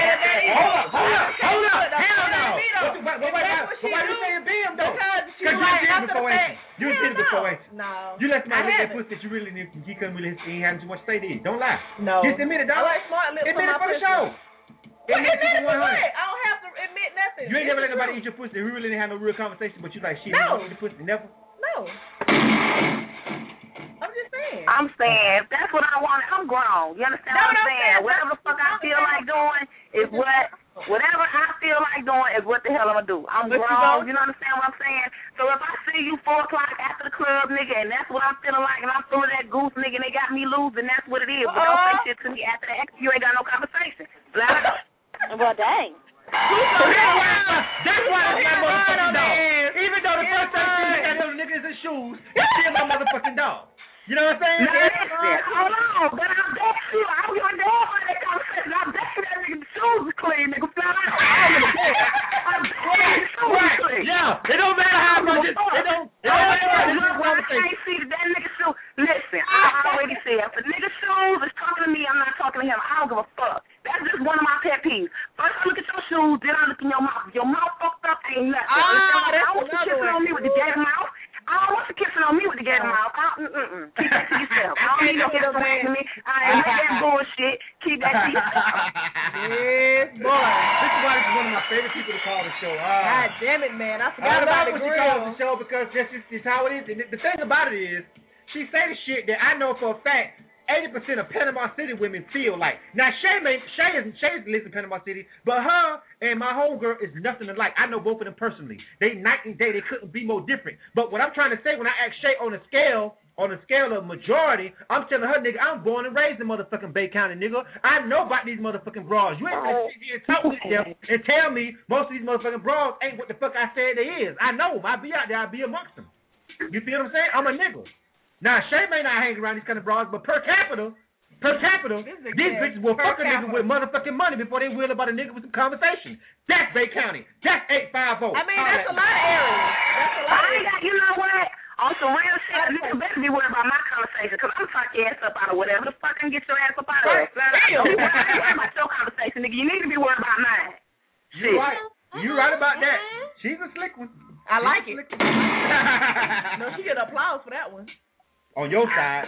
Hold up. Hell no. But why you saying BM though? Because you did it before. No. You let somebody lick that pussy that you really need. He couldn't really, he ain't having too much to say to you. Don't lie. No. Just admit it, dog. I like smart lips. Admit it for the show. Admit it for what? I don't have to admit nothing. You ain't never let nobody eat your pussy. We really didn't have no real conversation, but you like, shit, you eat the pussy. Never? No. I'm just saying. I'm saying, if that's what I want, I'm grown. You understand what I'm saying? Whatever the fuck I feel like doing is whatever I feel like doing is what the hell I'm going to do. I'm grown. You understand what I'm saying? So if I see you 4 o'clock after the club, nigga, and that's what I'm feeling like, and I'm feeling that goose, nigga, and they got me losing, that's what it is. But don't say shit to me after that. You ain't got no conversation. Flat out. Well, dang. That's why it's my motherfucking dog. Even though the first time you got those niggas in shoes, it's still my motherfucking dog. You know what I'm saying? Hold on, but I'm back to you. I'm your dog on that conversation. I'm back to that nigga. The shoes is clean, nigga. Flat out. I'm back to the shoes is clean. Yeah, it don't matter how much it don't matter how much I can't see that nigga shoe. Listen, I already said, if a nigga shoes is talking to me, I'm not talking to him. I don't give a fuck. That's just one of my pet peeves. First I look at your shoes, then I look in your mouth. Your mouth fucked up ain't nothing. I want you kissing on me with the gator mouth. I don't want you kissing on me with the gator mouth. Keep that to yourself. I don't need no kissing on me. I ain't with that bullshit. Keep that to yourself. Yes, boy. This is why this is one of my favorite people to call the show. God damn it, man. I forgot about the grill. I love when she calls the show because that's just how it is. And the thing about it is, she say the shit that I know for a fact 80% of Panama City women feel like. Now Shay lives in Panama City, but her and my homegirl is nothing alike. I know both of them personally. They night and day. They couldn't be more different. But what I'm trying to say when I ask Shay on a scale of majority, I'm telling her, nigga, I'm born and raised in motherfucking Bay County, nigga. I know about these motherfucking bras. You ain't gonna sit here and talk with them and tell me most of these motherfucking bras ain't what the fuck I said they is. I know them. I be out there. I be amongst them. You feel what I'm saying? I'm a nigga. Now, Shay may not hang around these kind of bras, but per capita, these bitches will fuck a nigga with motherfucking money before they will about a nigga with some conversation. That's Bay County. That's 850. I mean, that's a lot of areas. That's a lot of areas. You know what? On some real shit, a nigga better be worried about my conversation, because I'm fuck your ass up out of whatever the fuck and get your ass up out of it. Don't be worried about your conversation, nigga. You need to be worried about mine. You're right. You're right about that. She's a slick one. I like it. No, she get applause for that one. On your side.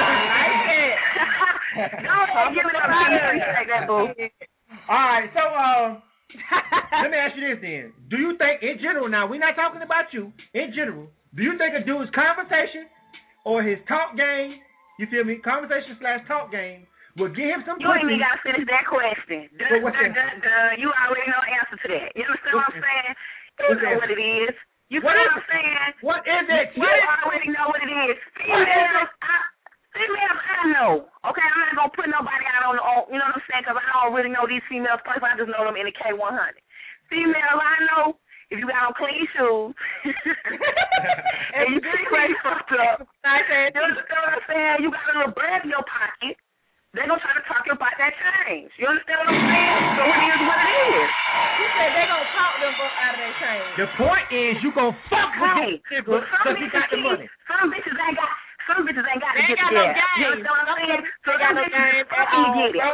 Don't give it up. That boo. All right, so let me ask you this then. Do you think, in general, now we're not talking about you, in general, do you think a dude's conversation or his talk game, you feel me, conversation/talk game, will get him some pussy? You ain't even got to finish that question. You already know the answer to that. You understand what I'm saying? You know what it is. You feel what I'm saying? What is it? You already know what it is. Females, I know. Okay, I'm not going to put nobody out on, you know what I'm saying, because I don't really know these females personally. I just know them in the K100. Females, I know, if you got on clean shoes, and you pretty fucked up, you understand what I'm saying? You got a little bread in your pocket, they're going to try to talk you about that change. You understand what I'm saying? So it is what it is. You said they're going to talk them out of their change. The point is you going to fuck with this nigga because you got the money. Some bitches ain't got to get there. You understand what I'm saying? So them bitches fucking get it.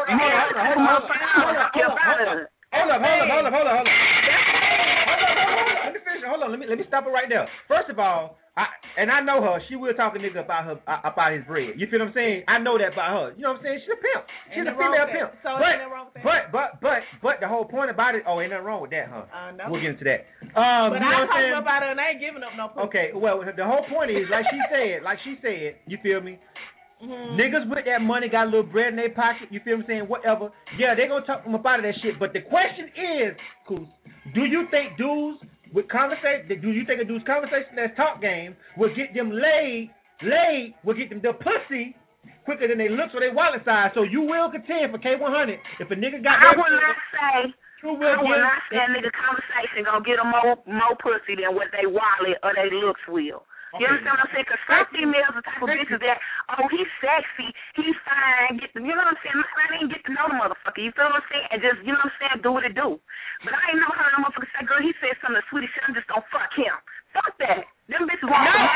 Hold up. Let me finish. Hold on. Let me stop it right there. First of all, I know her. She will talk a nigga about his bread. You feel what I'm saying? I know that about her. You know what I'm saying? She's a pimp. She's a female pimp. So ain't nothing wrong with that. But the whole point about it, ain't nothing wrong with that, huh? No. We'll get into that. But I'm talking about her and I ain't giving up no pussy. Okay, well, the whole point is, like she said, you feel me? Mm-hmm. Niggas with that money got a little bread in their pocket, you feel what I'm saying, whatever. Yeah, they gonna talk them about that shit. But the question is, Coos, do you think dudes with conversation, do you think a dude's conversation that's talk game will get them laid, will get them the pussy quicker than they look or they wallet size? So you will contend for K100 if a nigga got I will not say a nigga conversation gonna get them more pussy than what they wallet or they looks will. You understand what I'm saying? Because some females are the type of bitches that, he's sexy, he's fine, you know what I'm saying? I didn't get to know the motherfucker, you feel what I'm saying? And just, you know what I'm saying, do what it do. But I ain't never heard a motherfucker say, girl, he said something sweetie shit, I'm just gonna fuck him. Fuck that. Them bitches want No.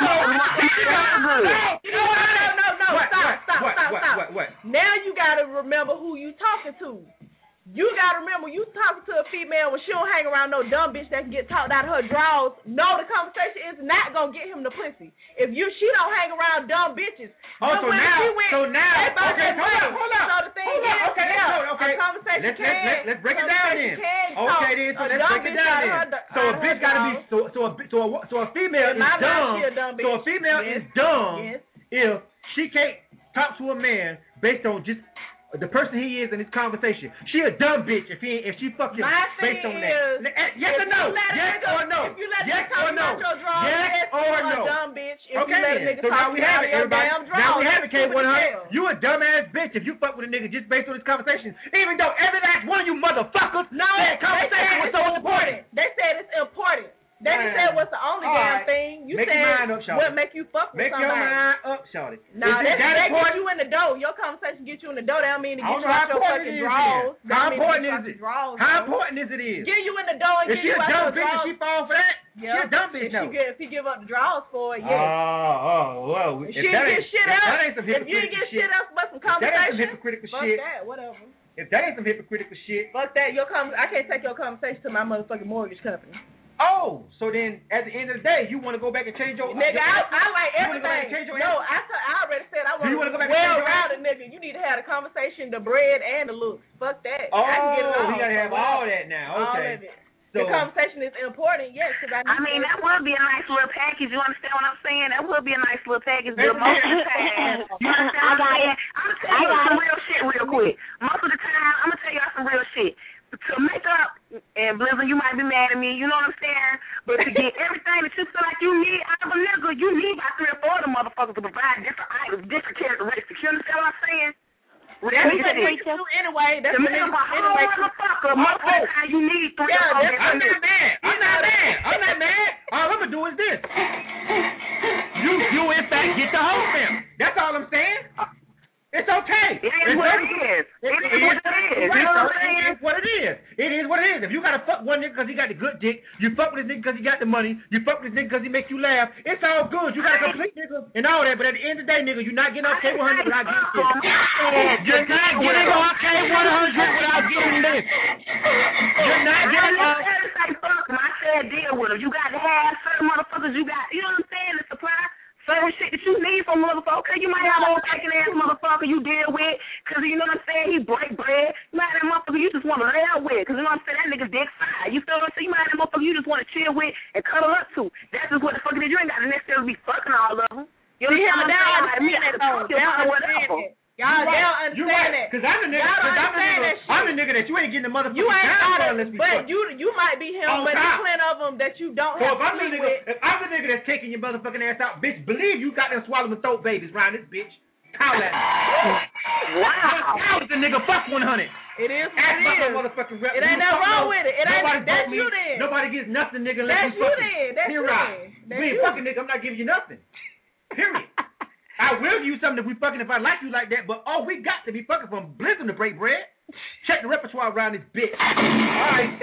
Stop. What? Now you gotta remember who you talking to. You gotta remember, you talking to a female when she don't hang around no dumb bitch that can get talked out of her drawers. No, the conversation is not gonna get him the pussy. If she don't hang around dumb bitches. So now, hold up. So the thing is, okay. Conversation let's break it down then. Okay, then. So let's break it down then. So a bitch gotta be so a female is dumb. So a female is dumb if she can't talk to a man based on just the person he is in his conversation. She a dumb bitch if she fuck him based on that. Yes or no? Yes or no? If you let nigga talk about your drawers, yes or no? A dumb bitch. If okay, you let nigga so talk about your damn drawers. Now we have it, K100. You a dumbass bitch if you fuck with a nigga just based on this conversation. Even though every last one of you motherfuckers that conversation was so important. They said it's important. They didn't say what's the only damn thing. You said what make you fuck with somebody. Make your mind up, shorty. Nah, they get you in the door. Your conversation get you in the door. That don't mean to get you out your fucking drawers. How important is it? How important is it? Get you in the door and get you out your drawers. If she a dumb bitch and she fall for that, she a dumb bitch now. If he give up the drawers for it, yeah. Well. If you get shit up, if you get shit up but some conversation, that ain't some hypocritical shit. Fuck that, whatever. If that ain't some hypocritical shit. Fuck that. I can't take your conversation to my motherfucking mortgage company. Oh, so then at the end of the day, you want to go back and change your... Nigga, I like everything. I already said I want to well-rounded nigga. You need to have the conversation, the bread, and the looks. Fuck that. Oh, I can get it all. You got to have all that now. Okay. All of it. the conversation is important, yes. Cause I mean, that would be a nice little package. You understand what I'm saying? That would be a nice little package. But most of the time, you understand what I'm saying? I'm going to tell you some real shit real quick. Most of the time, I'm going to tell y'all some real shit. To make up, and Blizzard, you might be mad at me, you know what I'm saying? But to get everything that you feel like you need out of a nigga, you need about 3 or 4 of them motherfuckers to provide different items, different characteristics. You understand what I'm saying? That's what we do anyway. That's the minimum motherfucker. Most of the time, you need 3 or 4. I'm not mad. All I'm going to do is this. You in fact, get the whole family. That's all I'm saying. It's okay. It is what it is. It is what it is. You know what I'm saying? It is what it is. It is what it is. If you got to fuck one nigga because he got the good dick, you fuck with this nigga because he got the money, you fuck with this nigga because he make you laugh, it's all good. You got a complete nigga and all that, but at the end of the day, nigga, you're not getting on K100 without getting shit. You're not getting on K100 without getting this. You're not getting on. I said deal with him. You got to have certain motherfuckers. You know what I'm saying? The supply. Certain shit that you need from motherfucker. Okay, you might have old fucking ass motherfucker you deal with, cause you know what I'm saying, he break bread. You might have that motherfucker you just want to lay out with, cause you know what I'm saying, that nigga dick side. You feel what I'm saying? You might have that motherfucker you just want to chill with and cuddle up to. That's just what the fuck it is. You ain't got to necessarily be fucking all of them. You know what I'm saying? Like me, I had to talk to you about whatever. Y'all don't understand that. Cause I'm the nigga that you ain't getting the motherfucking you ain't time got it, but you might be him, but there's plenty of them that you don't have to sleep with. If I'm the nigga that's taking your motherfucking ass out, bitch, believe you got them swallowing throat babies around this bitch. Call that. Wow. How is the nigga fuck 100? It is what Ask it my is. motherfucking rep. It ain't nothing wrong with it. It ain't. That's you then. Nobody gets nothing, nigga. That's you then. That's you then. We ain't fucking, nigga. I'm not giving you nothing. Period. I will give you something if we fucking, if I like you like that, but all we got to be fucking from Blizzard to break bread. Check the repertoire around this bitch. All right.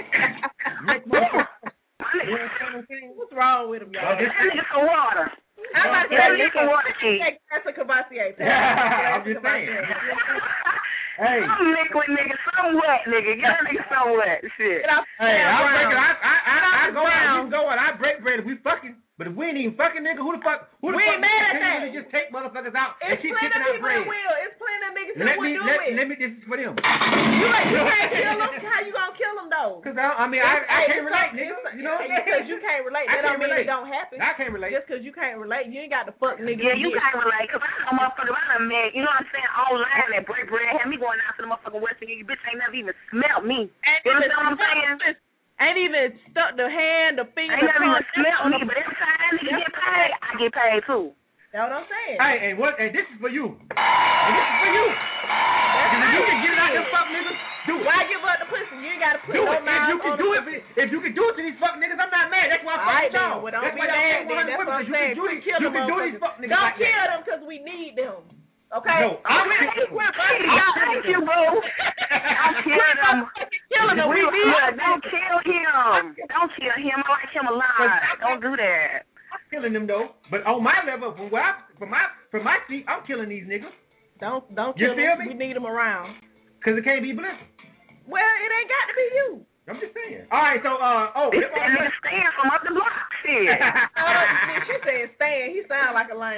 What's wrong with him, y'all? That nigga some water. I'm about to tell you some water, Chief. That's a Cavassier. I'm just saying. Hey. Some liquid nigga, some wet nigga. Get that nigga some wet. Shit. Hey, I go out, you go out, I break bread if we fucking. But if we ain't even fucking, nigga, who the fuck? We ain't mad at that. Just take motherfuckers out and keep kicking out bread. It's plenty of niggas that will do it. Let me, this is for them. You can't kill them. How you gonna kill them though? Because I can't relate, nigga. You know what I'm saying? Because you can't relate. That don't mean it don't happen. I can't relate. Just because you can't relate, you ain't got to fuck niggas. Yeah, you can't relate. Because I know motherfuckers I done met, you know what I'm saying, online that break bread had me going out to the motherfucking West Indies. You bitch ain't never even smelled me. You understand what I'm saying? Ain't even stuck the hand, the finger. Ain't never even smelled me, but every time nigga get paid, I get paid too. That's what I'm saying. Hey, and this is for you. And this is for you. Because if you can get it out them fuck niggas, do it. Why give up the pussy? You ain't got to put do no it. mouth on the pussy. If you can do it to these fuck niggas, I'm not mad. That's why I'm fucking y'all. Well, don't be mad then. That's what I'm saying. You can do these fuck niggas. Don't kill them because we need them. Okay? No, thank you, boo. Don't kill him. Don't kill him. Don't kill him. I like him alive. Don't do that. I'm killing them though. But on my level, from my seat, I'm killing these niggas. Don't kill them. We need them around. Because it can't be Blizzard. Well, it ain't got to be you. I'm just saying. All right, so this nigga Stan from up the block. Shit. She said Stan. He sound like a lame.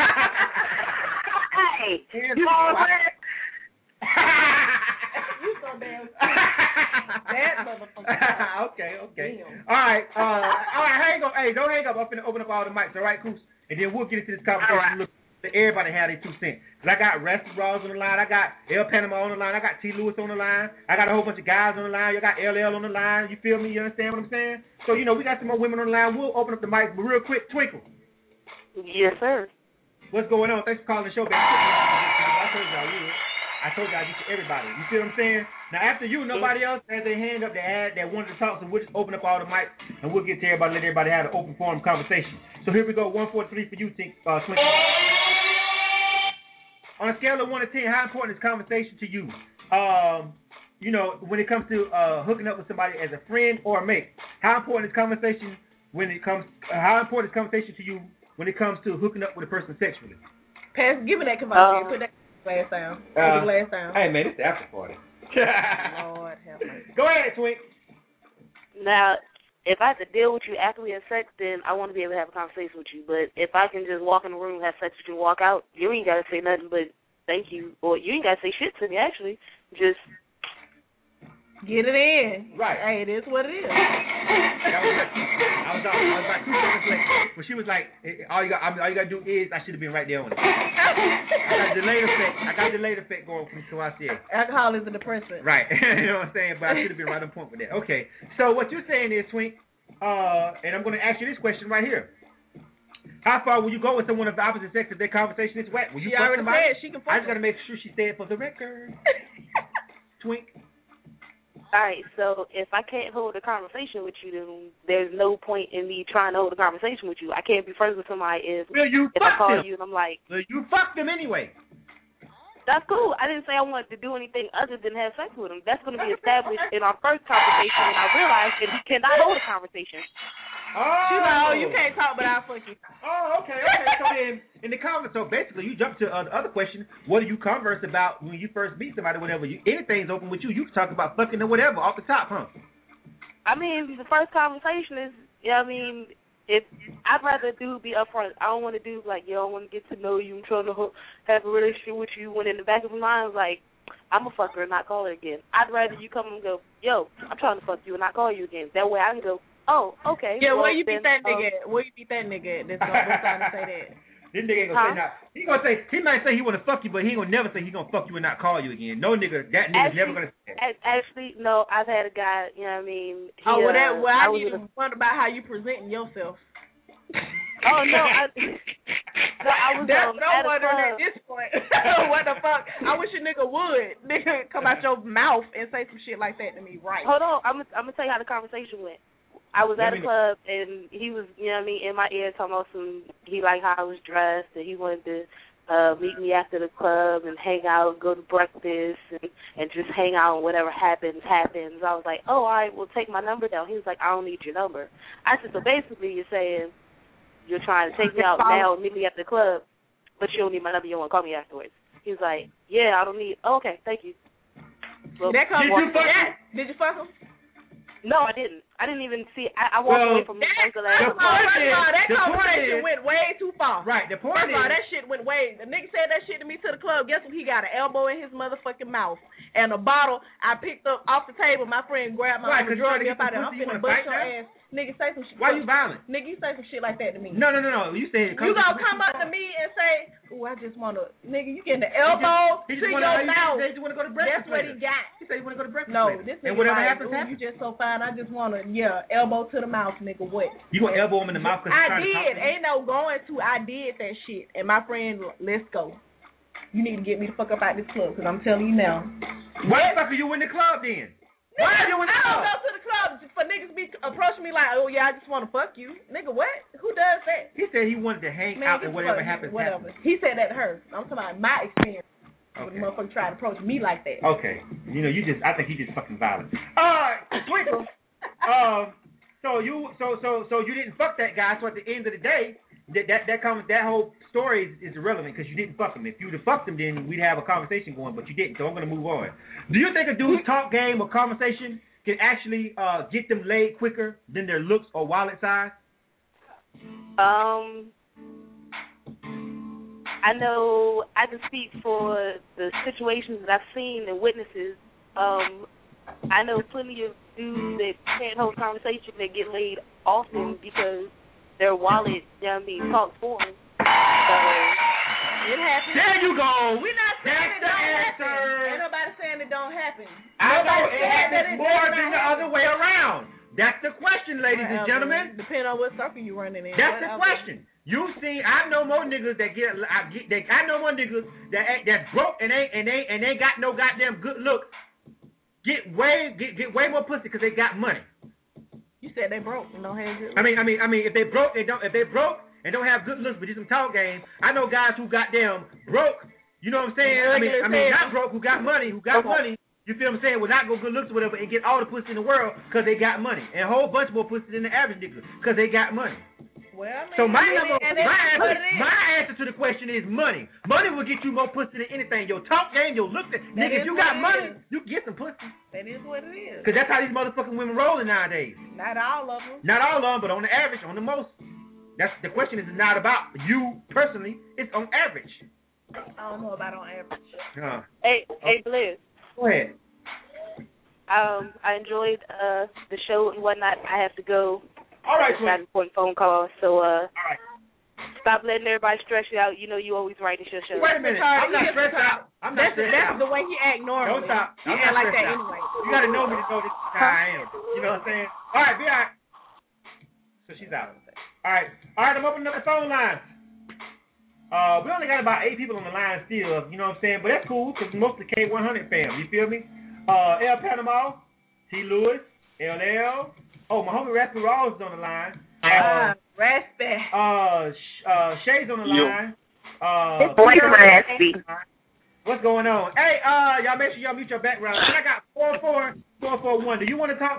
Hey, you know what I'm saying? You so damn that motherfucker. Okay. Damn. All right, hang on. Hey, don't hang up. I'm finna open up all the mics. All right, Coos? And then we'll get into this conversation. Right. Look, everybody had their 2 cents. Cause I got Rusty Rawls on the line. I got El Panama on the line. I got T. Lewis on the line. I got a whole bunch of guys on the line. You got LL on the line. You feel me? You understand what I'm saying? So, we got some more women on the line. We'll open up the mics, but real quick, Twinkle. Yes, sir. What's going on? Thanks for calling the show, baby. I told y'all, to everybody. You see what I'm saying? Now, after you, nobody else has their hand up that wanted to talk, so we'll just open up all the mics, and we'll get to everybody, let everybody have an open forum conversation. So here we go, 1, 4, 3 for you, Twinkle. On a scale of 1 to 10, how important is conversation to you? When it comes to hooking up with somebody as a friend or a mate, how important is conversation to you when it comes to hooking up with a person sexually? Give me that conversation. Put that glass down. Put the glass down. Hey, man, it's the after party. Lord have mercy. Go ahead, Twink. Now, if I have to deal with you after we have sex, then I want to be able to have a conversation with you. But if I can just walk in the room, have sex with you, and walk out, you ain't got to say nothing but thank you. Or you ain't got to say shit to me, actually. Just Get it in. Right. Hey, it is what it is. I was about 2 seconds late. But she was like, all you gotta do is, I should have been right there on it. I got delayed effect going from Selassie. Alcohol is a depressant. Right. You know what I'm saying? But I should have been right on point with that. Okay. So what you're saying is, Twink, and I'm going to ask you this question right here. How far will you go with someone of the opposite sex if their conversation is wet? Will you fuck somebody? Said she can fuck. I just got to make sure she said for the record. Twink. All right, so if I can't hold a conversation with you, then there's no point in me trying to hold a conversation with you. I can't be friends with somebody if I call you and I'm like... Well, you fuck them anyway. That's cool. I didn't say I wanted to do anything other than have sex with him. That's going to be established in our first conversation, and I realized that we cannot hold a conversation. She's like, oh, you can't talk, but I'll fuck you. Oh, okay. So then, in the comments, so basically, you jump to the other question. What do you converse about when you first meet somebody, whatever? Anything's open with you. You can talk about fucking or whatever off the top, huh? I mean, the first conversation is, if I'd rather do be upfront. I don't want to do like, I want to get to know you. I'm trying to have a relationship with you. When in the back of my mind, like, I'm a fucker and not call her again. I'd rather you come and go, yo, I'm trying to fuck you and not call you again. That way I can go, oh, okay. Yeah, where you beat that nigga at? Where you beat that nigga at? That's trying to say that. This nigga ain't gonna say that. He might say he wanna fuck you, but he ain't gonna never say he gonna fuck you and not call you again. No nigga, that nigga's never gonna say that. Actually, no, I've had a guy, you know what I mean? I need to wonder about how you presenting yourself. Oh, no, I was There's no at wonder at this point. What the fuck? I wish a nigga would. Nigga come out your mouth and say some shit like that to me, right? Hold on, I'm gonna tell you how the conversation went. I was at a club, and he was, in my ear talking about he liked how I was dressed, and he wanted to meet me after the club and hang out, go to breakfast, and just hang out, and whatever happens. I was like, oh, all right, well, take my number down. He was like, I don't need your number. I said, so basically you're saying you're trying to take me out now and meet me at the club, but you don't need my number, you don't want to call me afterwards. He was like, yeah, I don't need, okay, thank you. Well, did you fuck him? No, I didn't. I didn't even see. I walked away from the uncle. That conversation went way too far. Right. The point is, that shit went way. The nigga said that shit to me to the club. Guess what? He got an elbow in his motherfucking mouth and a bottle I picked up off the table. My friend grabbed my arm and drug me up out there. I'm finna bust your ass. Nigga, say some shit. Why you violent? Nigga, you say some shit like that to me. No. You said you gonna come up to me and say, "Ooh, I just wanna." Nigga, you getting the elbow to your mouth. You wanna go to breakfast? That's what he got. He said you wanna go to breakfast. No, this and whatever happens. You just so fine. I just wanna elbow to the mouth, nigga. What? You gonna elbow him in the mouth? I did. Ain't no going to. I did that shit. And my friend, let's go. You need to get me the fuck up out this club, because I'm telling you now. Why the fuck are you in the club then? Why are you in the club? I don't go to the club for niggas be approaching me like, oh yeah, I just want to fuck you. Nigga, what? Who does that? He said he wanted to hang out and whatever happens. Whatever. He said that to her. I'm talking about my experience. When the motherfucker tried to approach me like that. Okay. I think he just fucking violent. Twinkle. So you didn't fuck that guy. So at the end of the day, that whole story is irrelevant because you didn't fuck him. If you'd have fucked him, then we'd have a conversation going, but you didn't. So I'm gonna move on. Do you think a dude's talk game or conversation can actually get them laid quicker than their looks or wallet size? I know I can speak for the situations that I've seen and witnesses. I know plenty of dudes that can't hold conversation that get laid often because their wallet, talks for them. So it happens. There you go. We're not saying it don't happen. Ain't nobody saying it don't happen. I know it happens more than the other way around. That's the question, ladies and gentlemen. Depending on what circle you running in. That's the question. You've seen. I know more niggas that I know more niggas that's broke and ain't got no goddamn good looks. Get way more pussy because they got money. You said they broke and don't have good looks. I mean, if they broke and don't have good looks, but just some talk game. I know guys who goddamn broke. You know what I'm saying? I mean, not broke, who got money, money. You feel what I'm saying? Will not go good looks or whatever and get all the pussy in the world because they got money, and a whole bunch more pussy than the average nigga because they got money. Well, I mean, so my answer to the question is money. Money will get you more pussy than anything. Your talk game, your look. Nigga, if you got money, you can get some pussy. That is what it is. Because that's how these motherfucking women rolling nowadays. Not all of them. Not all of them, but on the average, on the most. That's the question is not about you personally. It's on average. I don't know about on average. Hey, Bliss. Go ahead. I enjoyed the show and whatnot. I have to go. All right, I got an important phone call. So all right. Stop letting everybody stress you out. You know you always right. It's your show. Wait a minute. I'm not stressed out. That's the way he act normally. Don't stop. He act like that anyway. You got to know me to know this is how I am. You know what I'm saying? All right, be all right. So she's out. All right, I'm opening up the phone lines. We only got about 8 people on the line still, you know what I'm saying? But that's cool because most of the K100 fam, you feel me? El Panama, T. Lewis, LL. Oh, my homie Raspy Rawls is on the line. Raspy. Shay's on the line. It's Boy Raspy. What's going on? Hey, y'all make sure y'all mute your background. I got 44441. Do you want to talk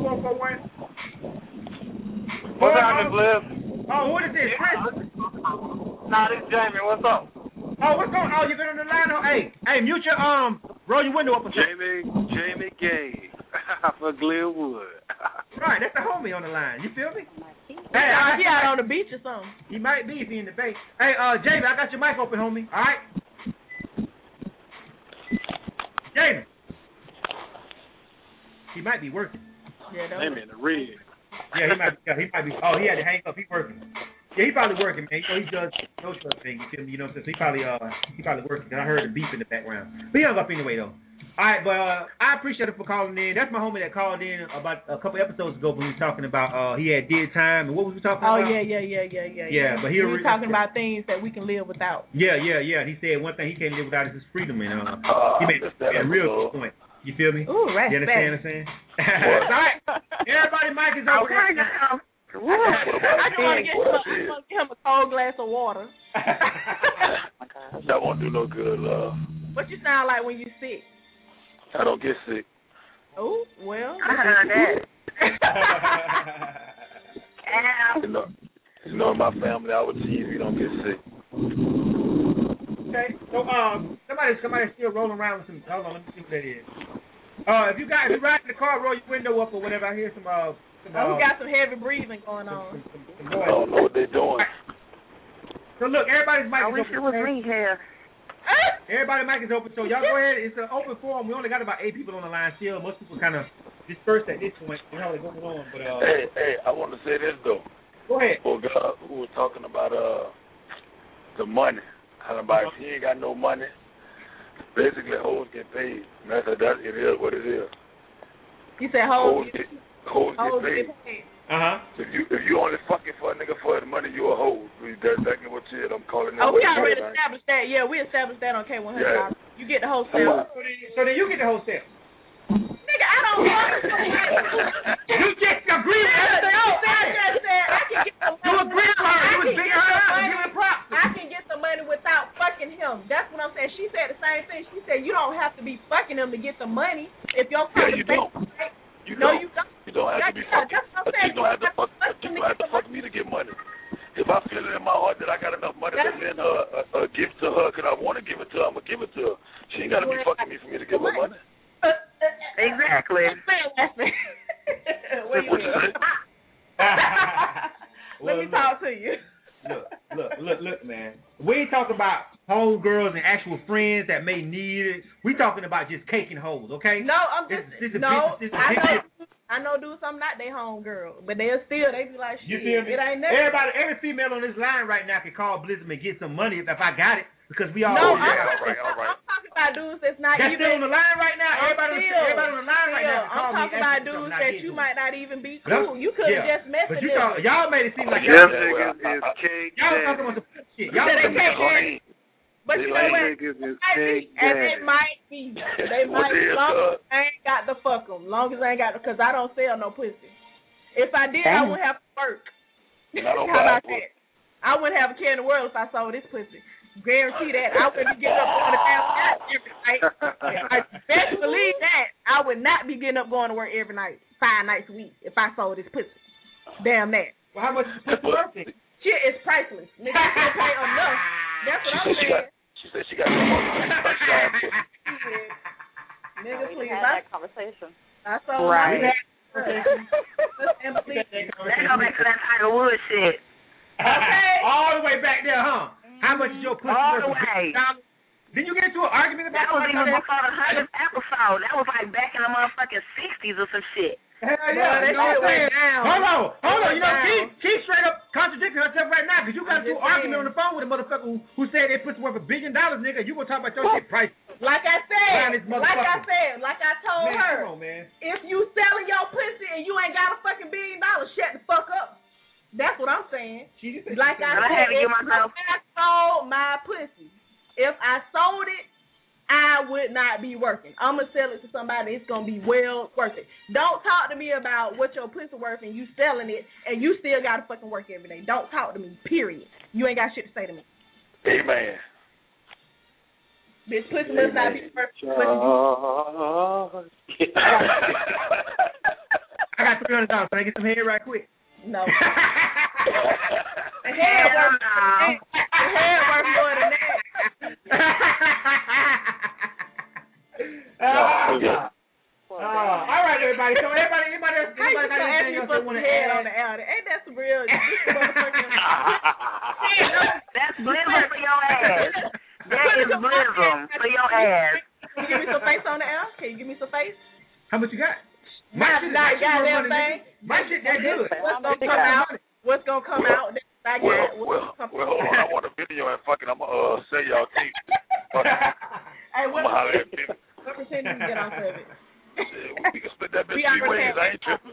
44441? What's happening, Bliss? Oh, what is this, Chris? Nah, this is Jamie. What's up? Oh, what's going on? Oh, you've been on the line? Oh, hey, mute your, roll your window up a second. Jamie Gay for Glenwood. Right, that's the homie on the line. You feel me? Hey, he out on the beach or something. He might be if he in the bay. Hey, Jamie, I got your mic open, homie. All right? Jamie. He might be working. Yeah, Jamie in the rig. Yeah, he might be. Oh, he had to hang up. He working. Yeah, he probably working, man. He does no such thing. You feel me? You know what I'm saying? So he probably working. Cause I heard the beep in the background. But he hung up anyway, though. All right, but I appreciate it for calling in. That's my homie that called in about a couple episodes ago when we were talking about he had did time and what was we talking about? Oh yeah. Yeah, but we were talking about things that we can live without. Yeah. He said one thing he can't live without is his freedom, and he made a real good point. You feel me? Ooh, right. You understand what I'm saying? All right, everybody, mic is open. I just want to get him a cold glass of water. That won't do no good, love. What you sound like when you sick? I don't get sick. Oh, well. I heard that. You know, in my family, I would see if you don't get sick. Okay, so somebody's still rolling around with some. Hold on, let me see what that is. If you ride in the car, roll your window up or whatever. I hear some. We got some heavy breathing going on. I don't know what they're doing. So look, everybody's mic is open. I wish it was me here. Everybody's mic is open, so y'all go ahead. It's an open forum. We only got about 8 people on the line still. Most people kind of dispersed at this point. You know what's going on, but Hey, I want to say this though. Go ahead. For God, who was talking about the money. How about if you ain't got no money, basically hoes get paid. And it is what it is. You said hoes get paid. If you only fucking for a nigga for the money, you a hoe. That's exactly what you is. I'm calling that. Oh, we already established that. Yeah, we established that on K100. Yeah. You get the wholesale. So then you get the wholesale. Nigga, I don't want to. You just agree with everything you said. I just said I can get the money. You agree with her. You was being her. I can get the money without fucking him. That's what I'm saying. She said the same thing. She said you don't have to be fucking him to get the money. If your you don't. You don't have to be fucking. You don't have to fuck me to get money. If I feel it in my heart that I got enough money to send her a gift to her, because I want to give it to her, I'm gonna give it to her. She ain't gotta be fucking me for me to give her money. Exactly. What you say? Let me talk to you. Look, man. We ain't talking about homegirls and actual friends that may need it. We talking about just caking hoes, okay? No, I'm just I know dudes, I'm not their homegirl, but they be like, shit. You feel me? It ain't never. Every female on this line right now can call Blizzard and get some money if I got it, because we all. No, I'm talking about dudes that's not even. That's still on the line right now. Everybody on the line right now. I'm talking about dudes that you might not even be cool. You could have just messed with them. Y'all made it seem like y'all niggas is cake. Y'all talking about some shit. Y'all can't. But you know what? They might be. They might be. Long as I ain't got to fuck them. Long as I ain't got to, because I don't sell no pussy. If I did, I wouldn't have to work. How about that? I wouldn't have a care in the world if I sold this pussy. Guarantee that. I wouldn't be getting up going to family every night. I best believe that. I would not be getting up going to work every night, 5 nights a week, if I sold this pussy. Damn that. Well, how much is pussy worth? Shit is priceless. Nigga, you can't pay enough. That's what I'm saying. She said she got some money. Nigga, please. Had that conversation. I saw right. Let's go back to that Tiger Woods shit. Okay. All the way back there, huh? How much is your pussy worth? All the way. Did you get into an argument about that? Was even before the 100th episode. That was like back in the motherfucking 60s or some shit. Hell yeah, you know what I'm saying? Hold on. You know, she's straight up contradicting herself right now because you got into an argument on the phone with a motherfucker who said they put worth $1 billion, nigga. You gonna talk about your shit price? Like I told her, come on, man. If you selling your pussy and you ain't got a fucking $1 billion, shut the fuck up. That's what I'm saying. Like I said, if I sold my pussy, if I sold it, I would not be working. I'm going to sell it to somebody. It's going to be well worth it. Don't talk to me about what your pussy worth and you selling it and you still got to fucking work every day. Don't talk to me, period. You ain't got shit to say to me. Amen. Bitch, pussy must not be worth it. I got $300. Can I get some head right quick? No. The head worth more than that. All right, everybody. So anybody else got anything else they want to add on the air? Ain't that some real? That's blizzard for your ass. That is blizzard for your ass. Can you give me some face on the air? Can you give me some face? How much you got? My shit that good. What's gonna come out? Well, hold on. I want a video and fucking I'm gonna say y'all keep. Hey, what percentage you get off of it? We can split that bitch 3 ways. I ain't tripping.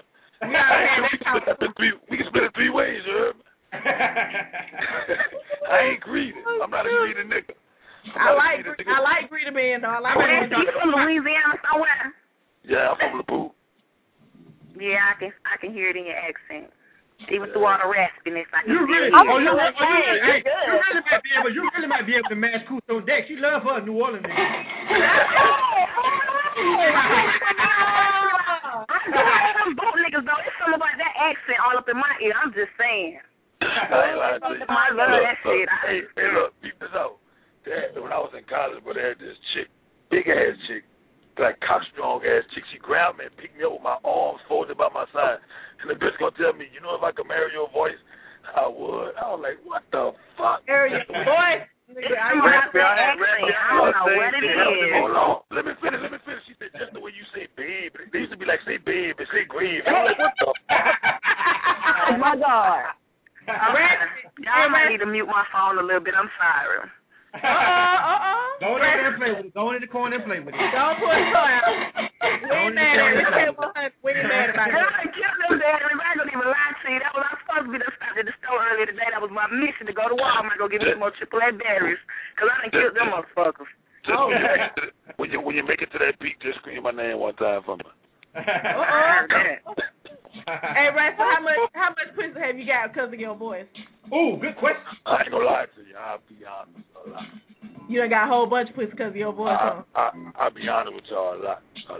We can split it 3 ways, you heard me? I ain't greedy. I'm not a greedy nigga. I like greedy men though. You from Louisiana somewhere? Yeah, I'm from LeBoux. Yeah, I can hear it in your accent. Even through all the raspiness, I can you really might be able to match Cousteau Deck. She love her New Orleans nigga. I'm both niggas though. It's something about that accent all up in my ear. I'm just saying. I ain't lying to you. I love that shit. Hey, look, peep this out. When I was in college, but they had this chick, big ass chick, like cock-strong ass chick. She grabbed me and picked me up with my arms folded by my side. And the bitch gonna tell me, you know, if I could marry your voice, I would. I was like, what the fuck? Marry your voice? I don't know what it is. Hold on. Let me finish. She said, just the way you say babe. They used to be like, say babe and say grave. I was like, what the fuck? Oh, my God. Y'all might need to mute my phone a little bit. I'm sorry. Go in there and play with it. Go in the corner and play with it. Don't put it out. We ain't mad at it. We ain't mad about it. Girl, I killed them batteries. I ain't gonna even lie to you. That was I was supposed to be stopped at the store earlier today. That was my mission to go to Walmart and go get me some more AAA batteries. Because I done killed them motherfuckers. When you make it to that beat, just scream my name one time for me. Hey, Ray, so how much pussy have you got because of your voice? Ooh, good question. I ain't gonna lie to you. I'll be honest, a lot. You done got a whole bunch of pussy because of your voice, huh? I'll be honest with y'all, a lot.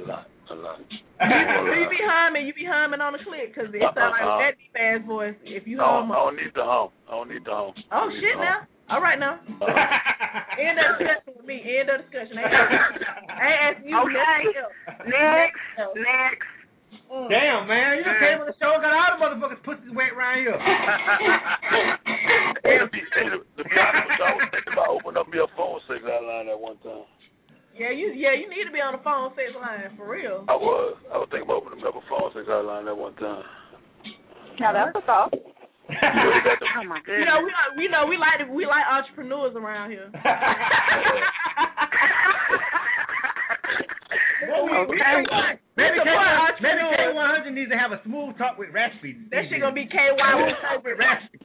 You be humming on the clip because it sounds like that deep ass voice. If you hum, I don't need the hum. Oh shit, now. All right now. End of discussion with me. End of discussion. I ain't asking you. Okay. Next. Damn, man. You done came on the show and got all the motherfuckers pussies wet around here. To be honest with you, I was thinking about opening up me a phone sex line at one time. Yeah, you need to be on the phone sex line for real. I was thinking about opening up a phone sex line at one time. Now that's a thought. Oh my goodness. We like entrepreneurs around here. Maybe K100 needs to have a smooth talk with Raspy. That shit gonna be KY100 with Raspy.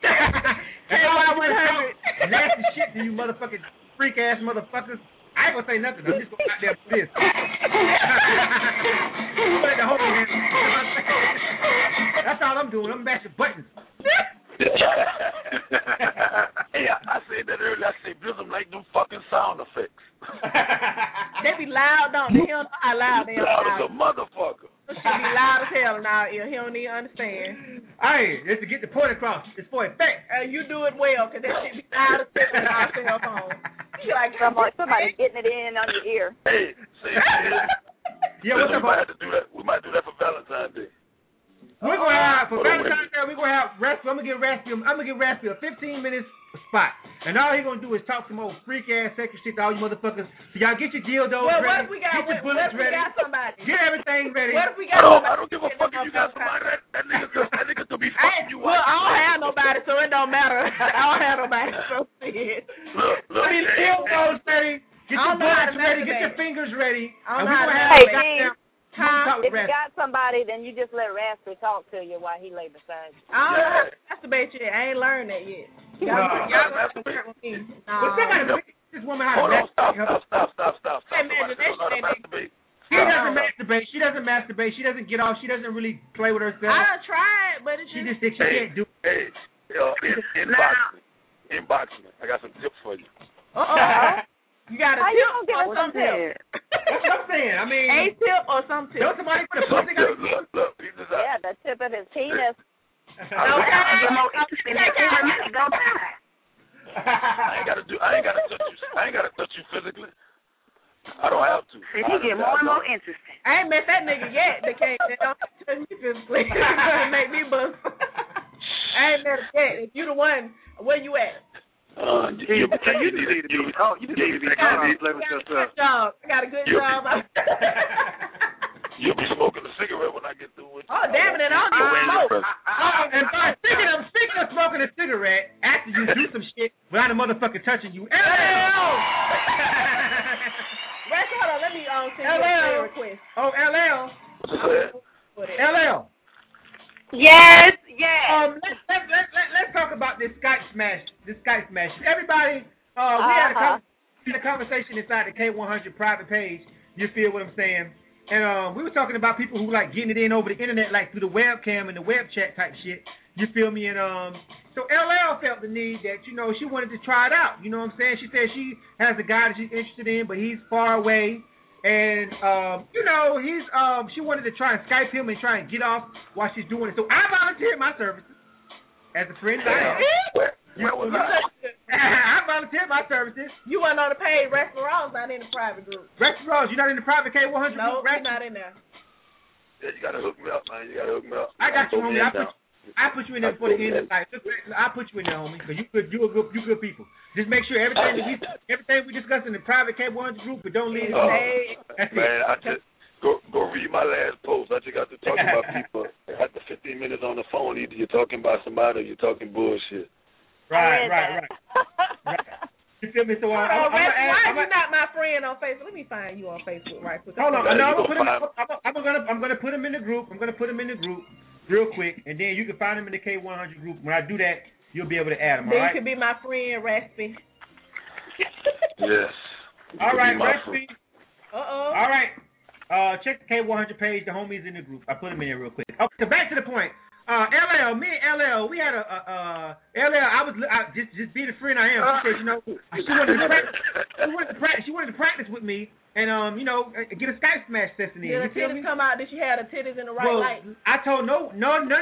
KY100. Nasty shit to you motherfucking freak ass motherfuckers. I ain't gonna say nothing. I'm just gonna out there for this. That's all I'm doing. I'm mashing buttons. Hey, I said that earlier. I said, Blizzard like them fucking sound effects. They be loud, don't they? He don't know how loud they are. Loud as a motherfucker. They be loud as hell in our ear. He don't even understand. Hey, just to get the point across. It's for effect. You do it well, because that shit be loud as hell in our cell phone. You like somebody getting it in on your ear. Hey, see, yeah, what's up? We might do that for Valentine's Day. We're gonna have for Valentine's Day. We're gonna have Raspy. I'm gonna get Raspy a 15 minutes spot, and all he's gonna do is talk some old freak ass sexual shit to all you motherfuckers. So y'all get your dildos ready, get your bullets ready, get everything ready. What if we got somebody? I don't give a fuck if you got somebody. That nigga could be fucking you. Well, I don't have nobody, so it don't matter. I don't have nobody, so shit. Look, get your dildos ready, get your bullets ready, get your fingers ready, and we're gonna have if you got somebody, then you just let Raspy talk to you while he lay beside you. I don't know. That's the best shit. I ain't learned that yet. This woman how to Stop. She doesn't masturbate. She doesn't masturbate. She doesn't get off. She doesn't really play with herself. I tried, but she just thinks she can't do it. In boxing, I got some tips for you. You got a tip or some tip? That's what I'm saying. I mean, a tip or some tip. Look, yeah, the tip of his penis. Get more interesting than every minute go by. I ain't gotta touch you physically. I don't have to. See, he get more and more interesting. I ain't met that nigga yet. They don't touch me physically. Make me bust. I ain't met it yet. If you the one, where you at? You need to be calm. You need to be calm and play with yourself. I got a good job. You'll be smoking a cigarette when I get through with you. Oh, damn it, and I don't even smoke. And speaking of smoking a cigarette, after you do some shit without a motherfucker touching you, LL! Rest, hold on, let me send you a request. Oh, LL. LL. Yes. Let's talk about this Skype smash. Everybody, we had a conversation inside the K100 private page. You feel what I'm saying? And we were talking about people who like getting it in over the internet, like through the webcam and the web chat type shit. You feel me? And so LL felt the need that she wanted to try it out. You know what I'm saying? She said she has a guy that she's interested in, but he's far away. And she wanted to try and Skype him and try and get off while she's doing it. So I volunteered my services as a friend. I volunteered my services. You weren't on the paid restaurants, not in the private group. Restaurants, you're not in the private K100 group? No, you're not in there. Yeah, you gotta hook me up, man. I got you, homie. I put you in there for the end of the night. I put you in there, homie, because you good people. Just make sure everything we discuss in the private K100 group, but don't leave it. Man, I just go read my last post. I just got to talking about people. After 15 minutes on the phone, either you're talking about somebody or you're talking bullshit. Right. You feel me? So why are you not my friend on Facebook? Let me find you on Facebook right quick. Hold on. I'm gonna put him in the group. Real quick, and then you can find him in the K100 group. When I do that, you'll be able to add him. Then all right? You can be my friend, Raspy. Yes. All right, Raspy. All right. Check the K100 page. The homies in the group. I put him in there real quick. Okay, so back to the point. LL, me and LL, we had just being a friend I am. She said, she wanted to practice with me and get a Skype smash session in. Did the titties come out? Did she have the titties in the right light? I told no one needs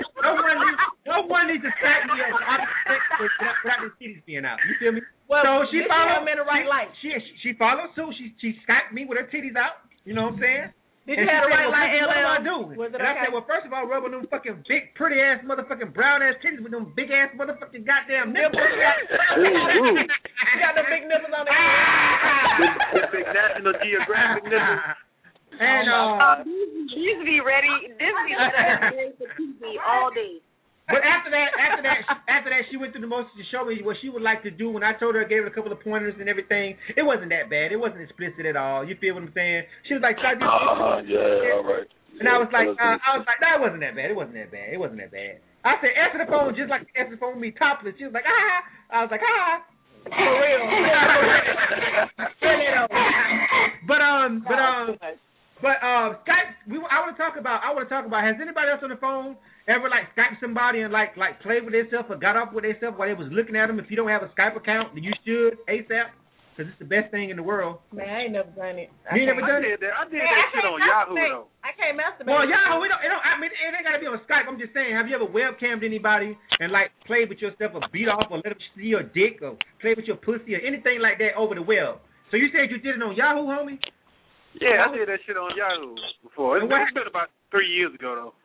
to Skype me without the titties being out. You feel me? Well, so she followed them in the right light. She followed too. She Skyped me with her titties out. You know what I'm saying? Did you have the right light, LL? What do I do? And I said, well, first of all, rub on them fucking big, pretty ass motherfucking brown ass titties with them big ass motherfucking goddamn nipples. You got the big nipples on the big National Geographic nipples. And these be ready. This be ready for TV all day. But after that, she went through the motions to show me what she would like to do. When I told her, I gave her a couple of pointers and everything. It wasn't that bad. It wasn't explicit at all. You feel what I'm saying? She was like, "Should I do this?" Yeah, all right. And I was like, no, it wasn't that bad. It wasn't that bad. I said, answer the phone just like you answer the phone with me, topless. She was like, ah. I was like, ah. For real. But Skype. I want to talk about. Has anybody else on the phone ever like Skype somebody and like played with themselves or got off with themselves while they was looking at them? If you don't have a Skype account, then you should ASAP, because it's the best thing in the world. Man, I ain't never done it. You never done it? I did that shit on Yahoo though. I can't masturbate. Well, Yahoo, it ain't gotta be on Skype. I'm just saying, have you ever webcammed anybody and like played with yourself or beat off or let them see your dick or play with your pussy or anything like that over the web? So you said you did it on Yahoo, homie? Yeah, I did that shit on Yahoo before. It's been about 3 years ago though.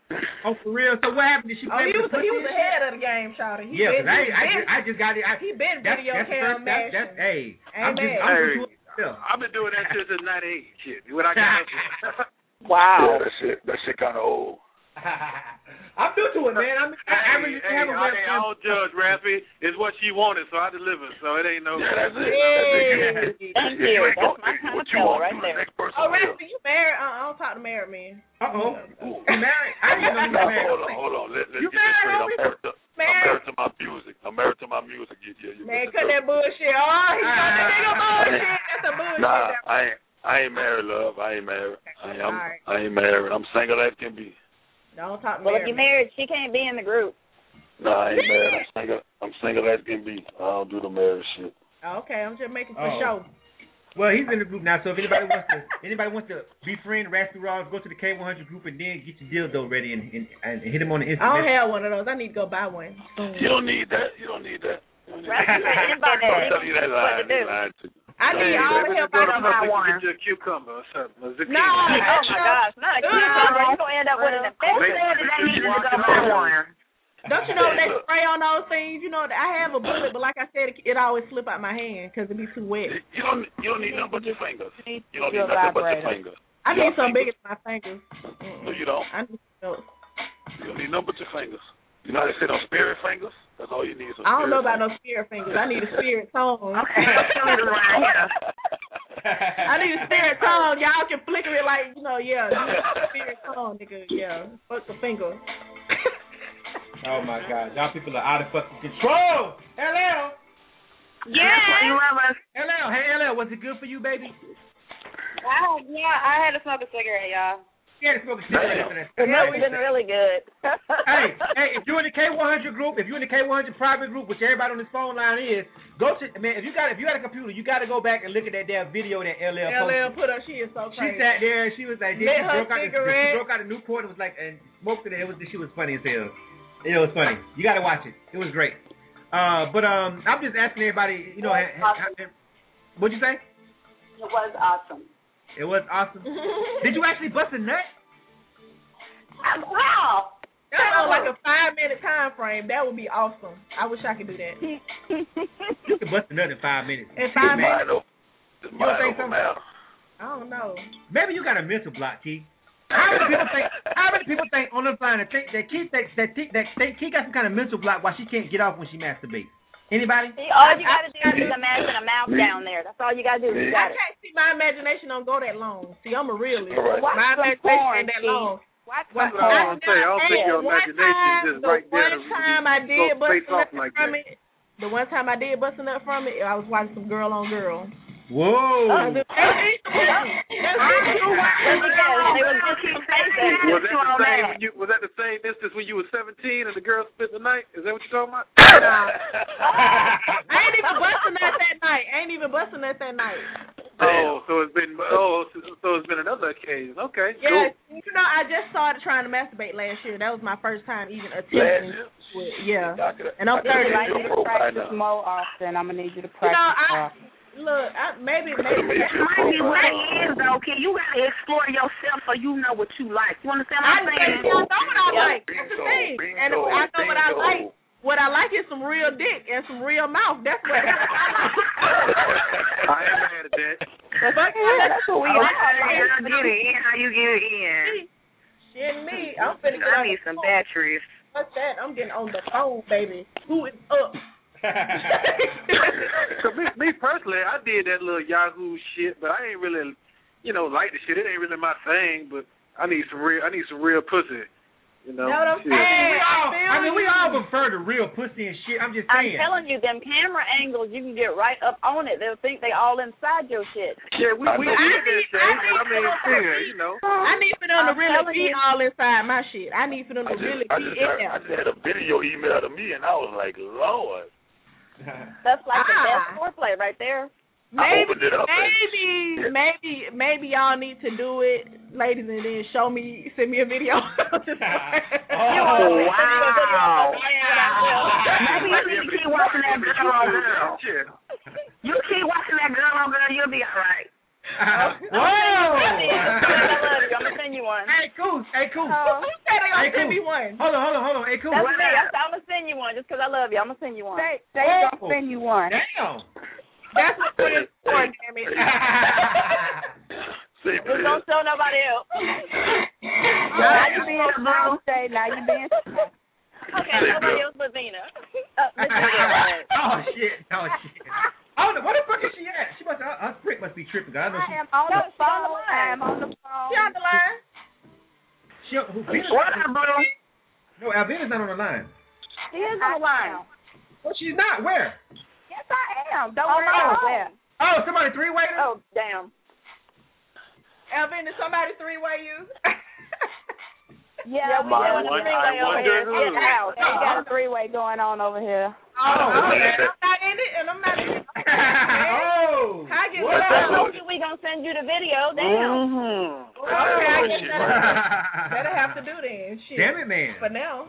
Oh, for real? So what happened? Did she play he was ahead of the game, Shawty. Yeah, I just got it. He been video cam man. Hey, I've been doing that since the '98 shit. When I got up. Wow. Yeah, that shit kind of old. I'm new to it, man. I don't judge, Raffy. It's what she wanted, so I delivered. So it ain't no. Yeah, that's it. Thank you. That's my kind of show right there. Oh, Raffy, you married? I don't talk to married men. You married? I didn't know you were married. Hold on. Let's get this straight. I'm married to my music. Man, cut that bullshit. Oh, he's got that nigga bullshit. That's a bullshit. Nah, I ain't married, love. I ain't married. I ain't married. I'm single as can be. Don't talk well, if you're married, she can't be in the group. No, I ain't married. I'm single as can be. I don't do the marriage shit. Okay, I'm just making for show. Well, he's in the group now, so if anybody wants to befriend Raspy Ross, go to the K100 group and then get your dildo ready and hit him on the Instagram. I don't have one of those. I need to go buy one. You don't need that. Raspy said anybody I'll tell you that lie. I need all the help I can buy one. Get you a cucumber or something. No, oh my gosh, not a cucumber. You're going to end up with an infection. Who said that they need to go buy one? Don't you know they spray on those things? You know, I have a bullet, but like I said, it always slip out my hand because it be too wet. You don't need nothing but your fingers. You don't need nothing but your fingers. I need something bigger than my fingers. No, you don't. I need those. You don't need nothing but your fingers. You know how they say those spirit fingers? That's all you need. I don't know about no spirit fingers. I need a spirit tongue. Okay, I need a spirit tongue. Y'all can flicker it like, spirit tongue, nigga. Yeah, fuck the finger. Oh my God, y'all people are out of fucking control. LL. Yeah. You love us. LL, hey LL, was it good for you, baby? Yeah, I had to smoke a cigarette, y'all. Yeah, to smoke a cigarette. It must have been really good. hey, if you're in the K100 group, if you're in the K100 private group, which everybody on this phone line is, go to man. If you got a computer, you got to go back and look at that damn video that LL put up. She is so crazy. She sat there and she was like, she broke out a Newport and was like, and smoked it. She was funny as hell. It was funny. You got to watch it. It was great. But I'm just asking everybody, what'd you say? It was awesome. It was awesome. Did you actually bust a nut? Wow. That's like a 5-minute time frame. That would be awesome. I wish I could do that. You can bust a nut in 5 minutes. In 5 minutes? You don't think so? I don't know. Maybe you got a mental block, Key. How many people think on the line that Key got some kind of mental block why she can't get off when she masturbates? Anybody? See, all you got to do is imagine a mouth down there. That's all you got to do. I can't see my imagination don't go that long. See, I'm a realist. Right. My imagination ain't that long. That's what I want to say. I don't think your imagination is just right there. The one time I did bust a nut from it, the one time I did bust a nut from it, I was watching some Girl on Girl. Whoa. Was that the same instance when you were 17 and the girl spent the night? Is that what you're talking about? I ain't even busting that night. Oh, so it's been another occasion. Okay. Yeah, cool. I just started trying to masturbate last year. That was my first time even attempting. Yeah. And I'm 30. I need you to practice more often. I'm gonna need you to practice more. Look, maybe. That might be what it is, though, Kid. You got to explore yourself so you know what you like. You understand what I'm saying? I know what I like. That's the thing. And I know what I like. What I like is some real dick and some real mouth. That's what I ain't mad at that. That's what we like. How you get it in? Shit, me. I'm finna get I need some batteries. What's that? I'm getting on the phone, baby. Who is up? So me personally, I did that little Yahoo shit, but I ain't really, like the shit. It ain't really my thing, but I need some real pussy. Know what I'm saying? We all prefer the real pussy and shit. I'm just saying. I'm telling you, them camera angles, you can get right up on it. They'll think they all inside your shit. Yeah, we did that shit. I need for them to really be all inside my shit. I need for them to really be in there. I just had a video emailed to me, and I was like, Lord. That's like the best foreplay right there. Maybe y'all need to do it, ladies, and then send me a video. Wow. Maybe you need to keep watching that Girl on Girl. You keep watching that Girl on Girl, you'll be all right. Whoa! I'm gonna send you one. Hey, cool. Who said they gonna send one. Hold on. Hey, cool. That's me. I'm gonna send you one just because I love you. I'm gonna send you one. They gonna send you one. Damn. That's what it's for, damn it. Just don't show nobody else. Now you being a bro. Now you being. Okay, nobody else but Vina. Oh shit. Oh, where the fuck is she at? She must. Her prick must be tripping. I know she. I am on the phone. I am on the phone. She on the line. What up, bro? No, Alvina's not on the line. She is on the line. Oh, she's not. Where? Yes, I am. Don't worry about that. Oh, somebody three-way? Oh, damn. Alvin, did somebody three-way you? Yeah, we got a three-way over here in the house. We got a three-way going on over here. Oh, man. I'm not in it, and I'm not in it. Oh. I get we gonna send you the video. Damn. Okay, I guess that'll have to do then. Shit. Damn it, man. For now.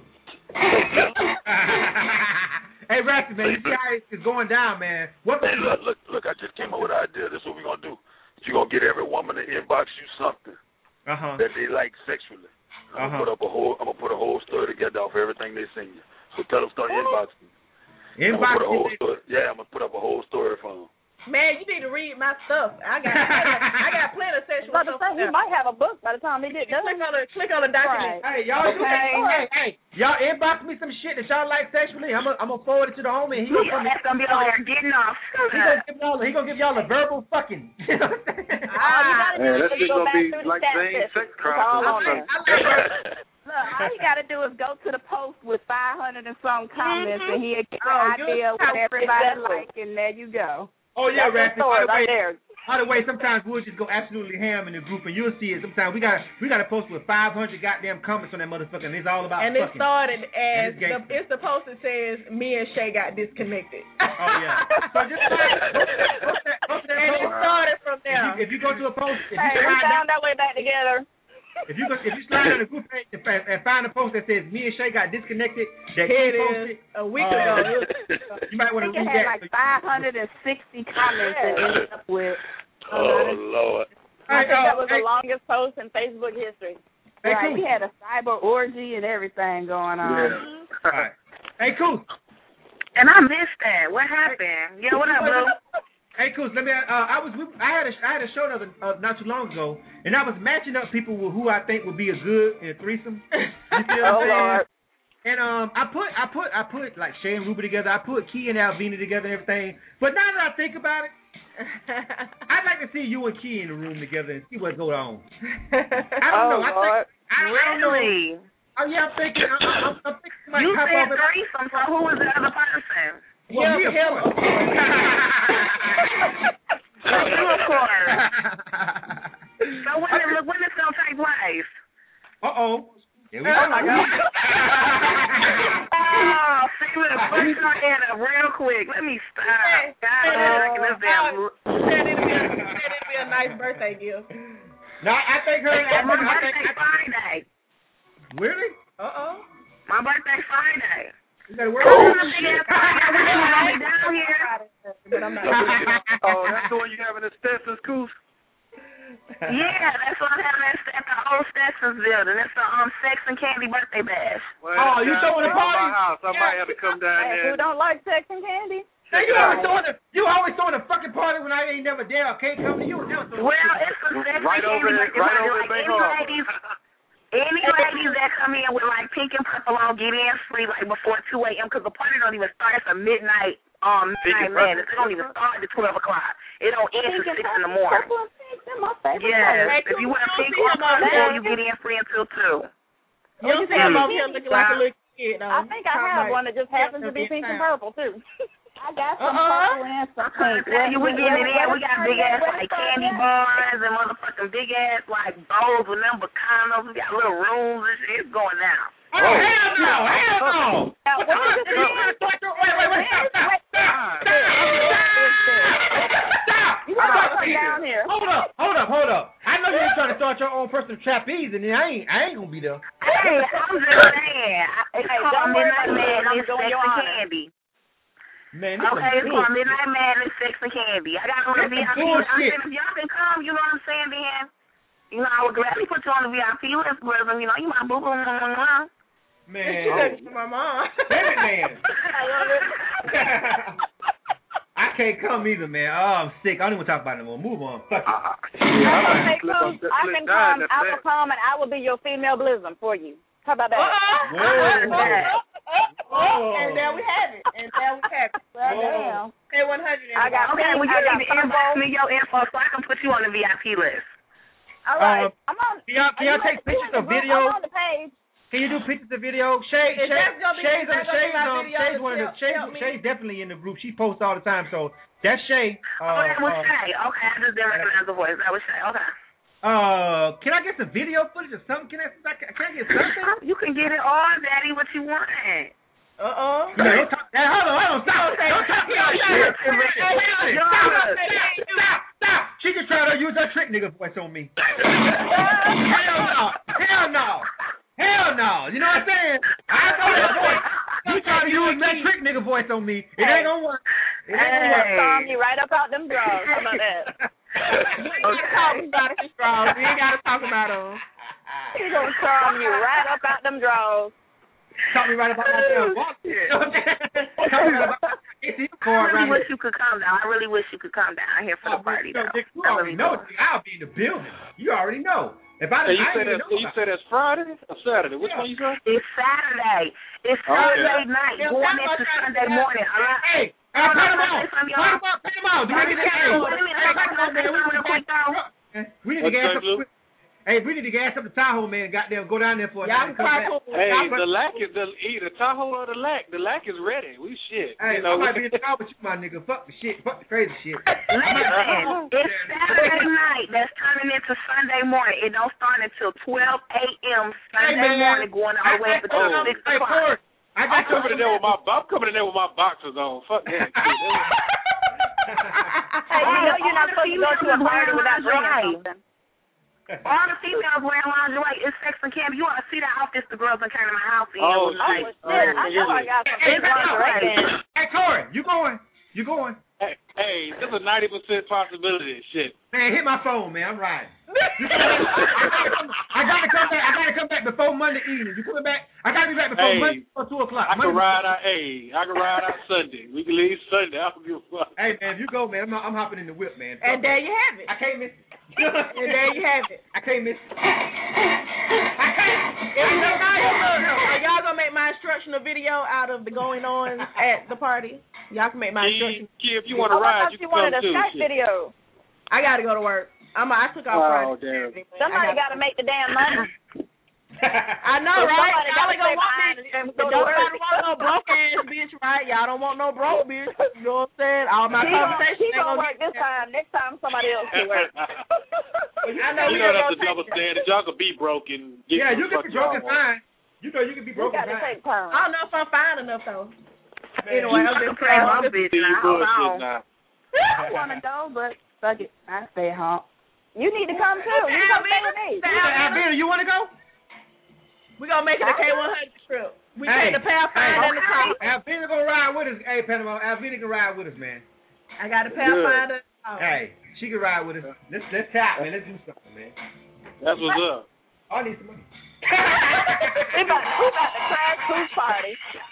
Hey, Raxy, man, you see how it's going down, man. Hey, look, I just came up with an idea. This is what we're going to do. You're going to get every woman to inbox you something that they like sexually. I'm going to put a whole story together off everything they send you. So tell them start inboxing. Inbox? I'm going to put up a whole story for them. Man, you need to read my stuff. I got plenty of sexual stuff. You might have a book by the time they get done. Click on the document. Hey, y'all, y'all inbox me some shit that y'all like sexually. I'm gonna forward it to the homie. That's gonna be over there getting off. He gonna give y'all a verbal fucking. All you gotta do is go back through the stat sex crimes. Look, all you gotta do is go to the post with 500 and some comments, and he'll get the idea of what everybody like, and there you go. Oh yeah, Raxy. By the way, sometimes we'll just go absolutely ham in the group, and you'll see it. Sometimes we gotta post with 500 goddamn comments on that motherfucker, and it's all about. And fucking. It started as it's the post that says me and Shay got disconnected. Oh yeah. So just post that and it started from there. If you go to a post, we found our way back together. If you slide on the group page and find a post that says me and Shay got disconnected, that it is a week ago. You might want to read that. It had like 560 comments and ended up with. Oh Lord! I think that was the longest post in Facebook history. Hey, right, cool. We had a cyber orgy and everything going on. Yeah. All right. Hey, cool. And I missed that. What happened? Yeah, what up, bro? Hey, Coos, let me. I had a show not too long ago, and I was matching up people with who I think would be a good in a threesome. You see what I'm saying? Lord. And I put like Shay and Ruby together. I put Key and Alvina together and everything. But now that I think about it, I'd like to see you and Key in the room together and see what's going on. I don't know. Really? Oh yeah, I'm thinking. I'm thinking. You said threesome, so who was the other person? Well, you, of course. So when it's gonna take place? Here we go. Oh my God. Oh, see, let's put your hand up real quick. Let me stop. It'd be a nice birthday gift. No, I think her. My birthday Friday. Really? My birthday Friday. You gotta work. Down here. But I'm not. That's the one you have in the Stetson's, Coos? Yeah, that's what I'm having at the old Stetson's building. That's the Sex and Candy birthday bash. Well, you throwing a party? My house. I might have to come down there. Who don't like sex and candy? Hey, you always throwing a fucking party when I ain't never there. I can't come to you. Well, it's a sex and candy birthday. Any ladies that come in with like pink and purple on get in free like before 2 a.m. because the party don't even start at midnight. Madness. It don't even start at 12 o'clock. It don't end till 6 in the morning. Yes. If you wear pink or purple, you get in free until 2. You see him over here looking like a little kid. I think I have one that just happens to be pink and purple too. I got some purple and some pink. We getting it in. We got big ass like candy bars and motherfucking big ass like bowls with them bacanos. We got little rooms and shit. It's going down. Oh, hell no! Hell no! Wait, stop! You want to come down here? Hold up. I know you're trying to start your own personal trapeze, and then I ain't gonna be there. Hey, I'm just saying. It's called Midnight Madness, Sex and Candy. Man, it's called Midnight Madness, Sex and Candy. I got on the VIP. If y'all can come, you know what I'm saying, then. You know, I would gladly put you on the VIP list, brother. You know, you my boo-boo. Man. For my mom. Damn it, man. I love it. I can't come either, man. Oh, I'm sick. I don't even talk about it no more. Move on. Fuck it. I can come. I will come, and I will be your female Blizzard for you. How about that? And there we have it. Well, K100. I got. Okay, well, you need to inbox me your info so I can put you on the VIP list. All right. I'm on. Can y'all take pictures of video? I'm on the page. Can you do pictures of video? Shay's definitely in the group. She posts all the time, so that's Shay. That was Shay. Okay, I just didn't recognize the voice. That was Shay. Okay. Can I get some video footage or something? Can I get something? You can get it all, Daddy. What you want? No, don't talk. Hey, hold on, stop. Don't talk me out. Stop. She just tried to use that trick nigga voice on me. Hell no. You know what I'm saying? I know that voice. You try to use that trick nigga voice on me. It ain't gonna work. Storm you right up out them drawers. How about that? We ain't gotta talk about them. He's gonna storm you right up out them drawers. Talk me right about my damn walk. I really wish you could come down. I really wish you could come down here for the party, though. You already know. I'll be in the building. You already know. If I you said that's Friday or Saturday? Which one you said? It's Saturday. It's Saturday night going into Sunday morning. Hey, put them out. We need to gas up. Hey, we need to gas up the Tahoe, man. Goddamn, go down there for a night. Hey, the lack is either Tahoe or the lack. The lack is ready. We shit. Hey, I might be in the car with you, my nigga. Fuck the shit. Fuck the crazy shit. Listen, it's Saturday night. That's turning into Sunday morning. It don't start until 12 a.m. Sunday morning, going all the way up until 6 o'clock. I'm coming in there with my boxers on. Fuck that. Hey, you know you're not supposed to go to a party without bringing something. All the females wearing lingerie. It's sex and candy. You ought to see the outfits the girls that came to my house in. I know I got some big lingerie. Hey, Corey, you going? Hey, there's a 90% possibility. Shit. Man, hit my phone, man. I'm riding. I gotta come back before Monday evening. You coming back? I gotta be back before Monday or 2 o'clock. I can ride out Sunday. We can leave Sunday. I don't give a fuck. Hey man, if you go, man, I'm hopping in the whip, man. And there you have it. I can't miss. And there you have it. I can't miss. Are y'all gonna make my instructional video out of the going on at the party? Y'all can make my instructional. If you want to ride, you can come too. Video. I gotta go to work. I took off Friday. Damn. Somebody got to make the damn money. I know, right? Y'all ain't gonna want me. Y'all don't want no broke ass bitch, right? Y'all don't want no broke bitch. You know what I'm saying? All my conversations. She gonna work this time. Next time somebody else can work. I know you don't have to double standard. Y'all can be broke and get you can be broke and fine. You know you can be broke and fine. I don't know if I'm fine enough though. Anyway, I'm just saying, I'm bitch. I want to go, but fuck it. I stay home. You need to come too. You come stay with me. Alvina, you want to go? We're going to make it a K100 trip. We take the Pathfinder and the top. Alvina going to ride with us. Hey, Panama, Alvina can ride with us, man. I got a Pathfinder. Hey, she can ride with us. Let's tap, man. Let's do something, man. That's what's up. I need some money. we about to crash whose party?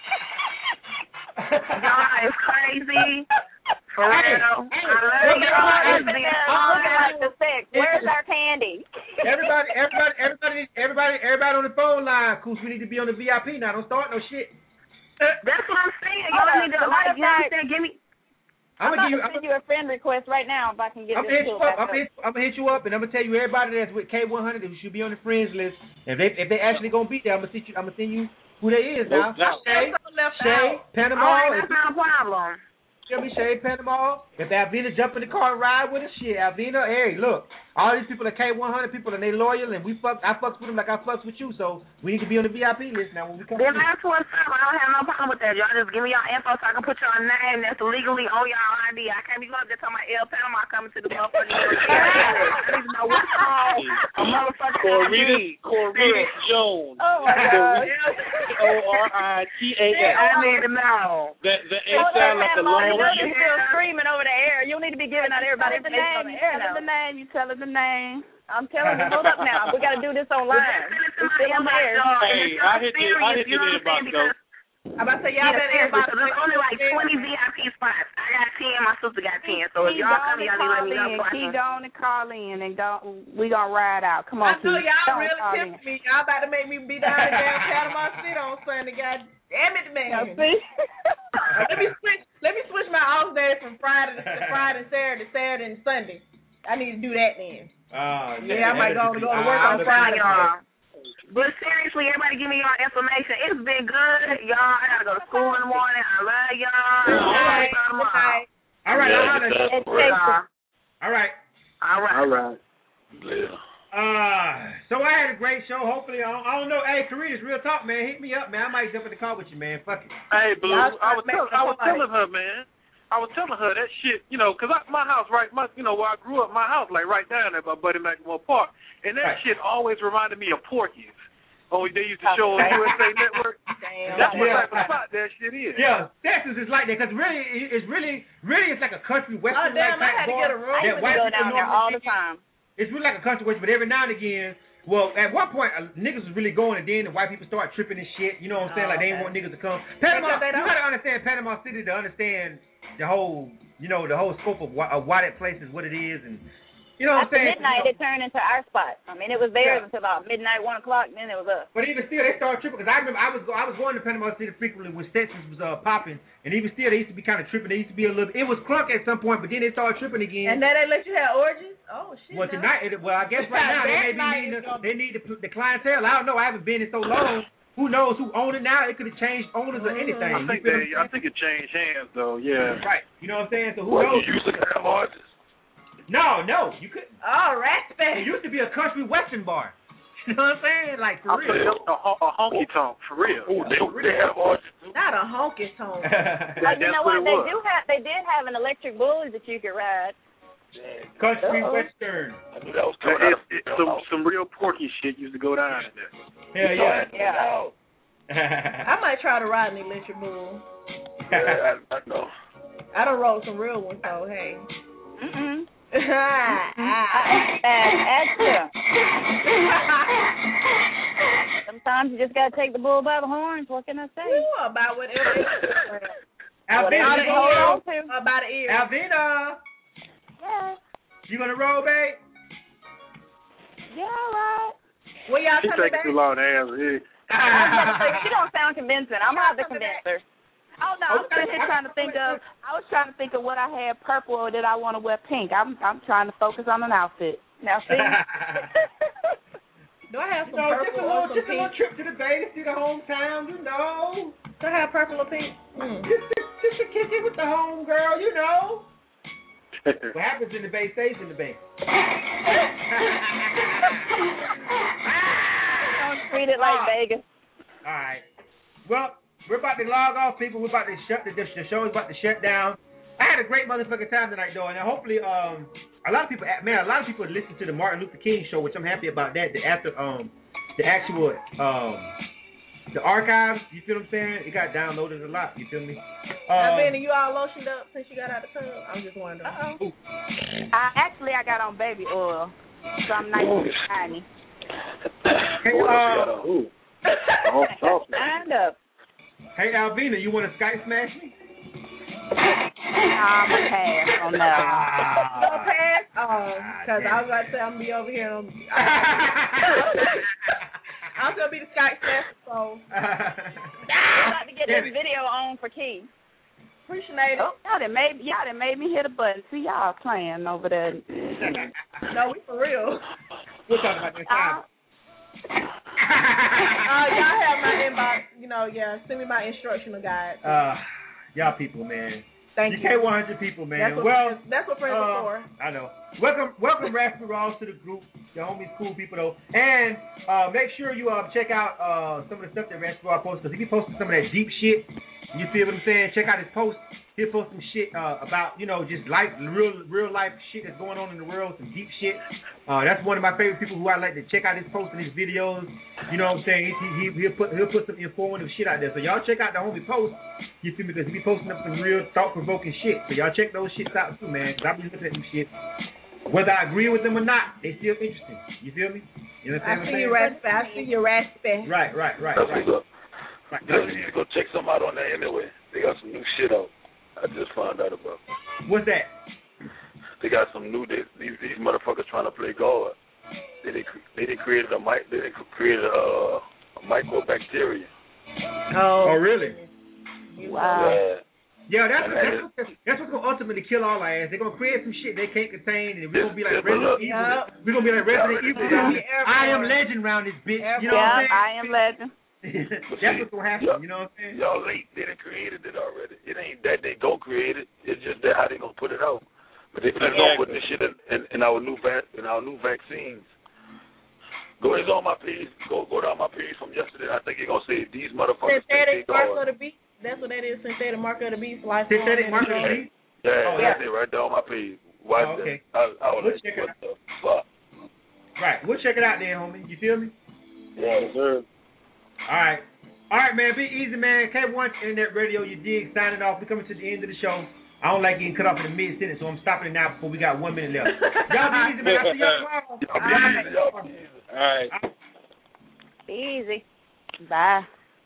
Y'all is crazy. For real. I'm looking like the sex. Where's our candy? Everybody on the phone line. Coos, we need to be on the VIP now. Don't start no shit. That's what I'm saying. Y'all need to give me. I'm gonna send you a friend request right now if I can get this tool back up. I'm gonna hit you up and I'm gonna tell you everybody that's with K100 that should be on the friends list. If they actually gonna be there, I'm gonna send you who they is now. Shay, Panama. That's not a problem. Shay, Panama. If Alvina jump in the car and ride with us, shit, Alvina, hey, look, all these people are K100 people and they loyal and I fucks with them like I fucks with you, so we need to be on the VIP list now when we come. Then that's what's up. I don't have no problem with that. Y'all just give me y'all info so I can put y'all name that's legally on y'all ID. I can't be going up there talking about Panama coming to the motherfucking I need to know what's wrong. A motherfucker. Corita Jones. Oh my God. Corritas. I need to know. The A sound like a long. You're still screaming over the air. You don't need to be giving out everybody's information on the air now. You tell her the name. I'm telling you, hold up now. We got to do this online. It's still there. Hey, I hit you in the inbox, though. I'm about to say, y'all better inbox. There's only like 20 VIP spots. I got 10, my sister got 10. So if y'all come, y'all need to let me know. Keep on and call in, and we gonna ride out. Come on, I know y'all really tipped me. Y'all about to make me be down in damn Panama City on Sunday. God damn it, man. See? Let me switch my off days from Friday and Saturday and Sunday. I need to do that then. I might go to work on Friday. But seriously, everybody give me your information. It's been good. Y'all, I got to go to school in the morning. I love y'all. All right. So I had a great show. Hopefully, I don't know. Hey, Karina's real talk, man. Hit me up, man. I might jump in the car with you, man. Fuck it. Hey, Blue, I was telling her, man. I was telling her that shit, because my house, right, where I grew up, my house, like, right down there by Buddy McElmore Park. And that shit always reminded me of Porky's. Oh, they used to show on USA Network. That's what type of spot that shit is. Yeah, Texas is like that, because it's like a country western. I had to get a room to go down there all the time. It's really like a country western, but every now and again, well, at one point, niggas was really going, and then the white people started tripping and shit. You know what I'm saying? Like, they didn't want niggas to come. Panama, you got to understand Panama City to understand the whole, the whole scope of why that place is what it is, and you know what I'm saying? After midnight, it turned into our spot. I mean, it was theirs until about midnight, 1 o'clock, and then it was us. But even still, they started tripping, because I remember I was going to Panama City frequently when Stetson's was popping, and even still, they used to be kind of tripping. They used to be a little, it was crunk at some point, but then they started tripping again. And then they let you have orgies? Oh, shit. Well, tonight, I guess right now, they need the clientele. I don't know. I haven't been in so long. Who knows who owned it now? It could have changed owners or anything. I think it changed hands, though, yeah. Right. You know what I'm saying? So who knows? You used to have artists? No, you couldn't. Oh, respect. It used to be a country western bar. You know what I'm saying? Like, for real. A honky tonk, for real. Oh, they have artists. Not a honky tonk. You know what? They did have an electric bully that you could ride. Country western. I knew that was coming out. Some real Porky shit used to go down in there. Yeah. I might try to ride an electric bull. Yeah, I know. I done rode some real ones, so hey. Sometimes you just gotta take the bull by the horns. What can I say? Ooh, about whatever. Alvina, hold on to. About the ear. Alvina. Yeah. You gonna roll, babe? Yeah, all right. Well, y'all she coming taking back? too long to answer. She don't sound convincing. I'm gonna have to convince her. Oh no, I'm sitting here trying to think of. I was trying to think of what I had purple or did I want to wear pink. I'm trying to focus on an outfit. Now see. Do I have some purple or some pink? Just a little trip to the Bay to see the hometown, Do I have purple or pink? Just to kick it with the home girl, What happens in the Bay stays in the Bay. Don't treat it like Vegas. All right. Well, we're about to log off, people. We're about to shut the show is about to shut down. I had a great motherfucking time tonight, though, and hopefully, a lot of people listen to the Martin Luther King show, which I'm happy about that. After the actual the archives, you feel what I'm saying? It got downloaded a lot. You feel me? Benny, you all lotioned up since you got out of the tub? I'm just wondering. I got on baby oil, so I'm nice and shiny. Stand up. Hey, Alvina, you want to Skype smash me? I'm a pass on that. No pass? Because I was about to say I'm going to be over here. I'm going to be the Skype smash, so. I'm about to get this video on for Key. Appreciate it. Oh, y'all done made me hit a button. See y'all playing over there. No, we for real. We'll talk about this time. Y'all have my inbox, send me my instructional guide. Y'all people, man. Thank you. UK100 people, man. That's what friends are for. I know. Welcome, Raspberry Ross to the group. The homies, cool people, though. And make sure you check out some of the stuff that Raspberry Ross posts, because he be posting some of that deep shit. You feel what I'm saying? Check out his post. He'll post some shit about, just life, real life shit that's going on in the world, some deep shit. That's one of my favorite people who I like to check out his posts and his videos. You know what I'm saying? He'll put some informative shit out there. So y'all check out the homie post. You feel me? Because he be posting up some real thought-provoking shit. So y'all check those shits out too, man. Because I be looking at them shit. Whether I agree with them or not, they still interesting. You feel me? You know what I'm saying? I see your respect. Right. You need to go check some out on there anyway. They got some new shit out. I just found out about. What's that? They got some new. These motherfuckers trying to play God. They created a microbacteria. Oh, really? Wow. Yeah, that's what's gonna ultimately kill all our ass. They're gonna create some shit they can't contain, and we're gonna be like Resident Evil. We're gonna be like Resident Evil. I am Legend around this bitch. You know what I'm saying? I am Legend. That's what's gonna happen. You know what I'm saying? Y'all late. They done created it already. It ain't that they go create it. It's just that how they gonna put it out. But they plan on putting this shit in our new vaccines. Go on my page. Go down my page from yesterday. I think you're gonna say these motherfuckers. Synthetic marker of the beast. That's what that is. Synthetic marker of the beast. Synthetic marker of the beast. Yeah, that's it right there on my page. Watch okay. We'll check it out. Right, we'll check it out there, homie. You feel me? Yeah, sir. All right, man. Be easy, man. K1 Internet Radio. You dig? Signing off. We're coming to the end of the show. I don't like getting cut off in the mid-sentence, so I'm stopping it now before we got 1 minute left. Y'all be easy, man. I'll see y'all tomorrow. Y'all be easy. All right. Be easy. Bye.